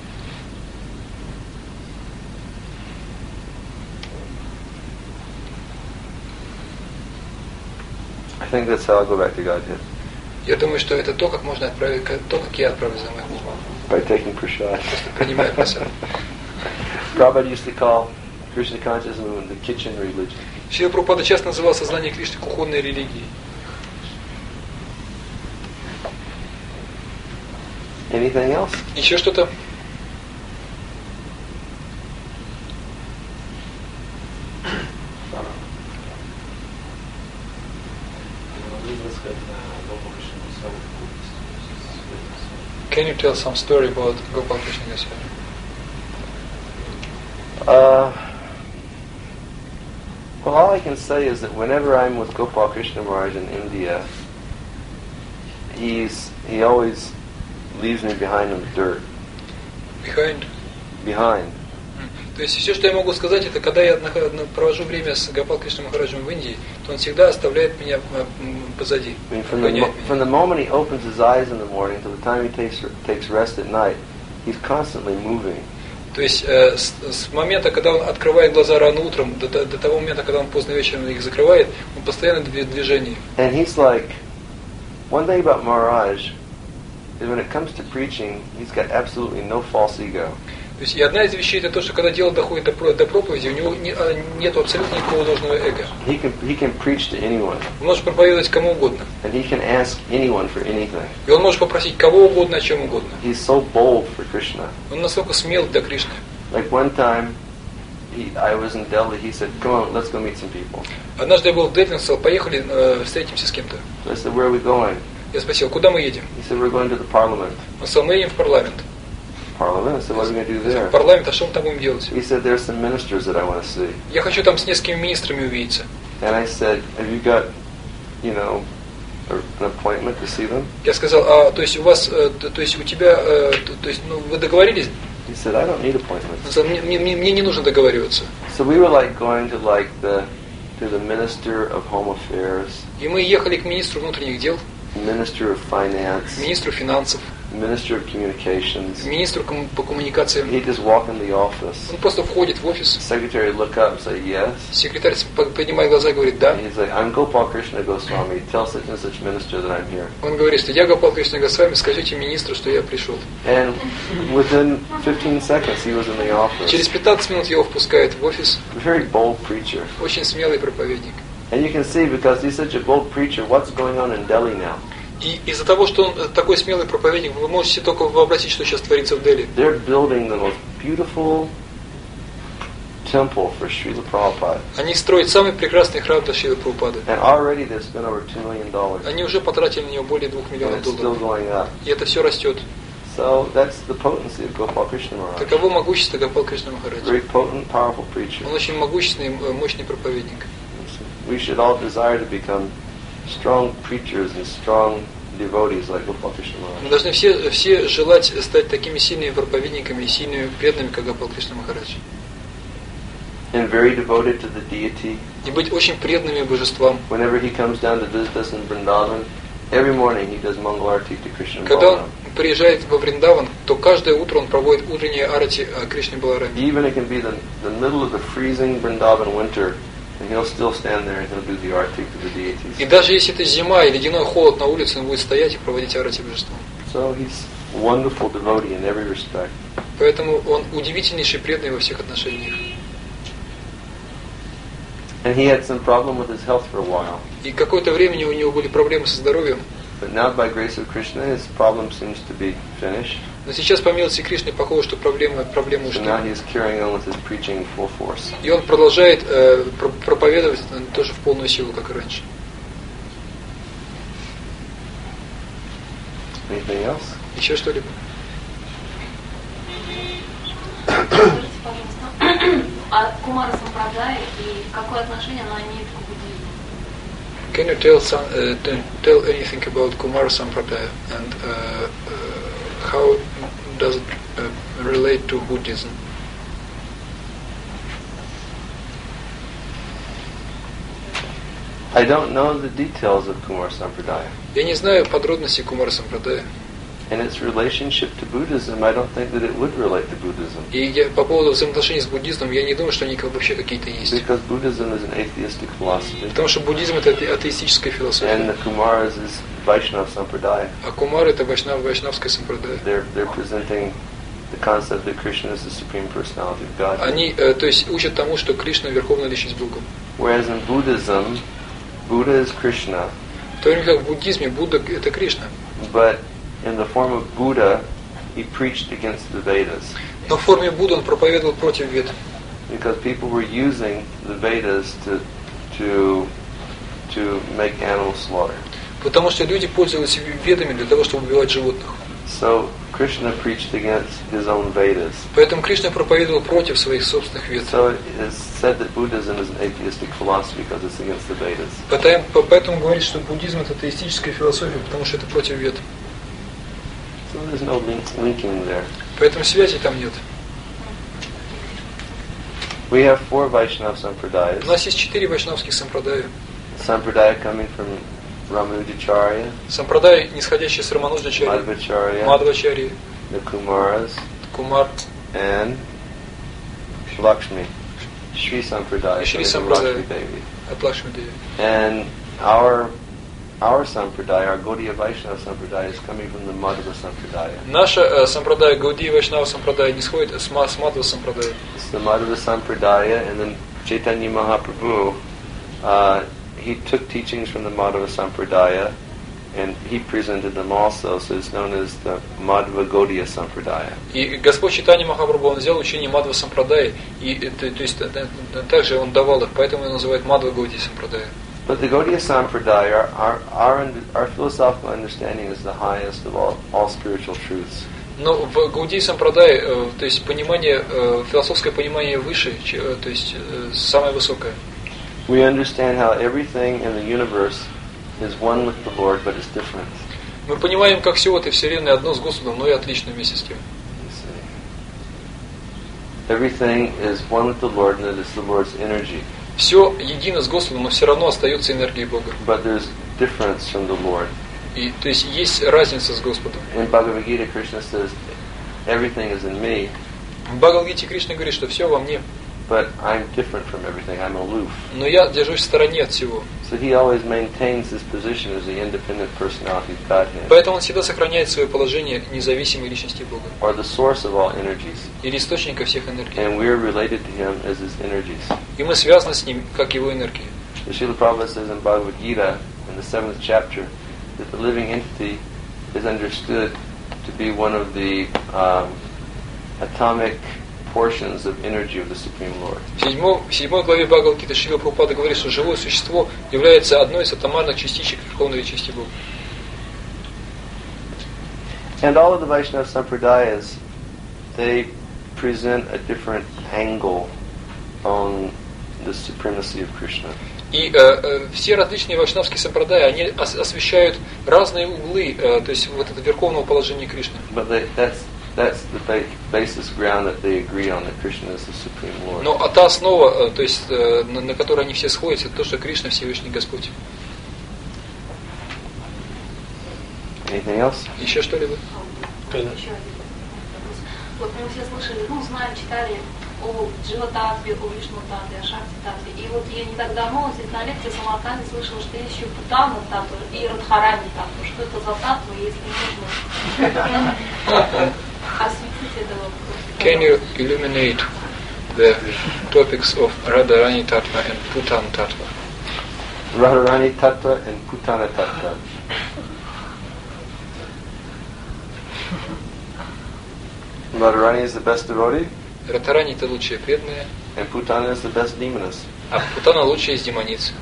I think that's how I'll go back to Godhead, Я думаю, что это то, как можно отправить, то, как я отправлюсь за моим Богом. by taking prasad. Просто принимая прасад. Prabhupada used to call Krishna consciousness the kitchen religion. Шрила Прабхупада часто называл сознание Кришны кухонной религией. Anything else? Еще что-то? Can you tell some story about Gopal Krishna Goswami? Well, all I can say is that whenever I'm with Gopal Krishna Maharaj in India, he always leaves me behind in the dirt. Behind? Behind. То есть все, что я могу сказать, это когда я провожу время с Гопал Кришна Махараджем в Индии, то он всегда оставляет меня позади. I mean, from the moment he opens his eyes in the morning to the time he takes rest at night, he's constantly moving. То есть с момента, когда он открывает глаза рано утром, до того момента, когда он поздно вечером их закрывает, он постоянно в движении. And he's like, one thing about Maharaj is when it comes to preaching, he's got absolutely no false ego. То есть и одна из вещей это то, что когда дело доходит до проповеди, у него нет абсолютно никакого ложного эго. He can preach to anyone, Он может проповедовать кому угодно. and he can ask anyone for anything. И он может попросить кого угодно о чем угодно. He's so bold for Krishna. Он настолько смел для Кришны. Like one time, I was in Delhi. He said, "Come on, let's go meet some people." Однажды я был в Дели, он сказал: поехали, встретимся с кем-то. So I said, "Where are we going?" Я спросил: куда мы едем? He said, "We're going to the Parliament." Он сказал: мы едем в парламент. Parliament. I said, what are we going to do there? Парламент, а что мы там будем делать? He said, there's some ministers that I want to see. Я хочу там с несколькими министрами увидеться. And I said, have you got, an appointment to see them? Я сказал, то есть у вас, то есть у тебя, то есть, вы договорились? He said, I don't need appointments. Он сказал, мне не нужно договариваться. So we were going to the Minister of Home Affairs, И мы ехали к министру внутренних дел, Minister of Finance, министру финансов, Minister of Communications. министру по коммуникациям. He'd just walk in the office. Он просто входит в офис. Secretary would look up and say, yes. Секретарь поднимает глаза и говорит, да. And he's like, I'm Gopal Krishna Goswami. Tell such and such minister that I'm here. Он говорит, что я Гопал Кришна Госвами, скажите министру, что я пришел. And within 15 seconds, he was in the office. Через 15 минут его впускают в офис. A very bold preacher. Очень смелый проповедник. And you can see, because he's such a bold preacher, what's going on in Delhi now. И из-за того, что он такой смелый проповедник, вы можете только вообразить, что сейчас творится в Дели. They're building the most beautiful temple for Srila Prabhupada. Они строят самый прекрасный храм для Шрилы Прабхупады. And already they've spent over $2 million. Они уже потратили на него более $2 And миллионов it's still долларов. going up. И это все растет. So that's the potency of Gopal Krishna Maharaj. Таково могущество Гопал Кришна Махараджа. Very potent, powerful preacher. Он очень могущественный, мощный проповедник. We should all desire to become strong preachers and strong devotees like Gopal Krishna Мы Maharaj. должны все желать стать такими сильными проповедниками и сильными преданными, как Гопал Кришна Махарадж. And very devoted to the deity. И быть очень преданными божествам. Whenever he comes down to visit us in Vrindavan, every morning he does Mangal Arati to Krishna and Когда он Balaram. приезжает во Вриндаван, то каждое утро он проводит утренние арати Кришне Балараме. Even it can be the middle of the freezing Vrindavan winter, and he'll still stand there and he'll do the arati to the deities. И даже если это зима и ледяной холод на улице, он будет стоять и проводить арати божествам. So he's a wonderful devotee in every respect. Поэтому он удивительнейший преданный во всех отношениях. And he had some problem with his health for a while. И какое-то время у него были проблемы со здоровьем. But now, by grace of Krishna, his problem seems to be finished. Но сейчас, по милости Кришны, похоже, что проблемы So ушли. now he's carrying on with his preaching in full force. И он продолжает проповедовать тоже в полную силу, как и раньше. Anything else? Еще что-либо? Скажите, пожалуйста, а Кумара Сампрадай и какое отношение она имеет к буддизму? Can you tell anything about Kumara Sampradaya and how does it relate to Buddhism? I don't know the details of Kumar Sampradaya. Я не знаю подробностей Кумара Сампрадая. And its relationship to Buddhism, I don't think that it would relate to Buddhism. И по поводу взаимоотношений с буддизмом, я не думаю, что они вообще какие-то есть. Because Buddhism is an atheistic philosophy. Потому что буддизм это атеистическая And философия. the Kumaras is Vaishnava Sampradaya. А Кумар это вайшнавская сампрадая. They're presenting the concept that Krishna is the Supreme Personality of God. Они, то есть, учат тому, что Кришна верховная личность Бога. Whereas in Buddhism, Buddha is Krishna, В то время как в буддизме Будда это Кришна. but in the form of Buddha, he preached against the Vedas. Но в форме Будды он проповедовал против вед. Because people were using the Vedas to make animal slaughter. Потому что люди пользовались ведами для того, чтобы убивать животных. So Krishna preached against his own Vedas. Поэтому Кришна проповедовал против своих собственных вед. So it is said that Buddhism is an atheistic philosophy because it's against the Vedas. Поэтому говорит, что буддизм это атеистическая философия, потому что это против вед. So there's no linking there. Поэтому связи там нет. We have 4 Vaishnava У Sampradayas. нас есть 4 вайшнавских сампрадая. Sampradaya coming from Ramanujacharya, Сампрадай, нисходящий с Рамануджачари, Madhvacharya, Мадхвачари, the Kumaras, Кумар and Lakshmi. Shri Sampradaya, Shri coming from Sampradaya. Lakshmi Devi. от Лакшми-Деви. And our Sampradaya, our Gaudiya Vaishnava Sampradaya, is coming from the Madhva Sampradaya. Наша сампрадая Гаудия Вайшнава сампрадая не сходит с Мадхва сампрадая. It's the Madhva Sampradaya, and then Chaitanya Mahaprabhu, he took teachings from the Madhva Sampradaya, and he presented them also, so it's known as the Madhva Gaudiya Sampradaya. И Господь Чайтанья Махапрабху, он взял учение Мадхва сампрадая, и то есть также он давал их, поэтому его называют Мадхва Гаудия сампрадая. But the Gaudiya Sampradaya, our philosophical understanding is the highest of all spiritual truths. Но в Гаудии Сампрадай, то есть понимание, философское понимание выше, то есть самое высокое. We understand how everything in the universe is one with the Lord, but it's different. Мы понимаем, как все в этой вселенной одно с Господом, но и отлично вместе с тем. Everything is one with the Lord, and it is the Lord's energy. Все едино с Господом, но все равно остается энергией Бога. But there's difference from the Lord. И то есть есть разница с Господом. In Bhagavad Gita, Krishna says, everything is in me, В Бхагавад-гите Кришна говорит, что все во мне, but I'm different from everything. I'm aloof. но я держусь в стороне от всего. So he always maintains his position as the independent personality of Godhead, Поэтому он всегда сохраняет свое положение независимой личности Бога. or the source of all energies. Или источника всех энергий. And we're related to him as his energies. И мы связаны с ним, как его энергии. The Srila Prabhupada says in Bhagavad Gita, in the 7th chapter, that the living entity is understood to be one of the atomic portions of energy of the Supreme Lord. В 7 главе Бхагавад-гиты Шрила Прабхупада говорит, что живое существо является одной из атомарных частичек Верховной Личности Бога. And all of the Vaishnava Sampradayas, they present a different angle on the supremacy of Krishna. И все различные вайшнавские сампрадаи, они освещают разные углы, то есть вот это верховного положения Кришны. But that's the basis ground that they agree on, that Krishna is the Supreme Lord. Но та основа, то есть на которой они все сходятся, это то, что Кришна Всевышний Господь. Anything else? Еще что-либо? Еще один вопрос. Вот мы все слышали, знаем, читали о Джива-татве, о Вишну-татве, о Шакти-татве. И вот я не так давно здесь на лекции Самарканде слышала, что есть еще Путана-татва и Радхарани-татва. Что это за татва, если можно осветить это вопрос? Can you illuminate the topics of Radharani Tattva and Putan Tattva? Radharani Tattva and Putana Tattva. Radharani is the best devotee, Радхарани это лучшая преданная, and Putana is the best demoness. а Путана лучшая из демониц.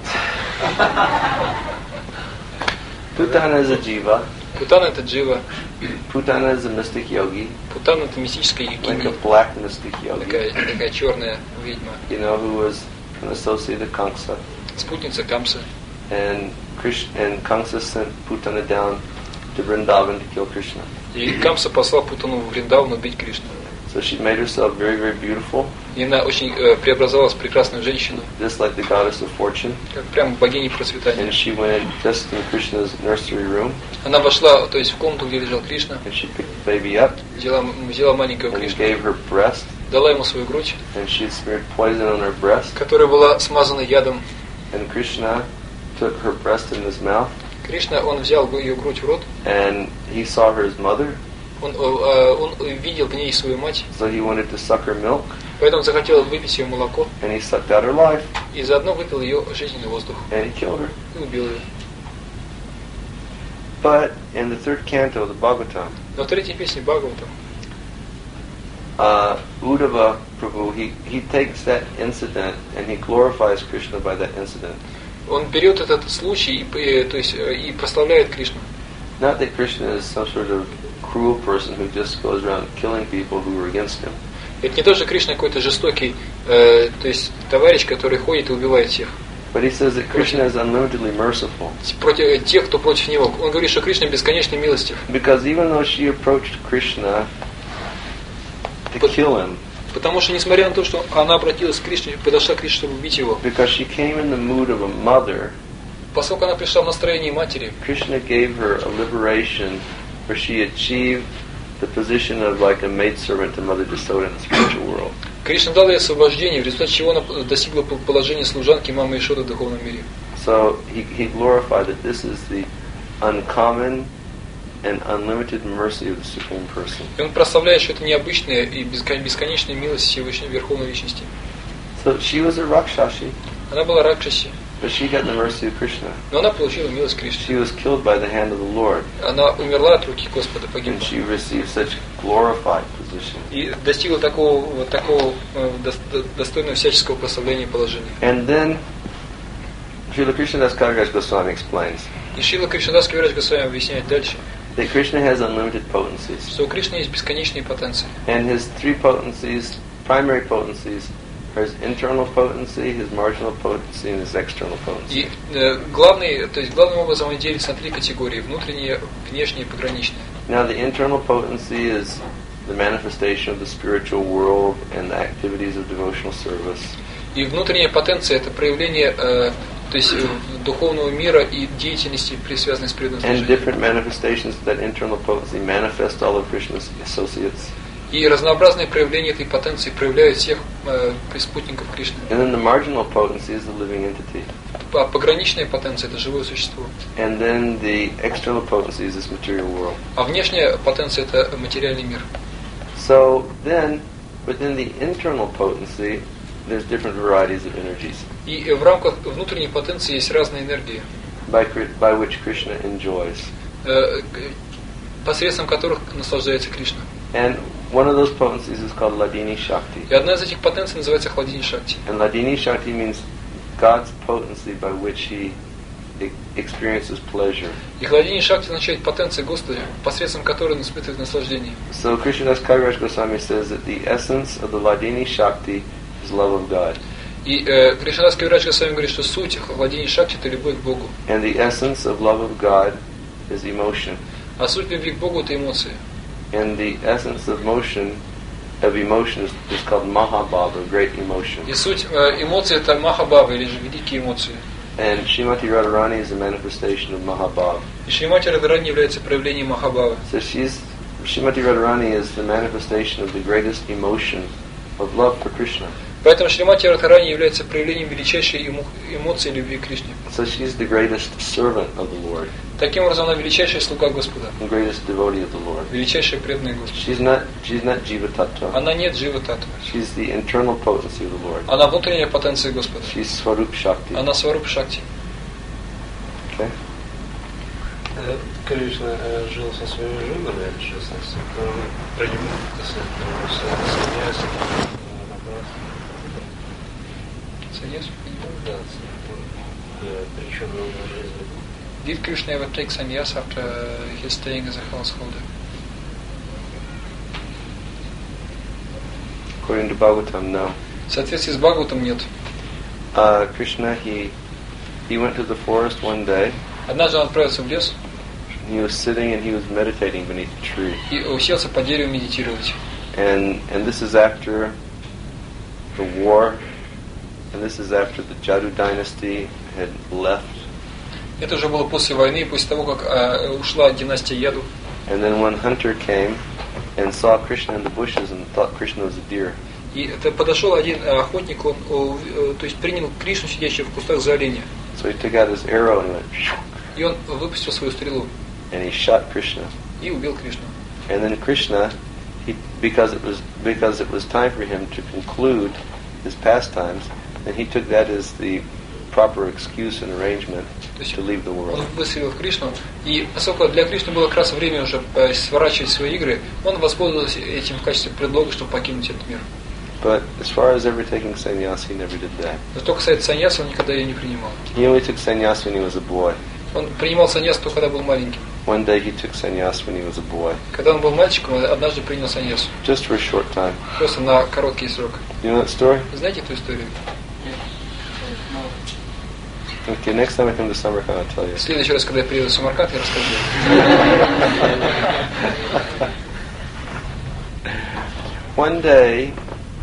Putana is a jiva. Путана это Джива, Putana is a mystic yogi, Путана это мистическая like a йогиня, black mystic yogi, такая черная ведьма, who was an associate of Kamsa. спутница Камса. And Kamsa sent Putana down to Vrindavan to kill Krishna. И Камса послал Путану в Вриндаван убить Кришну. So she made herself very, very beautiful, И она очень преобразовалась в прекрасную женщину, just like the goddess of fortune. как прям богиней процветания. And she went just in Krishna's nursery room, Она вошла, то есть в комнату, где лежал Кришна, and she picked the baby up взяла маленького and Кришну, gave her breast, дала ему свою грудь, and she had smeared poison on her breast. которая была смазана ядом. And Krishna took her breast in his mouth, Кришна, он взял ее грудь в рот, and he saw her as mother, он видел в ней свою мать, so he wanted to suck her milk, поэтому захотел выпить ее молоко, and he sucked out her life, и заодно выпил ее жизненный воздух and he killed her. и убил ее. But in the third canto of the Bhagavatam, Но в третьей песне Бхагавата Uddhava Prabhu, he takes that incident and he glorifies Krishna by that incident. он берет этот случай и прославляет Кришну. Not that Krishna is some sort of cruel person who just goes around killing people who are against him. Это не то, что Кришна какой-то жестокий, то есть товарищ, который ходит и убивает всех. But he says that Krishna is unlimitedly merciful. Против тех, кто против него. Он говорит, что Кришна бесконечно милостив. Because even though she approached Krishna to kill him, Потому что, несмотря на то, что она обратилась к Кришне, подошла к Кришне, чтобы убить его, because she came in the mood of a mother, поскольку она пришла в настроении матери, Krishna gave her a liberation where she achieved the position of like a maidservant to Mother Yasoda in the spiritual world. Кришна дал ей освобождение, в результате чего она достигла положения служанки мамы Ишоды в духовном мире. So he glorified that this is the uncommon and unlimited mercy of the Supreme Person. И он прославляет, что это необычная и бесконечная милость Всевышней Верховной Личности. So she was a Rakshashi, Она была Ракшаси, but she got the mercy of Krishna. но она получила милость Кришны. She was killed by the hand of the Lord, Она умерла от руки Господа, and погибла. she received such glorified position. И достигла такого достойного всяческого прославления положения. And then Srila Krishnadas Kaviraj Goswami explains И Шрила Кришнадас Кавирадж Госвами объясняет дальше. that Krishna has unlimited potencies. Что у Кришны есть бесконечные потенции. And his three potencies, primary potencies, are his internal potency, his marginal potency, and his external potency. И главным образом он делится на три категории: внутренние, внешние и пограничные. Now the internal potency is the manifestation of the spiritual world and the activities of devotional service. И внутренняя потенция — это проявление духовного мира и деятельности, связанной с преданным And служением. different manifestations of that internal potency manifest all of Krishna's associates. И разнообразные проявления этой потенции проявляют всех спутников Кришны. And then the marginal potency is the living entity. А пограничная потенция — это живое существо. And then the external potency is this material world. А внешняя потенция — это материальный мир. So then, within the internal potency, there's different varieties of energies И в рамках внутренней потенции есть разные энергии, by which Krishna enjoys. посредством которых наслаждается Кришна. And one of those potencies is called Ladini Shakti. И одна из этих потенций называется Хладини Шакти. And Ladini Shakti means God's potency by which He experiences pleasure. И Хладини Шакти означает потенция Господа, посредством которой он испытывает наслаждение. So Krishnadas Kaviraj Goswami says that the essence of the Ladini Shakti is love of God. И Кришнадас Кавирадж Госвами говорит, что суть Хладини Шакти — это любовь к Богу. And the essence of love of God is emotion. А суть любви к Богу — это эмоции. And the essence of emotion is called Mahabhava, great emotion. И суть эмоций — это Махабхава, или же великие эмоции. And Srimati Radharani is a manifestation of Mahabhava. И Шримати Радхарани является проявлением Махабхавы. So Srimati Radharani is the manifestation of the greatest emotion of love for Krishna. Поэтому Шримати Радхарани является проявлением величайшей эмоции любви к Кришне. So she's the greatest servant of the Lord, Таким образом, она величайшая слуга Господа, the greatest devotee of the Lord. величайшая преданная Господу. She's not Jiva Tattva. Она не Джива Таттва. She's the internal potency of the Lord. Она внутренняя потенция Господа. She's Swarup Shakti. Она Сварупа Шакти. Okay? Кришна жил со своими женами, в частности, принимал саньяси, Саньясу? да, причем его жизни. Did Krishna ever take sannyas after his staying as a householder? According to Bhagavatam, no. В соответствии с Бхагаватом нет. Krishna, he went to the forest one day. Однажды он отправился в лес He was sitting and he was meditating beneath a tree. и уселся под деревом медитировать. And this is after the war, and this is after the Jadu dynasty had left. Это уже было после войны, после того, как ушла династия Яду. And then one hunter came and saw Krishna in the bushes and thought Krishna was a deer. И это подошел один охотник, он то есть принял Кришну, сидящего в кустах за оленя. So he took out his arrow and he went, И он выпустил свою стрелу and he shot Krishna. и убил Кришну. And then Krishna, because it was time for him to conclude his pastimes, and he took that as the proper excuse and arrangement to leave the world. Он выстрелил в Кришну, и поскольку для Кришны было как раз время уже сворачивать свои игры, он воспользовался этим в качестве предлога, чтобы покинуть этот мир. But as far as ever taking sannyas, he never did that. Но что касается саньяса, он никогда ее не принимал. He only took sannyas when he was a boy. Он принимал саньяс только когда был маленьким. One day he took sannyas when he was a boy, Когда он был мальчиком, он однажды принял саньяс. just for a short time. Просто на короткий срок. You know that story? Вы знаете эту историю? Okay, next time I come to Samarkand, I'll tell you. В следующий раз, когда я приеду в Самарканд, я расскажу. One day,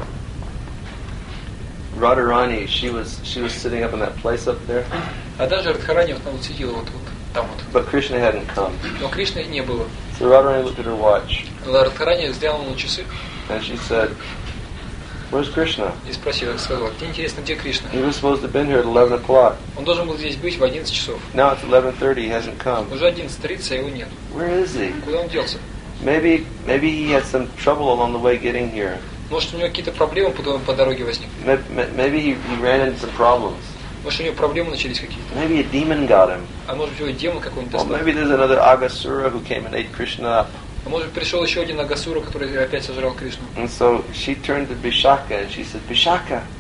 Radharani, she was sitting up in that place up there, Однажды Радхарани вот сидела вот там вот. but Krishna hadn't come. Но Кришны не было. So Radharani looked at her watch Радхарани взглянула на часы and she said, "Where's Krishna? и сказала, где интересно, где Кришна? He was supposed to have been here at 11 o'clock. Он должен был здесь быть в 11 часов. Now it's 11:30. He hasn't come. Уже 11:30, а его нет. Where is he? Куда он делся? Maybe he had some trouble along the way getting here. Может, у него какие-то проблемы по дороге возникли? Maybe he ran into some problems. Может, у него проблемы начались какие-то? Maybe a demon got him. А может быть, его демон какой-нибудь Well, достал? maybe there's another Agasura who came and ate Krishna up. А может, пришел еще один Агасура, который опять сожрал Кришну? And so she turned to Vishaka and she said, Vishaka,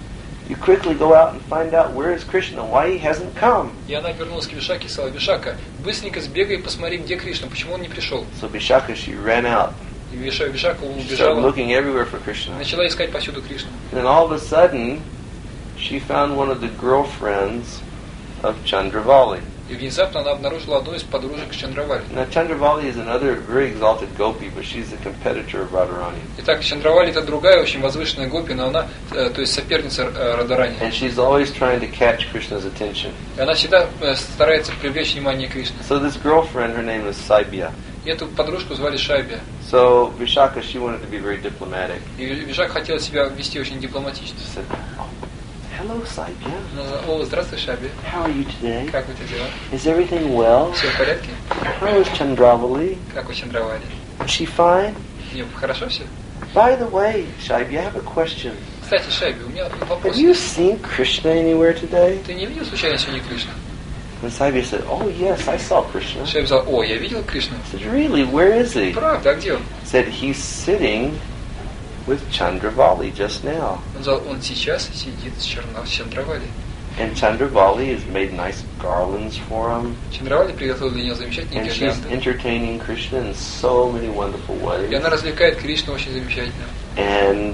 you quickly go out and find out where is Krishna, why he hasn't come. И она вернулась к Вишаке и сказала: Вишака, быстренько сбегай и посмотри, где Кришна, почему он не пришел. So Vishaka, she ran out. И Вишака She started убежала, looking everywhere for Krishna. начала искать повсюду Кришну. And then all of a sudden, she found one of the girlfriends of Chandravali. И внезапно она обнаружила одну из подружек Чандравали. Now Chandravali is another very exalted gopi, but she's a competitor of Radharani. Итак, Чандравали это другая очень возвышенная гопи, но она, то есть соперница Радарани. And she's always trying to catch Krishna's attention. И она всегда старается привлечь внимание Кришны. So this girlfriend, her name is Saibya. И эту подружку звали Шайбия. So Vishaka, she wanted to be very diplomatic. И Вишак хотел себя вести очень дипломатично. She said, "Oh, hello Saibya. Она сказала: О, здравствуй, Шайбия. How are you today? Как у тебя дела? Is everything well? Все в порядке? How is Chandravali? Как у Чандравали? Is she fine? Не, хорошо все? By the way, Saibya, I have a question. Кстати, Шайби, у меня Have вопрос. you seen Krishna anywhere today?" Ты не видел случайно сегодня Кришну? And Saibya said, "Oh yes, I saw Krishna." Шайби сказал: О, я видел Кришну. I said, "Really? Where is he?" Правда, а где он? Said he's sitting with Chandravali just now. Он сказал: он сейчас сидит с Чандравали. And Chandravali has made nice garlands for him. Чандравали приготовил для нее замечательные And she's гирлянды. entertaining Krishna in so many wonderful И ways. она развлекает Кришну очень замечательно. And,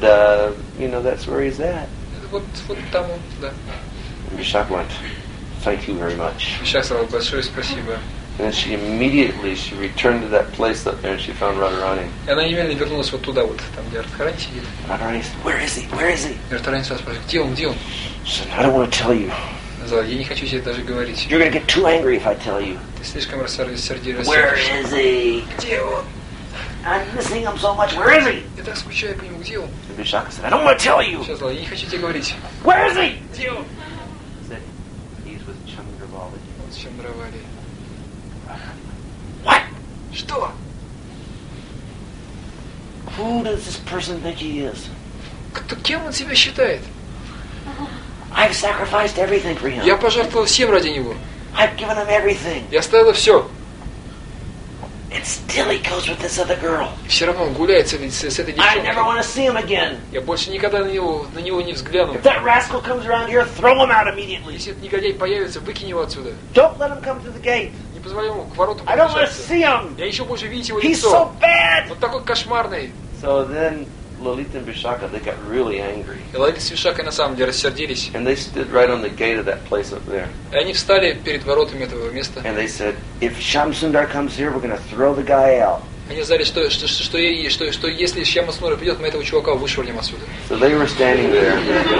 that's where he's at. Вот там он, да. And Vishaka went, "Thank you very much." Вишак сказал: большое спасибо. And then she returned to that place up there and she found Radharani. И она немедленно вернулась вот туда вот, там где Радхарани сидит. Radharani said, "Where is he? Where is he?" И Радхарани сразу спрашивает: где он, где он? She said, "I don't want to tell you. Она сказала: я не хочу тебе даже говорить. You're going to get too angry if I tell you." Ты слишком рассердишься. "Where is he? Где он? I'm missing him so much. Where is he?" Я так скучаю по нему, где он? And Vishaka said, "I don't want to tell you." Сейчас сказала: я не хочу тебе говорить. "Where is he?" Где он? Said, "He's with Chandravali." Он с Чандравали. "What? Что? Who does this person think he is? Кем он себя считает? I've sacrificed everything for him. Я пожертвовал всем ради него. I've given him everything. Я оставила все. And still he goes with this other girl. Все равно он гуляет с этой I never девчонкой. want to see him again. Я больше никогда на него не взгляну. If that rascal comes around here, throw him out immediately. Если этот негодяй появится, выкинь его отсюда. Don't let him come to the gate. Не позволяй ему к воротам I don't want to приближаться. see him. Я еще больше видеть его He's so лицо. bad. Вот такой кошмарный. So then Lalita and Vishaka, they got really angry. И Лалита с Вишакой на самом деле рассердились. And they stood right on the gate of that place up there. И они встали перед воротами этого места. And they said, if Shamsundar comes here, we're going to throw the guy out. Они сказали, что если Шьяма Сундар придет, мы этого чувака вышвырнем отсюда. So they were standing there.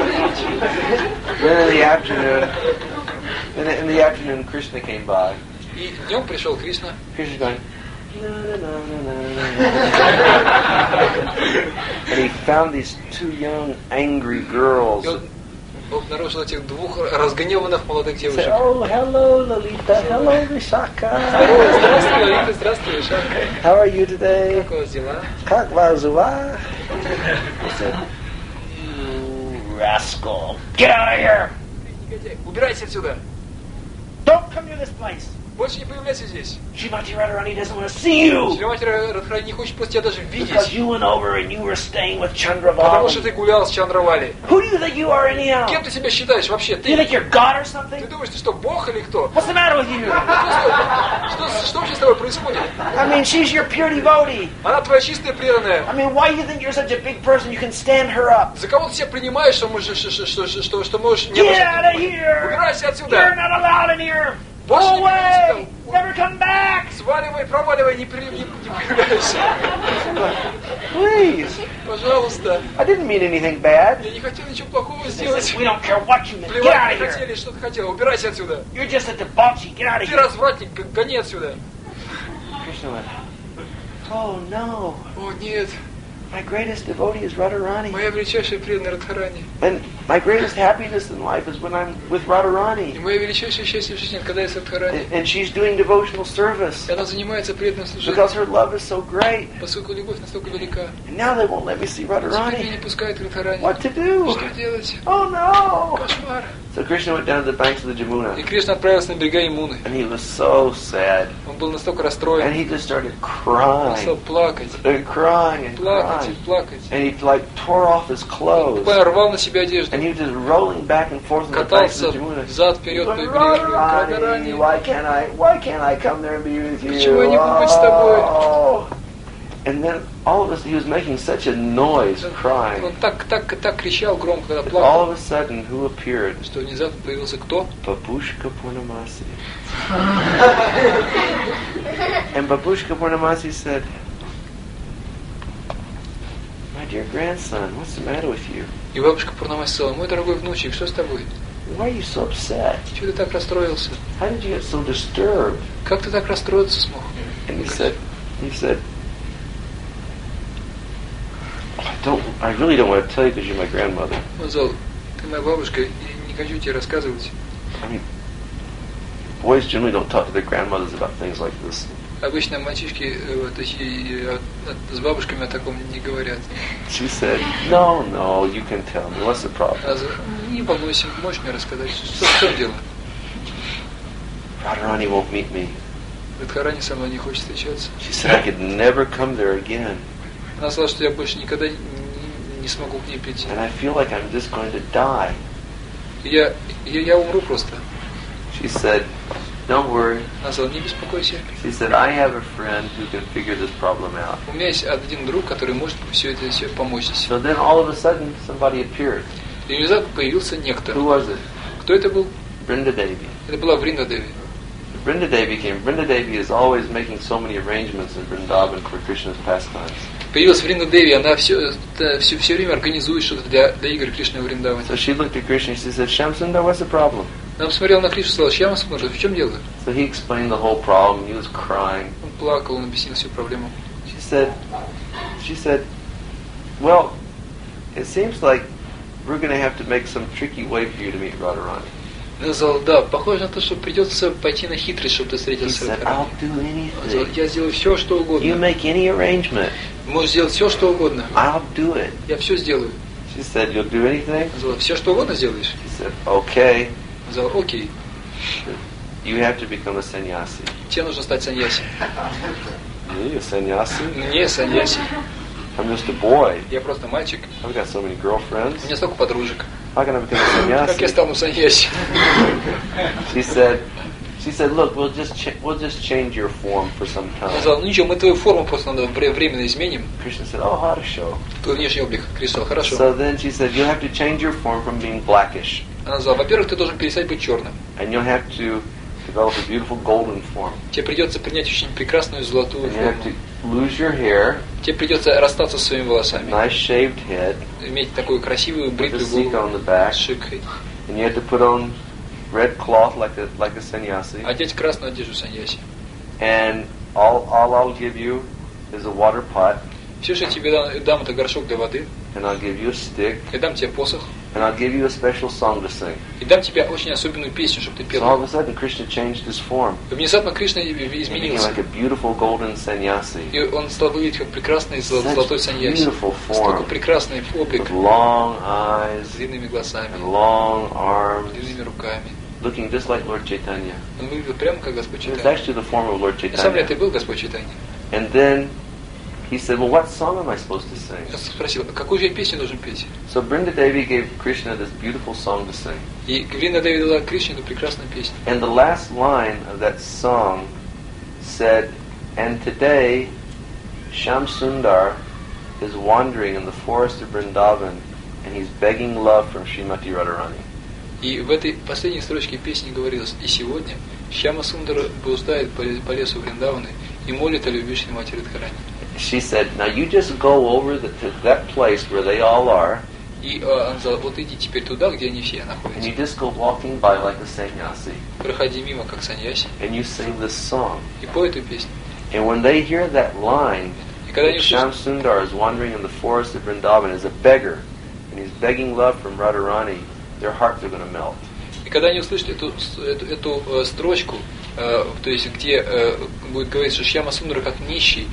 Then in the afternoon, Krishna came by. И днем пришел Кришна. Krishna's going, "Na, na, na, na, na, na." And he found these two young, angry girls. И он обнаружил этих двух разгневанных молодых Say, девушек. "Oh, hello, Lalita. Hello, Vishaka. Здравствуй, Лалита, здравствуй, Вишака. How are you today? Как у вас дела? Как вазуа?" He said, "You rascal. Get out of here. Негодяй, убирайся отсюда. Don't come near this place. Больше не появляйся здесь. Srimati Radharani doesn't want to see you. Шримати Радхарани не хочет просто тебя даже Because видеть. you went over and you were staying with Потому что Chandravali. ты гулял с Чандравали. Who do you think you are anyhow? Кем ты себя считаешь вообще? Do you Ты think you're God or something? думаешь, ты что, бог или кто? What's the matter with you? Что вообще с тобой происходит? I mean, she's your pure devotee. Она твоя чистая преданная. I mean, why do you think you're such a big person you can stand her up? За кого ты себя принимаешь, что можешь не Get out of here! Убирайся You're отсюда! not allowed in here! Больше Go не away! приходи Never come back! Сваливай, проваливай, не появляйся. Please. Пожалуйста. I didn't mean anything bad. Я не хотел ничего плохого They сделать. said, we don't care what you meant. Get Плевать out не of here! хотели, что ты хотела. Убирайся отсюда. You're just a debauchee. Get out of Ты here! развратник, гони отсюда. Krishna went, oh no. О, нет. My greatest devotee is Radharani. Моя величайшая преданная Радхарани. And my greatest happiness in life is when I'm with И Radharani. мое величайшее счастье в жизни, когда я с Радхарани. And she's doing devotional service И она занимается преданным служением. because her love is so great. Поскольку любовь настолько велика. And now they won't let me see Теперь меня Radharani. не пускают Радхарани. What to do? Что делать? Oh no! Кошмар. So Krishna went down to the banks of the Jamuna, И Кришна отправился на берега Ямуны. and he was so sad, Он был настолько and расстроен, he just started он стал crying, плакать, and crying, and плакать и crying, плакать. and he like tore off his clothes, Буквально рвал на себя одежду, and he was just rolling back and forth on the banks катался of the Jamuna. взад-вперед по Going, берегам Radharani, Радхарани. why can't I come there and be with you? Почему я не могу быть с тобой? Oh. And then all of us, he was making such a noise, crying. Он так кричал громко, когда All плакал, of a sudden, who appeared? что внезапно появился кто? Babushka Purnamasi. And Babushka Purnamasi said, "My dear grandson, what's the matter with you? И бабушка Пурнамаси сказала: мой дорогой внучек, что с тобой? Why are you so upset? Чего ты так расстроился? How did you get so disturbed?" Как ты так расстроиться смог? And he said, I really don't want to tell you because you're my grandmother. Он сказал: ты моя бабушка, и не хочу тебе рассказывать. I mean, boys generally don't talk to their grandmothers about things like this. Обычно мальчишки с бабушками о таком не говорят. She said, no, you can tell me. What's the problem? Она сказала: не волнуйся, можешь мне рассказать, что в чем дело? Radharani won't meet me. Радхарани со мной не хочет встречаться. She said I could never come there again. Она сказала, что я больше никогда не смогу к ней прийти. And I feel like I'm just going to die. Я умру просто. She said, don't worry. Она сказала: не беспокойся. She said, I have a friend who can figure this problem out. У меня есть один друг, который может все помочь здесь. So then all of a sudden somebody appeared. И внезапно появился некто. Who was it? Кто это был? Brinda Devi. Это была Вринда Деви. Brinda Devi came. Brinda Devi is always making so many arrangements in Vrindavan for Krishna's pastimes. Появилась Вринда Деви, она все время организует что-то для игр Кришны в Вриндаване. So she looked at Krishna and she said, Shamsundar, what's the problem? Она посмотрела на Кришну и сказала: Шьяма Сундар, в чем дело? So he explained the whole problem. He was crying. Он плакал, он объяснил всю проблему. She said, well, it seems like we're going to have to make some tricky way for you to meet Radharani. Она сказала: да, похоже на то, что придется пойти на хитрость, чтобы ты He встретился с said, Радхарани. I'll do Она сказала: anything. я сделаю все, что You угодно. make any arrangement. Можешь сделать все, что угодно. I'll do it. Я все сделаю. She said, you'll do anything? Она сказала: все, что угодно сделаешь. She said, okay. Она сказала: окей, You have to become a sannyasi. тебе нужно стать саньяси. Me, a sannyasi? Мне саньяси. I'm just a boy. Я просто мальчик. I've got so many У girlfriends. меня столько подружек. How can I become a Как я sannyasi? стану саньяси? She said, look, we'll just change your form for some Она time. сказала: ну ничего, мы твою форму просто надо временно изменим. Krishna said, oh, how to show? Твой внешний облик. Кришна: хорошо. So then she said, you'll have to change your form from being blackish. Она сказала: во-первых, ты должен перестать быть черным. And you'll have to develop a beautiful golden form. Тебе придется принять очень прекрасную золотую And you have форму. to lose your hair, Тебе придется расстаться со своими волосами. nice shaved head, Иметь такую красивую with a бритую sika голову on the back, с шикой. and you have to put on red cloth like a sannyasi. Одеть красную одежду саньяси. And all I'll give you is a water pot, Все, что я тебе дам, это горшок для воды. and I'll give you a stick, Я дам тебе посох. and I'll give you a special song to sing. И дам тебе очень особенную песню, чтобы ты So all of пел. a sudden, Krishna changed his form. И внезапно Кришна He became изменился. like a beautiful golden sannyasi И он стал выглядеть как прекрасный Such золотой саньяси. beautiful С такой form. прекрасный облик, with long с eyes длинными глазами, and long arms, длинными руками. looking just like Lord Chaitanya. Он выглядел прямо как Господь It's Чайтанья. actually the form of Lord На самом деле, это Chaitanya. и был Господь Чайтанья. And then he said, well, what song am I supposed to sing? Я спросил: какую же я песню должен петь? So Brinda Devi gave Krishna this beautiful song to sing. И Вринда Деви дала Кришне эту прекрасную песню. And the last line of that song said, and today Shyam Sundar is wandering in the forest of Vrindavan and he's begging love from Srimati Radharani. И в этой последней строчке песни говорилось: и сегодня Шьяма Сундар блуждает по лесу Вриндаваны и молит о любви Шримати Радхарани. She said, now you just go over to that place where they all are И он сказал: вот иди теперь туда, где они все and находятся. you just go walking by like a sannyasi Проходи мимо, как саньяси, and you sing this song. и пой эту песню. And when they hear that line, И когда that они Shyam услышат, Sundar is wandering in the forest of Vrindavan as a beggar and he's begging love from Radharani, their hearts are going to melt. и когда они услышат эту строчку, то есть где будет говорить, что Шьяма Сундар как нищий,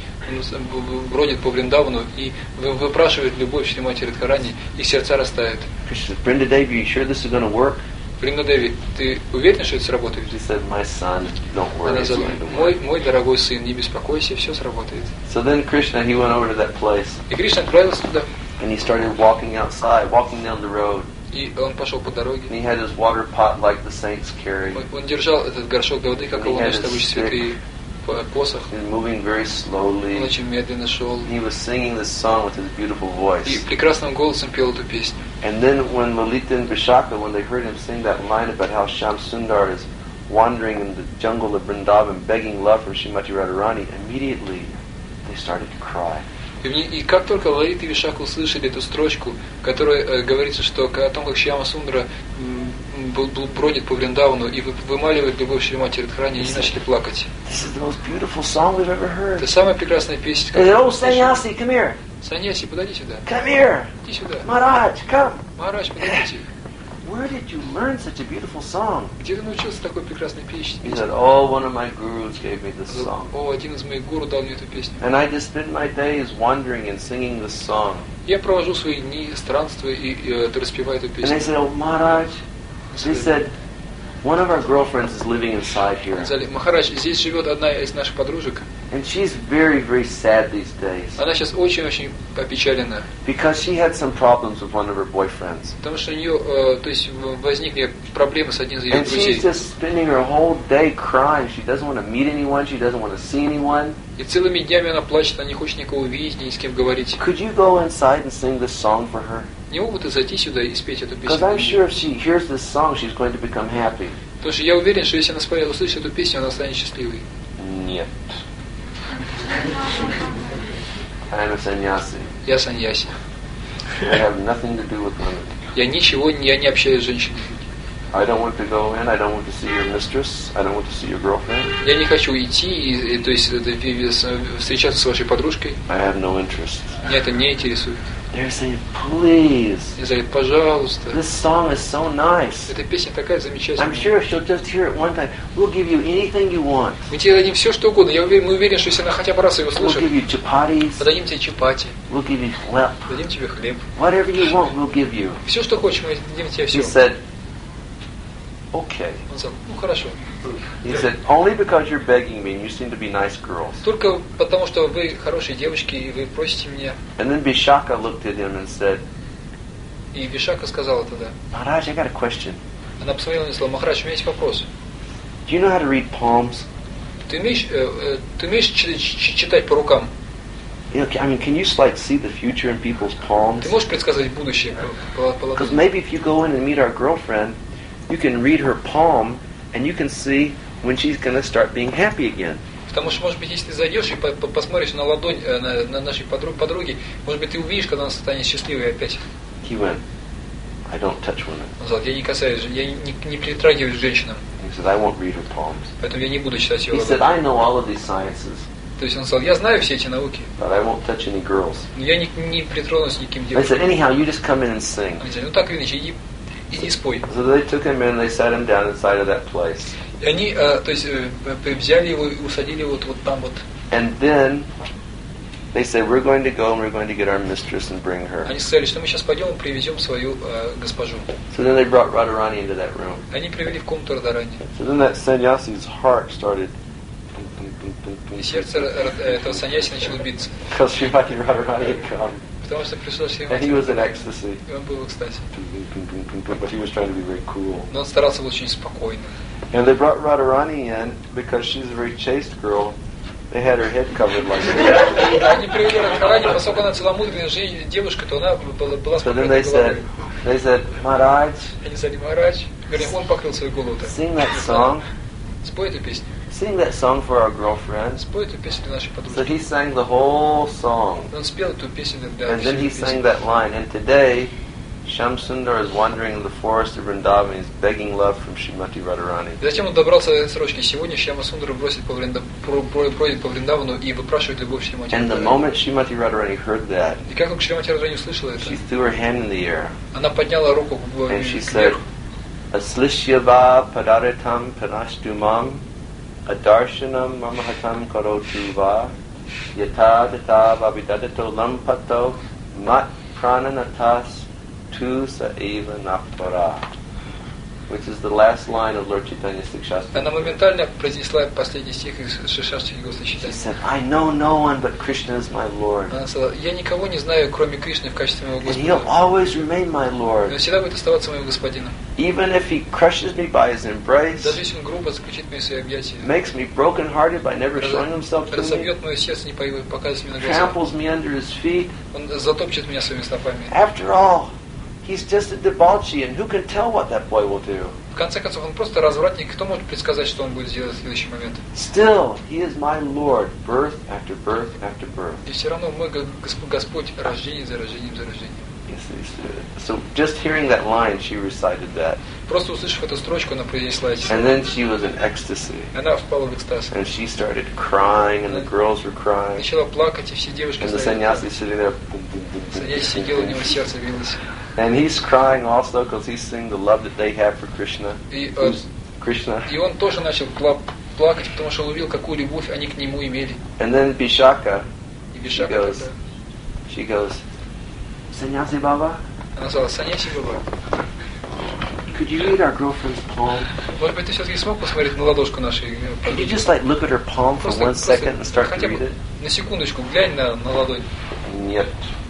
он бродит по Вриндавану и выпрашивает любовь Шримати Радхарани, их сердца растают. Krishna says, Brinda Devi, you sure this is going to work? Вриндадеви, ты уверен, что это сработает? She said, my son, don't worry, Она it's сказала, going to work. мой дорогой сын, не беспокойся, все сработает. So then Krishna, he went over to that place, И Кришна отправился туда, and he started walking outside, walking down the road. и он пошел по дороге. And he had his water pot like the saints carry. Он держал этот горшок воды, как его носят обычно святые, посох. And moving very Он slowly. очень медленно шел. He was singing this song with his beautiful И voice. прекрасным голосом пел эту песню. And then when Lalita and Vishaka, when they heard him sing that line about how Shyam Sundar is wandering in the jungle of Vrindavan begging love from Srimati Radharani, immediately they started to cry. И как только Лалита и Вишака услышали эту строчку, которая говорится, что о том, как Шьяма Сундара бродит по Вриндавану и вымаливает любовь Шримати Радхарани, они начали плакать. This is the most beautiful song we've ever heard. Это самая прекрасная песня. They said, oh, Sannyasi, come here. Саньяси, подойди сюда. Come here. Иди сюда. Maharaj, come. Махарадж, подойдите. Where did you learn such a beautiful song? Где ты научился такой прекрасной песне? He said, oh, one of my gurus gave me this song. О, один из моих гуру дал мне эту песню. And I just spend my days wandering and singing this song. Я провожу свои дни странствуя и распеваю эту And песню. they said, oh, Maharaj, they said, one of our girlfriends is living inside here. Сказали, Махарадж, здесь живет одна из наших подружек. And she's very, very sad these days. Она сейчас очень-очень опечалена. Because she had some problems with one of her boyfriends. Потому что у нее, то есть, возникли проблемы с одним из ее And друзей. she's just spending her whole day crying. She doesn't want to meet anyone. She doesn't want to see anyone. И целыми днями она плачет, она не хочет никого видеть, ни с кем говорить. Could you go inside and sing this song for her? Не могут и зайти сюда и спеть эту Because I'm песню. sure if she hears this song, she's going to become happy. Потому что я уверен, что если она услышит эту песню, она станет счастливой. Нет. I'm a sannyasi. Я саньяси. I have nothing to do with women. Я не общаюсь с женщинами. I don't want to go in. I don't want to see your mistress. I don't want to see your girlfriend. Я не хочу идти, то есть встречаться с вашей подружкой. I have no interest. Меня это не интересует. They're saying, please. Мне говорят, пожалуйста. This song is so nice. Эта песня такая I'm замечательная. sure if she'll just hear it one time, we'll give you anything you want. Мы тебе дадим все, что угодно. Мы уверены, что если она хотя бы раз его We'll слышит, give you chapatis. подадим тебе чапати, We'll give you chlep. дадим тебе хлеб. Whatever you want, we'll give you. Все, что хочешь, мы дадим тебе He все. said, okay. Он сказал, хорошо. He said, only because you're begging me and you seem to be nice girls. Только потому, что вы хорошие девочки, и вы просите меня. And then Vishaka looked at him and said, И Вишака сказала тогда, Maharaj, I got a question. она посмотрела на меня и сказала, Махарадж, у меня есть вопрос. Do you know how to read palms? Ты умеешь читать по рукам? You know, I mean, can you like see the future in people's palms? Ты можешь предсказать будущее по Because ладони? maybe if you go in and meet our girlfriend, you can read her palm and you can see when she's going to start being happy again. Потому что, может быть, если ты зайдешь и посмотришь на ладонь на нашей подруги, может быть, ты увидишь, когда она станет счастливой опять. He went, I don't touch women. Он сказал, я не касаюсь, я не притрагиваюсь к женщинам, He said, I won't read her palms. поэтому я не буду читать ее He said, ладонь. I know all of these sciences, То есть он сказал, я знаю все эти науки, but I won't touch any girls. но я не притронусь к никаким They девушкам. said, anyhow, you just come in and sing. Они сказали, ну так или иначе, иди спой. So they took him in, they sat him down inside of that place. И они, то есть, взяли его и усадили вот там вот. And then they said, we're going to go and we're going to get our mistress and bring her. Они сказали, что мы сейчас пойдем и привезем свою госпожу. So then they brought Radharani into that room. Они привели в комнату Радарани. So then that sannyasi's heart started И сердце этого саньяси начало биться. because Srimati Radharani had come. Потому что пришло And he was in ecstasy. и он был в экстазе. But he was trying to be very cool. Но он старался быть очень спокойным. And they brought Radharani in because she's a very chaste girl. They had her head covered like that. Они привели Радарани, поскольку она целомудренная девушка, то она была So then спокойной they головой. said, Maharaj, Они сказали, Махарадж, он покрыл свою голову так. sing that song. Спой эту песню. Sing that song for our girlfriend. Спой эту песню для нашей So подружки. he sang the whole song. Он спел эту песню для And then he всех sang песен. that line. And today, Shyam Sundar is wandering in the forest of Vrindavan. He's begging love from Srimati Radharani. Затем он добрался до строчки. Сегодня Шьяма Сундар бродит по Вриндавану и выпрашивает любовь Шримати And the Радхарани. moment Srimati Radharani heard that, И как только Шримати Радхарани услышала это, she threw her hand in the air. она подняла руку And she said, Aslishyava padaritam panashtumam adarshanam mamahatam karotu va yata data vavidadato lampato mat prananatas tu sa eva napara. which is the last line of Lord Chaitanya's Sikshastra. Она моментально произнесла последний стих из Шишашти Госвами She Чайтаньи. said, I know no one but Krishna is my Lord. Она сказала, я никого не знаю, кроме Кришны в качестве моего And he'll Господа. always remain my Он Lord. всегда будет оставаться моим господином. Even if he crushes me by his embrace, Даже если он грубо заключит мои свои объятия, makes me brokenhearted by never showing himself to me, разобьет мое сердце, не показывает мне на глаза. tramples me under his feet. Он затопчет меня своими стопами. After all, he's just a debauchee, and who can tell what that boy will do? В конце концов, он просто развратник. Кто может предсказать, что он будет делать в следующий момент? Still, he is my Lord, birth after birth after birth. И все равно мой Господь рождение за рождением за рождением. So just hearing that line, she recited that. Просто услышав эту строчку, она произнесла эти And слова. then she was in ecstasy. Она впала в экстаз. And she started crying, and the girls were crying. Начала плакать, и все девушки And the стояли. sannyasi sitting there. Саньяси сидел, у него сердце билось. And he's crying also because he's seeing the love that they have for Krishna. И, Who's Krishna. и он тоже начал плакать, потому что он увидел, какую любовь они к нему имели. And then Vishaka, И Вишака goes, тогда, she goes, Sannyasi Baba, она сказала, Саньяси Баба, could you read our girlfriend's palm? может быть, ты все-таки смог посмотреть на ладошку нашей Could you подруги? just like look at her palm for 1 second and start to хотя read бы it? на секундочку глянь на ладонь. Нет.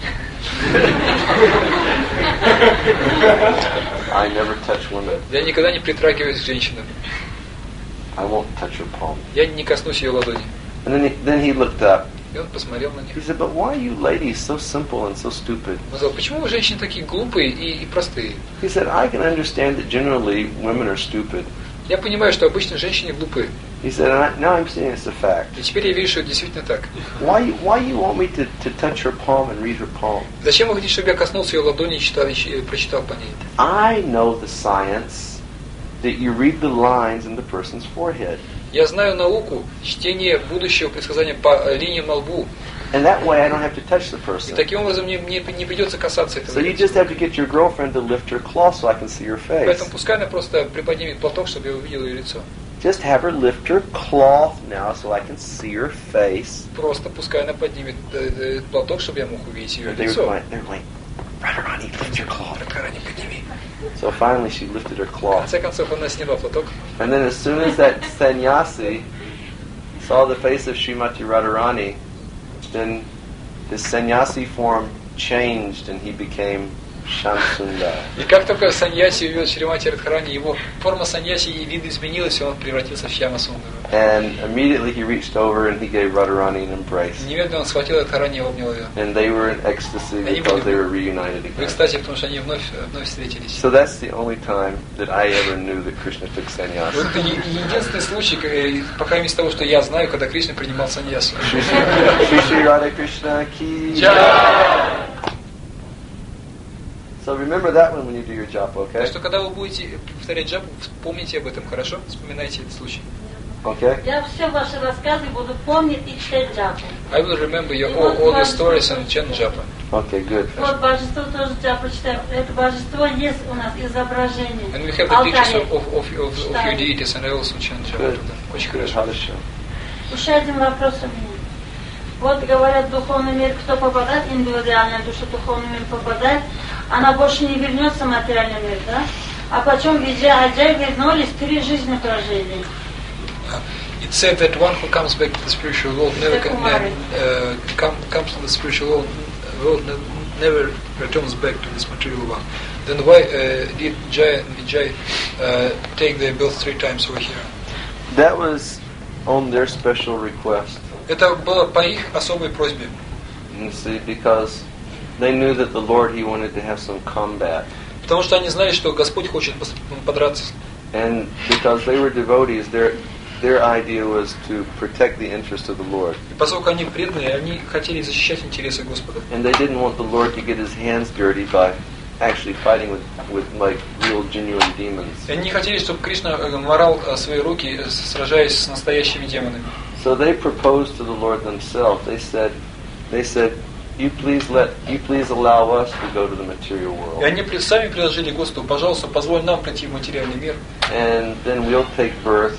I never touch women. Я никогда не притрагиваюсь к женщинам. I won't touch her palm. Я не коснусь ее ладони. And then he looked up. И он посмотрел на них. He said, but why are you ladies so simple and so stupid? Он сказал, почему вы женщины такие глупые и простые? He said, I can understand that generally women are stupid. Я понимаю, что обычно женщины глупые. He said, now I'm saying it's a fact. И теперь я вижу, что это действительно так. Why you want me to touch her palm and read her palm? Зачем вы хотите, чтобы я коснулся ее ладони и прочитал по ней? I know the science that you read the lines in the person's forehead. Я знаю науку чтения будущего предсказания по линиям на лбу. And that way I don't have to touch the И person. таким образом мне не придется касаться этого. So you just have to get your girlfriend to lift her cloth so I can see her face. Поэтому пускай она просто приподнимет платок, чтобы я увидел ее лицо. Just have her lift her cloth now so I can see her face. Просто пускай она поднимет платок, чтобы я мог увидеть ее They were лицо. going, Radharani, lift your cloth. Радхарани, подними. So finally she lifted her В cloth. конце концов она сняла платок. And then as soon as that sannyasi saw the face of Srimati Radharani, then his sannyasi form changed and he became Shamsundar. И как только саньяси увидел Шримати Радхарани, его форма саньяси и вид изменилась, и он превратился в Шьяма Сундару. And immediately he reached over and he gave Radharani an embrace. Немедленно он схватил Радхарани и обнял ее. And they were in ecstasy because they were reunited В again. экстазе, потому что они вновь встретились. So that's the only time that I ever knew that Krishna took sannyas. Вот это единственный случай, по крайней мере, из того, что я знаю, когда Кришна принимал саньясу. Shri Shri Radha Krishna ki. Jai! So remember that one when you do your japa, Так okay? что, когда вы будете повторять джапу, вспомните об этом, хорошо? Вспоминайте этот случай. Okay? Я все ваши рассказы буду помнить и читать джапу. I will remember all your stories and chant japa. Okay, good. Вот божество тоже джапу читаем. Это божество есть у нас изображение. And we have the pictures Алтарь. of your deities and I also chant japa. Good. Очень Good. хорошо. Hadasha. Еще один вопрос у меня. Вот говорят, в духовный мир, кто попадает, индивидуальная душа в духовный мир попадает, она больше не вернется в материальный мир, да? А почем Виджай Аджай вернулись 3 жизни прожили? It said that one who comes back to the spiritual world never comes to the spiritual world never returns back to this material one. Then why did Jaya and Vijay take their birth 3 times over here? That was on their special request. Это было по их особой просьбе. You see, because they knew that the Lord, He wanted to have some combat. Потому что они знали, что Господь хочет подраться. And because they were devotees, their idea was to protect the interest of the Lord. И поскольку они преданные, они хотели защищать интересы Господа. And they didn't want the Lord to get His hands dirty by actually fighting with like real, genuine demons. И они не хотели, чтобы Кришна морал свои руки, сражаясь с настоящими демонами. So they proposed to the Lord themselves. They said, you please allow us to go to the material И world. они сами предложили Господу, пожалуйста, позволь нам прийти в материальный мир. And then we'll take birth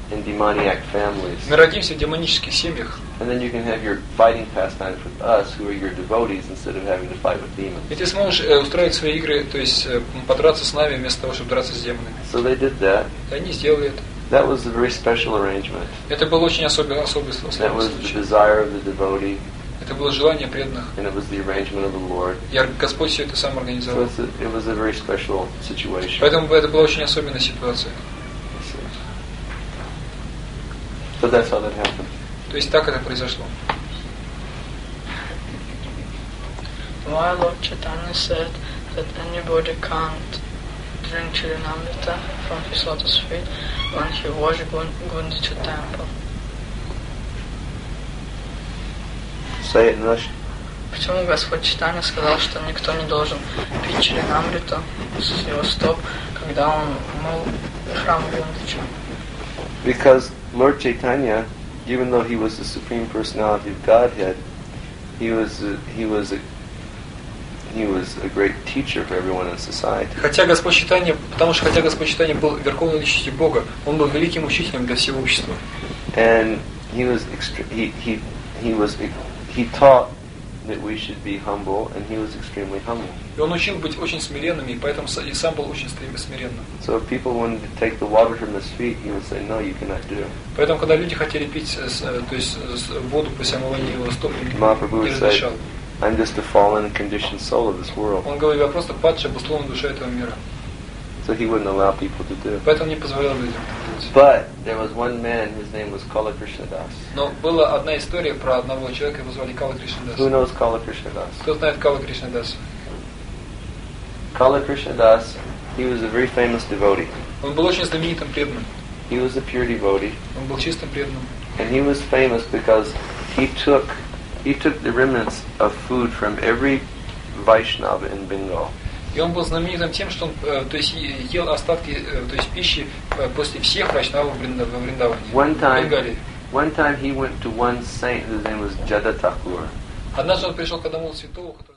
in demoniac families. Мы родимся в демонических семьях. And then you can have your fighting pastimes with us, who are your devotees, instead of having to fight with demons. И ты сможешь устроить свои игры, то есть подраться с нами вместо того, чтобы драться с демонами. So they did that. И они сделали это. That was a very special arrangement. Это был очень особый That was the случай. desire of the devotee, Это было желание преданных. and it was the arrangement of the Lord. И Господь все это сам So организовал. it was a very special situation. Поэтому это была очень особенная ситуация. So that's how that happened. То есть так это произошло. Why Lord Chaitanya said that anybody can't drink Chirinamrita from his lotus feet when he washed Gundicha temple? Say it in Russian. Почему Господь Чайтанья сказал, что никто не должен пить Чаринамриту с его стоп, когда он мыл храм Гундича? Because Lord Chaitanya, even though he was the Supreme Personality of Godhead, he was a great teacher for everyone in society. Хотя Господь Чайтанья был верховной личностью Бога, он был великим учителем для всего общества. And he taught that we should be humble, and he was extremely humble. И он учил быть очень смиренным, и поэтому и сам был очень смиренным. So if people wanted to take the water from his feet, he would say, "No, you cannot do." Поэтому, когда люди хотели пить, то есть воду после омывания его стоп, Mahaprabhu не would разрешал. say, "I'm just a fallen and conditioned soul of this world." Он говорил, я просто падшая, обусловленная душа этого мира. So he wouldn't allow people to do. Поэтому не позволял людям это делать. But there was one man, his name was Kala Krishnadas. Но была одна история про одного человека, его звали Кала Кришнадас. Who knows Kala Krishnadas? Кто знает Кала Кришнадаса? Kala Krishnadas, he was a very famous devotee. Он был очень знаменитым преданным. He was a pure devotee, Он был чистым преданным. and he was famous because he took the remnants of food from every Vaishnava in Bengal. И он был знаменитым тем, что он то есть, ел остатки то есть, пищи после всех вайшнавов во Вриндаване. One time he went to one saint whose name was Jada Thakur. Однажды он пришел к одному святому,